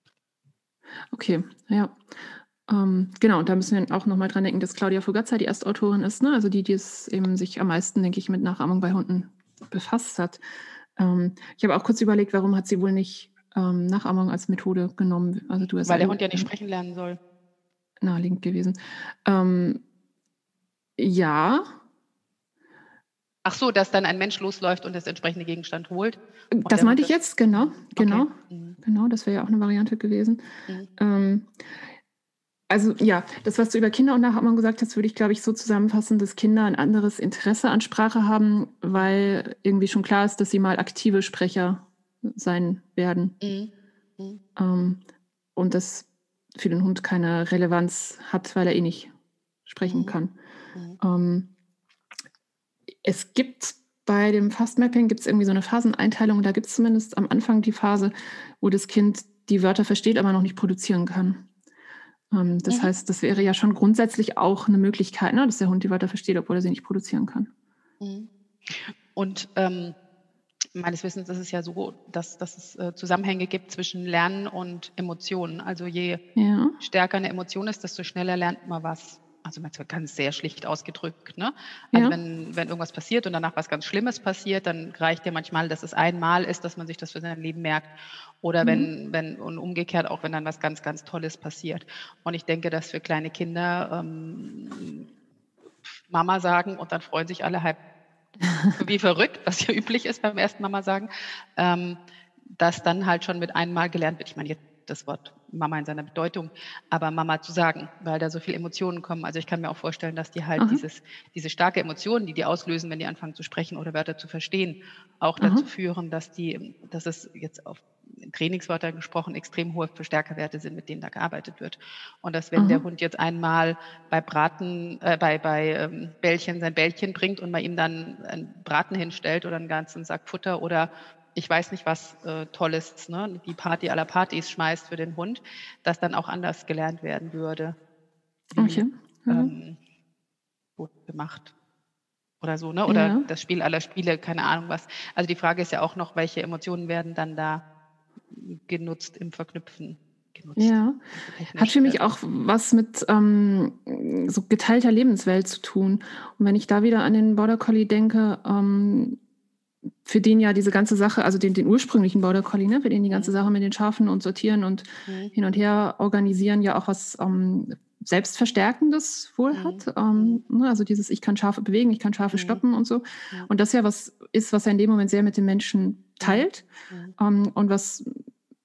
Speaker 2: Okay, ja. Ähm, genau, und da müssen wir auch nochmal dran denken, dass Claudia Fugazza die Erstautorin ist, ne? Also die, die es eben sich am meisten, denke ich, mit Nachahmung bei Hunden befasst hat. Ähm, ich habe auch kurz überlegt, warum hat sie wohl nicht ähm, Nachahmung als Methode genommen? Also du hast
Speaker 1: Weil der Hund ja nicht sprechen lernen soll.
Speaker 2: Naheliegend gewesen. Ähm, ja.
Speaker 1: Ach so, dass dann ein Mensch losläuft und das entsprechende Gegenstand holt.
Speaker 2: Das meinte ich das, jetzt, genau. Genau,
Speaker 1: okay. mhm.
Speaker 2: genau, das wäre ja auch eine Variante gewesen.
Speaker 1: Mhm.
Speaker 2: Ähm, Also ja, das, was du über Kinder und Nachahmung gesagt hast, würde ich, glaube ich, so zusammenfassen, dass Kinder ein anderes Interesse an Sprache haben, weil irgendwie schon klar ist, dass sie mal aktive Sprecher sein werden.
Speaker 1: Mhm. Mhm.
Speaker 2: Ähm, und das für den Hund keine Relevanz hat, weil er eh nicht sprechen
Speaker 1: Mhm.
Speaker 2: kann.
Speaker 1: Mhm.
Speaker 2: Ähm, es gibt bei dem Fastmapping gibt es irgendwie so eine Phaseneinteilung, da gibt es zumindest am Anfang die Phase, wo das Kind die Wörter versteht, aber noch nicht produzieren kann. Das
Speaker 1: Mhm.
Speaker 2: heißt, das wäre ja schon grundsätzlich auch eine Möglichkeit, ne, dass der Hund die Wörter versteht, obwohl er sie nicht produzieren kann.
Speaker 1: Mhm. Und ähm, meines Wissens ist es ja so, dass, dass es äh, Zusammenhänge gibt zwischen Lernen und Emotionen. Also je
Speaker 2: Ja.
Speaker 1: stärker eine Emotion ist, desto schneller lernt man was. Also ganz sehr schlicht ausgedrückt. Ne? Also
Speaker 2: Ja.
Speaker 1: wenn, wenn irgendwas passiert und danach was ganz Schlimmes passiert, dann reicht ja manchmal, dass es einmal ist, dass man sich das für sein Leben merkt. Oder wenn,
Speaker 2: Mhm.
Speaker 1: wenn und umgekehrt auch, wenn dann was ganz, ganz Tolles passiert. Und ich denke, dass für kleine Kinder ähm, Mama sagen und dann freuen sich alle halb wie verrückt, was ja üblich ist beim ersten Mama sagen, ähm, dass dann halt schon mit einmal gelernt wird. Ich meine jetzt das Wort Mama in seiner Bedeutung, aber Mama zu sagen, weil da so viele Emotionen kommen. Also ich kann mir auch vorstellen, dass die halt
Speaker 2: Aha.
Speaker 1: dieses, diese starke Emotionen, die die auslösen, wenn die anfangen zu sprechen oder Wörter zu verstehen, auch
Speaker 2: Aha.
Speaker 1: dazu führen, dass die, dass es jetzt auf Trainingswörtern gesprochen, extrem hohe Verstärkerwerte sind, mit denen da gearbeitet wird. Und dass wenn
Speaker 2: Aha.
Speaker 1: der Hund jetzt einmal bei Braten, äh, bei, bei ähm, Bällchen sein Bällchen bringt und man ihm dann einen Braten hinstellt oder einen ganzen Sack Futter oder ich weiß nicht was äh, Tolles, ne, die Party aller Partys schmeißt für den Hund, dass dann auch anders gelernt werden würde. Wie,
Speaker 2: okay. Ja.
Speaker 1: ähm, gut gemacht. Oder so, ne? Oder
Speaker 2: Ja.
Speaker 1: das Spiel aller Spiele, keine Ahnung was. Also die Frage ist ja auch noch, welche Emotionen werden dann da genutzt im Verknüpfen. Genutzt.
Speaker 2: Ja.
Speaker 1: Technisch,
Speaker 2: Hat für mich
Speaker 1: äh,
Speaker 2: auch was mit ähm, so geteilter Lebenswelt zu tun. Und wenn ich da wieder an den Border Collie denke, ähm, für den ja diese ganze Sache, also den, den ursprünglichen Border Collie, ne, für den die ganze
Speaker 1: Mhm.
Speaker 2: Sache mit den Schafen und Sortieren und
Speaker 1: Mhm.
Speaker 2: hin und her organisieren ja auch was ähm, Selbstverstärkendes wohl
Speaker 1: Mhm.
Speaker 2: hat. Ähm, ne, also dieses, ich kann Schafe bewegen, ich kann Schafe
Speaker 1: Mhm.
Speaker 2: stoppen und so.
Speaker 1: Mhm.
Speaker 2: Und das ja was ist, was er in dem Moment sehr mit den Menschen teilt
Speaker 1: Mhm.
Speaker 2: ähm, und was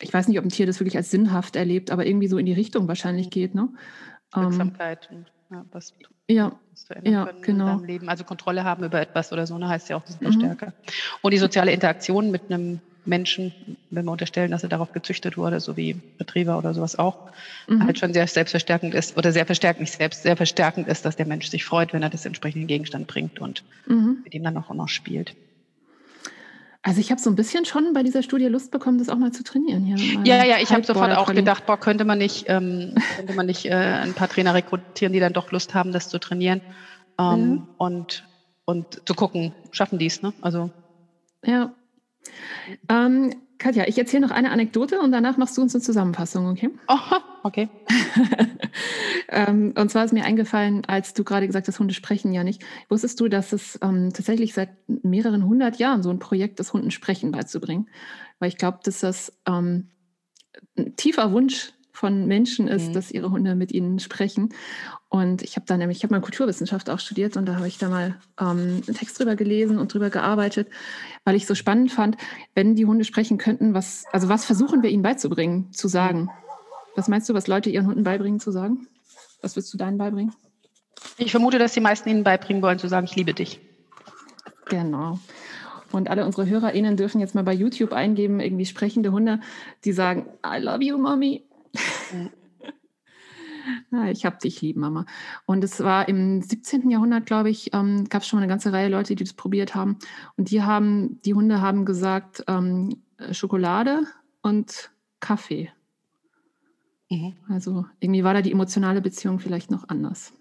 Speaker 2: ich weiß nicht, ob ein Tier das wirklich als sinnhaft erlebt, aber irgendwie so in die Richtung wahrscheinlich geht, ne?
Speaker 1: Wirksamkeit ähm, und ja, was,
Speaker 2: ja,
Speaker 1: was verändern
Speaker 2: ja,
Speaker 1: können
Speaker 2: genau.
Speaker 1: in deinem Leben. Also Kontrolle haben über etwas oder so, ne, heißt ja auch ein Verstärker. Mhm. Und die soziale Interaktion mit einem Menschen, wenn wir unterstellen, dass er darauf gezüchtet wurde, so wie Retriever oder sowas auch, mhm. halt schon sehr selbstverstärkend ist oder sehr verstärkend, nicht selbst, sehr verstärkend ist, dass der Mensch sich freut, wenn er das entsprechende Gegenstand bringt und mhm. mit ihm dann auch noch spielt.
Speaker 2: Also ich habe so ein bisschen schon bei dieser Studie Lust bekommen, das auch mal zu trainieren. Hier
Speaker 1: ja, ja, ich habe sofort auch gedacht, boah, könnte man nicht, ähm, könnte man nicht äh, ein paar Trainer rekrutieren, die dann doch Lust haben, das zu trainieren ähm, ja. und, und zu gucken, schaffen die es, ne? Also.
Speaker 2: Ja. Ähm, Katja, ich erzähle noch eine Anekdote und danach machst du uns eine Zusammenfassung, okay?
Speaker 1: Oh, okay.
Speaker 2: ähm, und zwar ist mir eingefallen, als du gerade gesagt hast, Hunde sprechen ja nicht. Wusstest du, dass es ähm, tatsächlich seit mehreren hundert Jahren so ein Projekt ist, Hunden Sprechen beizubringen? Weil ich glaube, dass das ähm, ein tiefer Wunsch von Menschen ist, mhm. dass ihre Hunde mit ihnen sprechen. Und ich habe da nämlich, ich habe mal Kulturwissenschaft auch studiert und da habe ich da mal ähm, einen Text drüber gelesen und drüber gearbeitet, weil ich so spannend fand, wenn die Hunde sprechen könnten, was, also was versuchen wir ihnen beizubringen, zu sagen? Was meinst du, was Leute ihren Hunden beibringen zu sagen? Was willst du deinen beibringen?
Speaker 1: Ich vermute, dass die meisten ihnen beibringen wollen, zu sagen, ich liebe dich.
Speaker 2: Genau. Und alle unsere HörerInnen dürfen jetzt mal bei YouTube eingeben, irgendwie sprechende Hunde, die sagen, I love you, Mommy. Mhm. Ja, ich hab dich lieb, Mama. Und es war im siebzehnten Jahrhundert, glaube ich, ähm, gab es schon mal eine ganze Reihe Leute, die das probiert haben. Und die haben, die Hunde haben gesagt, ähm, Schokolade und Kaffee. Mhm. Also irgendwie war da die emotionale Beziehung vielleicht noch anders.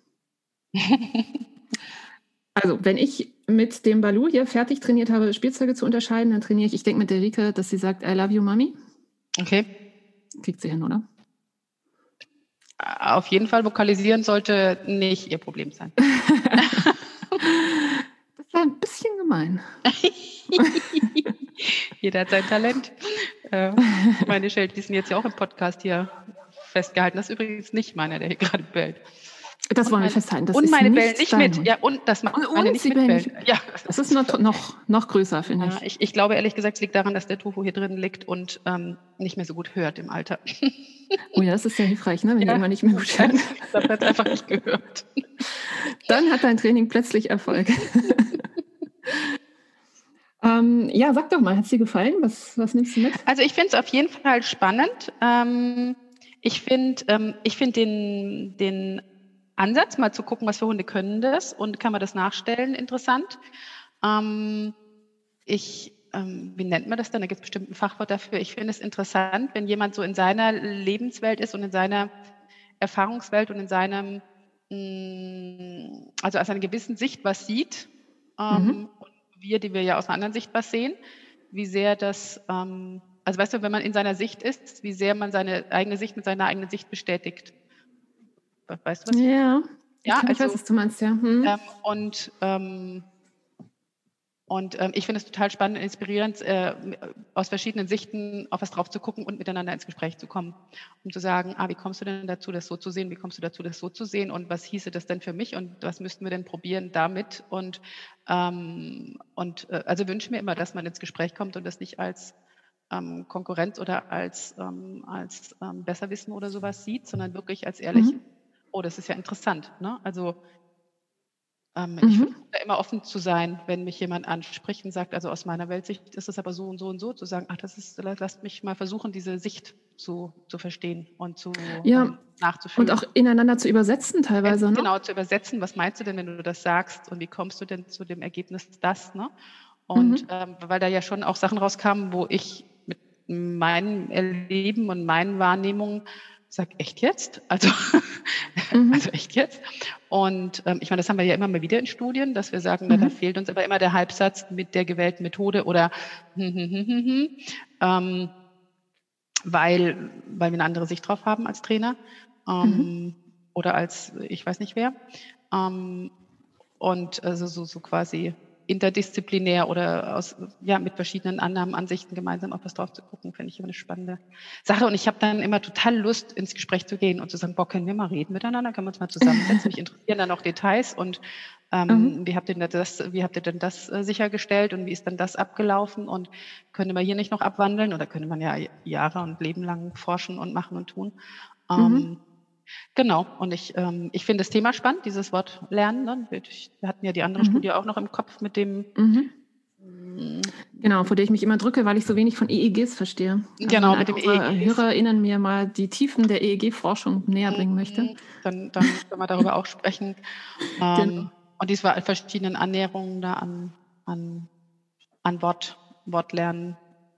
Speaker 2: Also wenn ich mit dem Balu hier fertig trainiert habe, Spielzeuge zu unterscheiden, dann trainiere ich, ich denke mit der Rike, dass sie sagt, I love you, Mami.
Speaker 1: Okay.
Speaker 2: Kriegt sie hin, oder?
Speaker 1: Auf jeden Fall, vokalisieren sollte nicht ihr Problem sein.
Speaker 2: Das war ein bisschen gemein.
Speaker 1: Jeder hat sein Talent. Äh, meine Shelties, die sind jetzt ja auch im Podcast hier festgehalten. Das ist übrigens nicht meiner, der hier gerade bellt.
Speaker 2: Das
Speaker 1: und
Speaker 2: wollen
Speaker 1: meine,
Speaker 2: wir festhalten. Das
Speaker 1: und
Speaker 2: ist
Speaker 1: meine
Speaker 2: nicht
Speaker 1: bellen nicht
Speaker 2: dein
Speaker 1: mit.
Speaker 2: Hund.
Speaker 1: Ja, und das macht
Speaker 2: und,
Speaker 1: meine
Speaker 2: und
Speaker 1: nicht
Speaker 2: sie
Speaker 1: mit.
Speaker 2: Nicht.
Speaker 1: Ja,
Speaker 2: das ist noch, noch, noch größer, finde
Speaker 1: ja,
Speaker 2: ich.
Speaker 1: ich. Ich glaube, ehrlich gesagt, es liegt daran, dass der Tofu hier drin liegt und ähm, nicht mehr so gut hört im Alter.
Speaker 2: Oh ja, das ist sehr hilfreich, ne? Wenn
Speaker 1: ja,
Speaker 2: die irgendwann nicht mehr gut hören.
Speaker 1: Das hat einfach nicht gehört.
Speaker 2: Dann hat dein Training plötzlich Erfolg. ähm, ja, sag doch mal, hat es dir gefallen? Was, was nimmst du mit?
Speaker 1: Also ich finde es auf jeden Fall spannend. Ähm, ich finde ähm, ich find den, den Ansatz, mal zu gucken, was für Hunde können das und kann man das nachstellen, interessant. Ähm, ich, ähm, wie nennt man das dann? Da gibt es bestimmt ein Fachwort dafür. Ich finde es interessant, wenn jemand so in seiner Lebenswelt ist und in seiner Erfahrungswelt und in seinem, mh, also aus einer gewissen Sicht was sieht ähm, mhm. und wir, die wir ja aus einer anderen Sicht was sehen, wie sehr das, ähm, also weißt du, wenn man in seiner Sicht ist, wie sehr man seine eigene Sicht mit seiner eigenen Sicht bestätigt. Weißt du, was ich
Speaker 2: Ja,
Speaker 1: ja,
Speaker 2: ich, glaub,
Speaker 1: also,
Speaker 2: ich weiß, was du meinst, ja. Hm.
Speaker 1: Ähm, und ähm, und ähm, ich finde es total spannend und inspirierend, äh, aus verschiedenen Sichten auf was drauf zu gucken und miteinander ins Gespräch zu kommen, um zu sagen, ah, wie kommst du denn dazu, das so zu sehen, wie kommst du dazu, das so zu sehen und was hieße das denn für mich und was müssten wir denn probieren damit und, ähm, und äh, also wünsche mir immer, dass man ins Gespräch kommt und das nicht als ähm, Konkurrenz oder als, ähm, als ähm, Besserwissen oder sowas sieht, sondern wirklich als ehrlich, mhm. oh, das ist ja interessant, ne? Also Ähm, mhm. Ich versuche da immer offen zu sein, wenn mich jemand anspricht und sagt, also aus meiner Weltsicht ist es aber so und so und so, zu sagen, ach, das ist, lasst mich mal versuchen, diese Sicht zu, zu verstehen und zu
Speaker 2: ja,
Speaker 1: ähm, nachzufühlen.
Speaker 2: Und auch ineinander zu übersetzen teilweise,
Speaker 1: äh,
Speaker 2: ne?
Speaker 1: Genau, zu übersetzen, was meinst du denn, wenn du das sagst und wie kommst du denn zu dem Ergebnis das, ne? Und mhm. ähm, weil da ja schon auch Sachen rauskamen, wo ich mit meinem Erleben und meinen Wahrnehmungen sag, echt jetzt? Also, mhm. also echt jetzt? Und ähm, ich meine, das haben wir ja immer mal wieder in Studien, dass wir sagen, mhm. na, da fehlt uns aber immer der Halbsatz mit der gewählten Methode oder hm, hm, hm, hm, hm, ähm, weil, weil wir eine andere Sicht drauf haben als Trainer ähm, mhm. oder als ich weiß nicht wer. Ähm, und also so, so quasi interdisziplinär oder aus, ja, mit verschiedenen Annahmen, Ansichten gemeinsam auf was drauf zu gucken, finde ich immer eine spannende Sache. Und ich habe dann immer total Lust, ins Gespräch zu gehen und zu sagen, boah, können wir mal reden miteinander, können wir uns mal zusammensetzen. Mich interessieren dann auch Details und ähm,
Speaker 2: Mhm.
Speaker 1: wie habt ihr denn das, wie habt ihr denn das äh, sichergestellt und wie ist dann das abgelaufen und können wir hier nicht noch abwandeln oder könnte man ja Jahre und Leben lang forschen und machen und tun.
Speaker 2: Mhm.
Speaker 1: Ähm, Genau, und ich, ähm, ich finde das Thema spannend, dieses Wort Lernen. Ne? Wir wir hatten ja die andere
Speaker 2: Mhm.
Speaker 1: Studie auch noch im Kopf mit dem.
Speaker 2: Mhm.
Speaker 1: mm,
Speaker 2: Genau, vor der ich mich immer drücke, weil ich so wenig von E E Gs verstehe. Also
Speaker 1: Genau,
Speaker 2: wenn
Speaker 1: mit
Speaker 2: einer
Speaker 1: dem
Speaker 2: unserer
Speaker 1: E E Gs.
Speaker 2: HörerInnen mir mal die Tiefen der E E G-Forschung näher bringen möchte.
Speaker 1: mm, Dann, dann können wir darüber auch sprechen.
Speaker 2: Genau.
Speaker 1: Ähm, und dies war verschiedenen Annäherungen da an, an, an Wort, Wortlernen.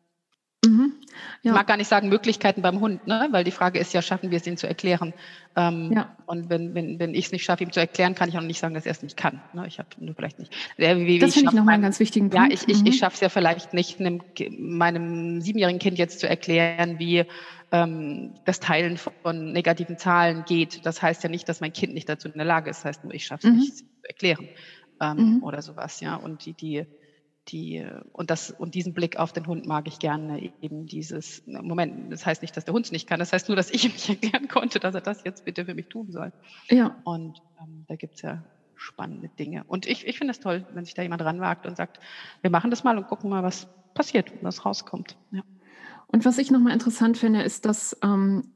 Speaker 2: Mhm.
Speaker 1: Ich
Speaker 2: Ja.
Speaker 1: mag gar nicht sagen Möglichkeiten beim Hund, ne? Weil die Frage ist ja, schaffen wir es, ihm zu erklären? Ähm,
Speaker 2: Ja.
Speaker 1: Und wenn, wenn, wenn ich es nicht schaffe, ihm zu erklären, kann ich auch nicht sagen, dass er es nicht kann. Ne? Ich habe nur vielleicht nicht. Äh, Wie, wie
Speaker 2: Das
Speaker 1: ich
Speaker 2: finde ich
Speaker 1: schaffe
Speaker 2: nochmal einen
Speaker 1: meinem,
Speaker 2: ganz wichtigen
Speaker 1: ja,
Speaker 2: Punkt.
Speaker 1: ich, ich, ich
Speaker 2: Mhm.
Speaker 1: schaffe es ja vielleicht nicht, einem, Ki- meinem siebenjährigen Kind jetzt zu erklären, wie ähm, das Teilen von negativen Zahlen geht. Das heißt ja nicht, dass mein Kind nicht dazu in der Lage ist. Das heißt nur, ich schaffe es
Speaker 2: Mhm.
Speaker 1: nicht zu erklären ähm,
Speaker 2: Mhm.
Speaker 1: oder sowas. Ja, und die, die die, und, das, und diesen Blick auf den Hund mag ich gerne, eben dieses, Moment, das heißt nicht, dass der Hund es nicht kann, das heißt nur, dass ich ihm nicht erklären konnte, dass er das jetzt bitte für mich tun soll.
Speaker 2: Ja.
Speaker 1: Und ähm, da gibt es ja spannende Dinge. Und ich, ich finde es toll, wenn sich da jemand ranwagt und sagt, wir machen das mal und gucken mal, was passiert, was rauskommt. Ja.
Speaker 2: Und was ich nochmal interessant finde, ist, dass ähm,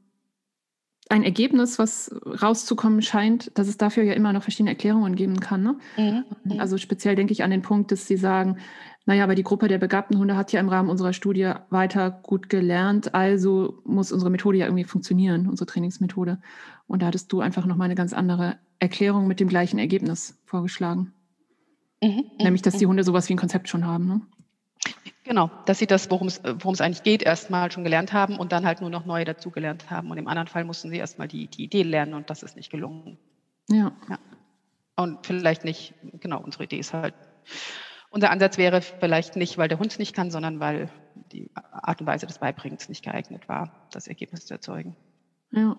Speaker 2: ein Ergebnis, was rauszukommen scheint, dass es dafür ja immer noch verschiedene Erklärungen geben kann. Ne?
Speaker 1: Mhm. Mhm.
Speaker 2: Also speziell denke ich an den Punkt, dass Sie sagen, naja, aber die Gruppe der begabten Hunde hat ja im Rahmen unserer Studie weiter gut gelernt, also muss unsere Methode ja irgendwie funktionieren, unsere Trainingsmethode. Und da hattest du einfach nochmal eine ganz andere Erklärung mit dem gleichen Ergebnis vorgeschlagen.
Speaker 1: Mhm.
Speaker 2: Nämlich, dass die
Speaker 1: Mhm.
Speaker 2: Hunde sowas wie ein Konzept schon haben. Ne?
Speaker 1: Genau, dass sie das, worum es, worum es eigentlich geht, erstmal schon gelernt haben und dann halt nur noch neue dazugelernt haben. Und im anderen Fall mussten sie erstmal die, die Idee lernen und das ist nicht gelungen.
Speaker 2: Ja.
Speaker 1: Ja. Und vielleicht nicht, genau, unsere Idee ist halt, unser Ansatz wäre vielleicht nicht, weil der Hund es nicht kann, sondern weil die Art und Weise des Beibringens nicht geeignet war, das Ergebnis zu erzeugen.
Speaker 2: Ja.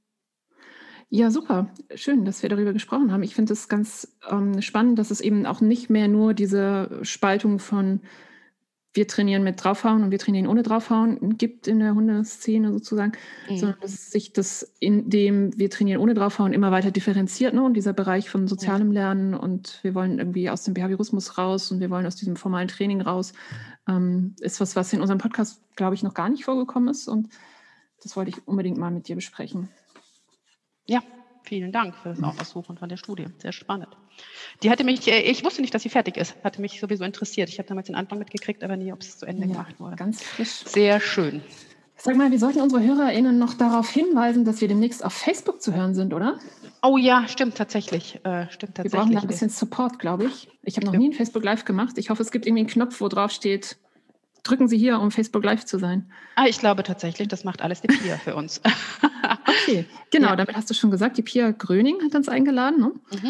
Speaker 2: Ja, super. Schön, dass wir darüber gesprochen haben. Ich finde es ganz ähm, spannend, dass es eben auch nicht mehr nur diese Spaltung von wir trainieren mit draufhauen und wir trainieren ohne draufhauen gibt in der Hundeszene sozusagen,
Speaker 1: Mhm.
Speaker 2: sondern dass sich das in dem wir trainieren ohne draufhauen immer weiter differenziert, ne? Und dieser Bereich von sozialem Lernen und wir wollen irgendwie aus dem Behaviorismus raus und wir wollen aus diesem formalen Training raus, ähm, ist was, was in unserem Podcast, glaube ich, noch gar nicht vorgekommen ist und das wollte ich unbedingt mal mit dir besprechen.
Speaker 1: Ja, vielen Dank für das Aussuchen von der Studie. Sehr spannend. Die hatte mich, ich wusste nicht, dass sie fertig ist, hatte mich sowieso interessiert. Ich habe damals den Anfang mitgekriegt, aber nie, ob es zu Ende
Speaker 2: Ja,
Speaker 1: gemacht wurde.
Speaker 2: ganz frisch.
Speaker 1: Sehr schön.
Speaker 2: Sag mal, wir sollten unsere HörerInnen noch darauf hinweisen, dass wir demnächst auf Facebook zu hören sind, oder?
Speaker 1: Oh ja, stimmt tatsächlich. Äh, stimmt tatsächlich.
Speaker 2: Wir brauchen da ein bisschen Support, glaube ich. Ich habe noch nie ein Facebook Live gemacht. Ich hoffe, es gibt irgendwie einen Knopf, wo drauf steht, drücken Sie hier, um Facebook Live zu sein.
Speaker 1: Ah, ich glaube tatsächlich, das macht alles die Pia für uns.
Speaker 2: Okay, genau,
Speaker 1: Ja.
Speaker 2: damit hast du schon gesagt, die Pia Gröning hat uns eingeladen. Ne?
Speaker 1: Mhm.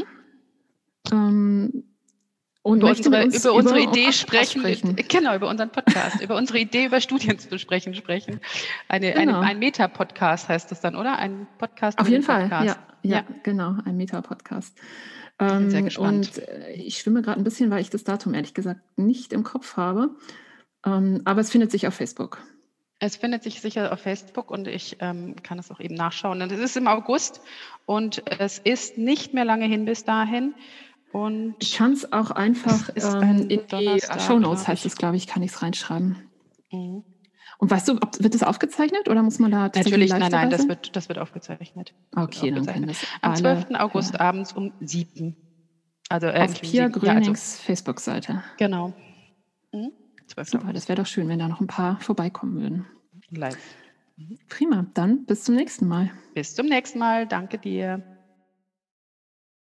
Speaker 2: Ähm, und
Speaker 1: über
Speaker 2: möchte
Speaker 1: unsere,
Speaker 2: mit uns
Speaker 1: über unsere
Speaker 2: über
Speaker 1: Idee
Speaker 2: unseren
Speaker 1: sprechen,
Speaker 2: sprechen.
Speaker 1: genau, über unseren Podcast, über unsere Idee, über Studien zu besprechen, sprechen. Eine,
Speaker 2: Genau.
Speaker 1: eine, ein Meta-Podcast heißt das dann, oder? Ein Podcast
Speaker 2: Auf
Speaker 1: über
Speaker 2: jeden
Speaker 1: den
Speaker 2: Fall,
Speaker 1: Podcast.
Speaker 2: ja, ja,
Speaker 1: Ja.
Speaker 2: genau, ein Meta-Podcast.
Speaker 1: Ich bin sehr
Speaker 2: Ähm,
Speaker 1: gespannt.
Speaker 2: und äh, ich schwimme gerade ein bisschen, weil ich das Datum ehrlich gesagt nicht im Kopf habe. Ähm, aber es findet sich auf Facebook.
Speaker 1: Es findet sich sicher auf Facebook und ich ähm, kann es auch eben nachschauen. Und es ist im August und es ist nicht mehr lange hin bis dahin. Und
Speaker 2: Ich kann es auch einfach
Speaker 1: es ist
Speaker 2: ähm,
Speaker 1: ein
Speaker 2: in die
Speaker 1: Donnerstag,
Speaker 2: Shownotes,
Speaker 1: glaub
Speaker 2: heißt
Speaker 1: ich.
Speaker 2: es, glaube ich, kann ich es reinschreiben.
Speaker 1: Mhm.
Speaker 2: Und weißt du, ob, wird das aufgezeichnet oder muss man da tatsächlich
Speaker 1: Natürlich,
Speaker 2: live
Speaker 1: nein, nein,
Speaker 2: dabei
Speaker 1: das
Speaker 2: sein?
Speaker 1: wird, das wird aufgezeichnet. Das wird
Speaker 2: Okay, dann können
Speaker 1: aufgezeichnet.
Speaker 2: das
Speaker 1: Am
Speaker 2: alle
Speaker 1: zwölften August
Speaker 2: hören.
Speaker 1: abends um sieben. Also äh,
Speaker 2: Auf
Speaker 1: nicht um
Speaker 2: Pia
Speaker 1: sieben. Ja, also
Speaker 2: Grönings Facebook-Seite.
Speaker 1: genau. Mhm. zwölften
Speaker 2: Super, das
Speaker 1: August.
Speaker 2: wäre doch schön, wenn da noch ein paar vorbeikommen würden.
Speaker 1: Live. Mhm.
Speaker 2: Prima, dann bis zum nächsten Mal.
Speaker 1: Bis zum nächsten Mal. Danke dir.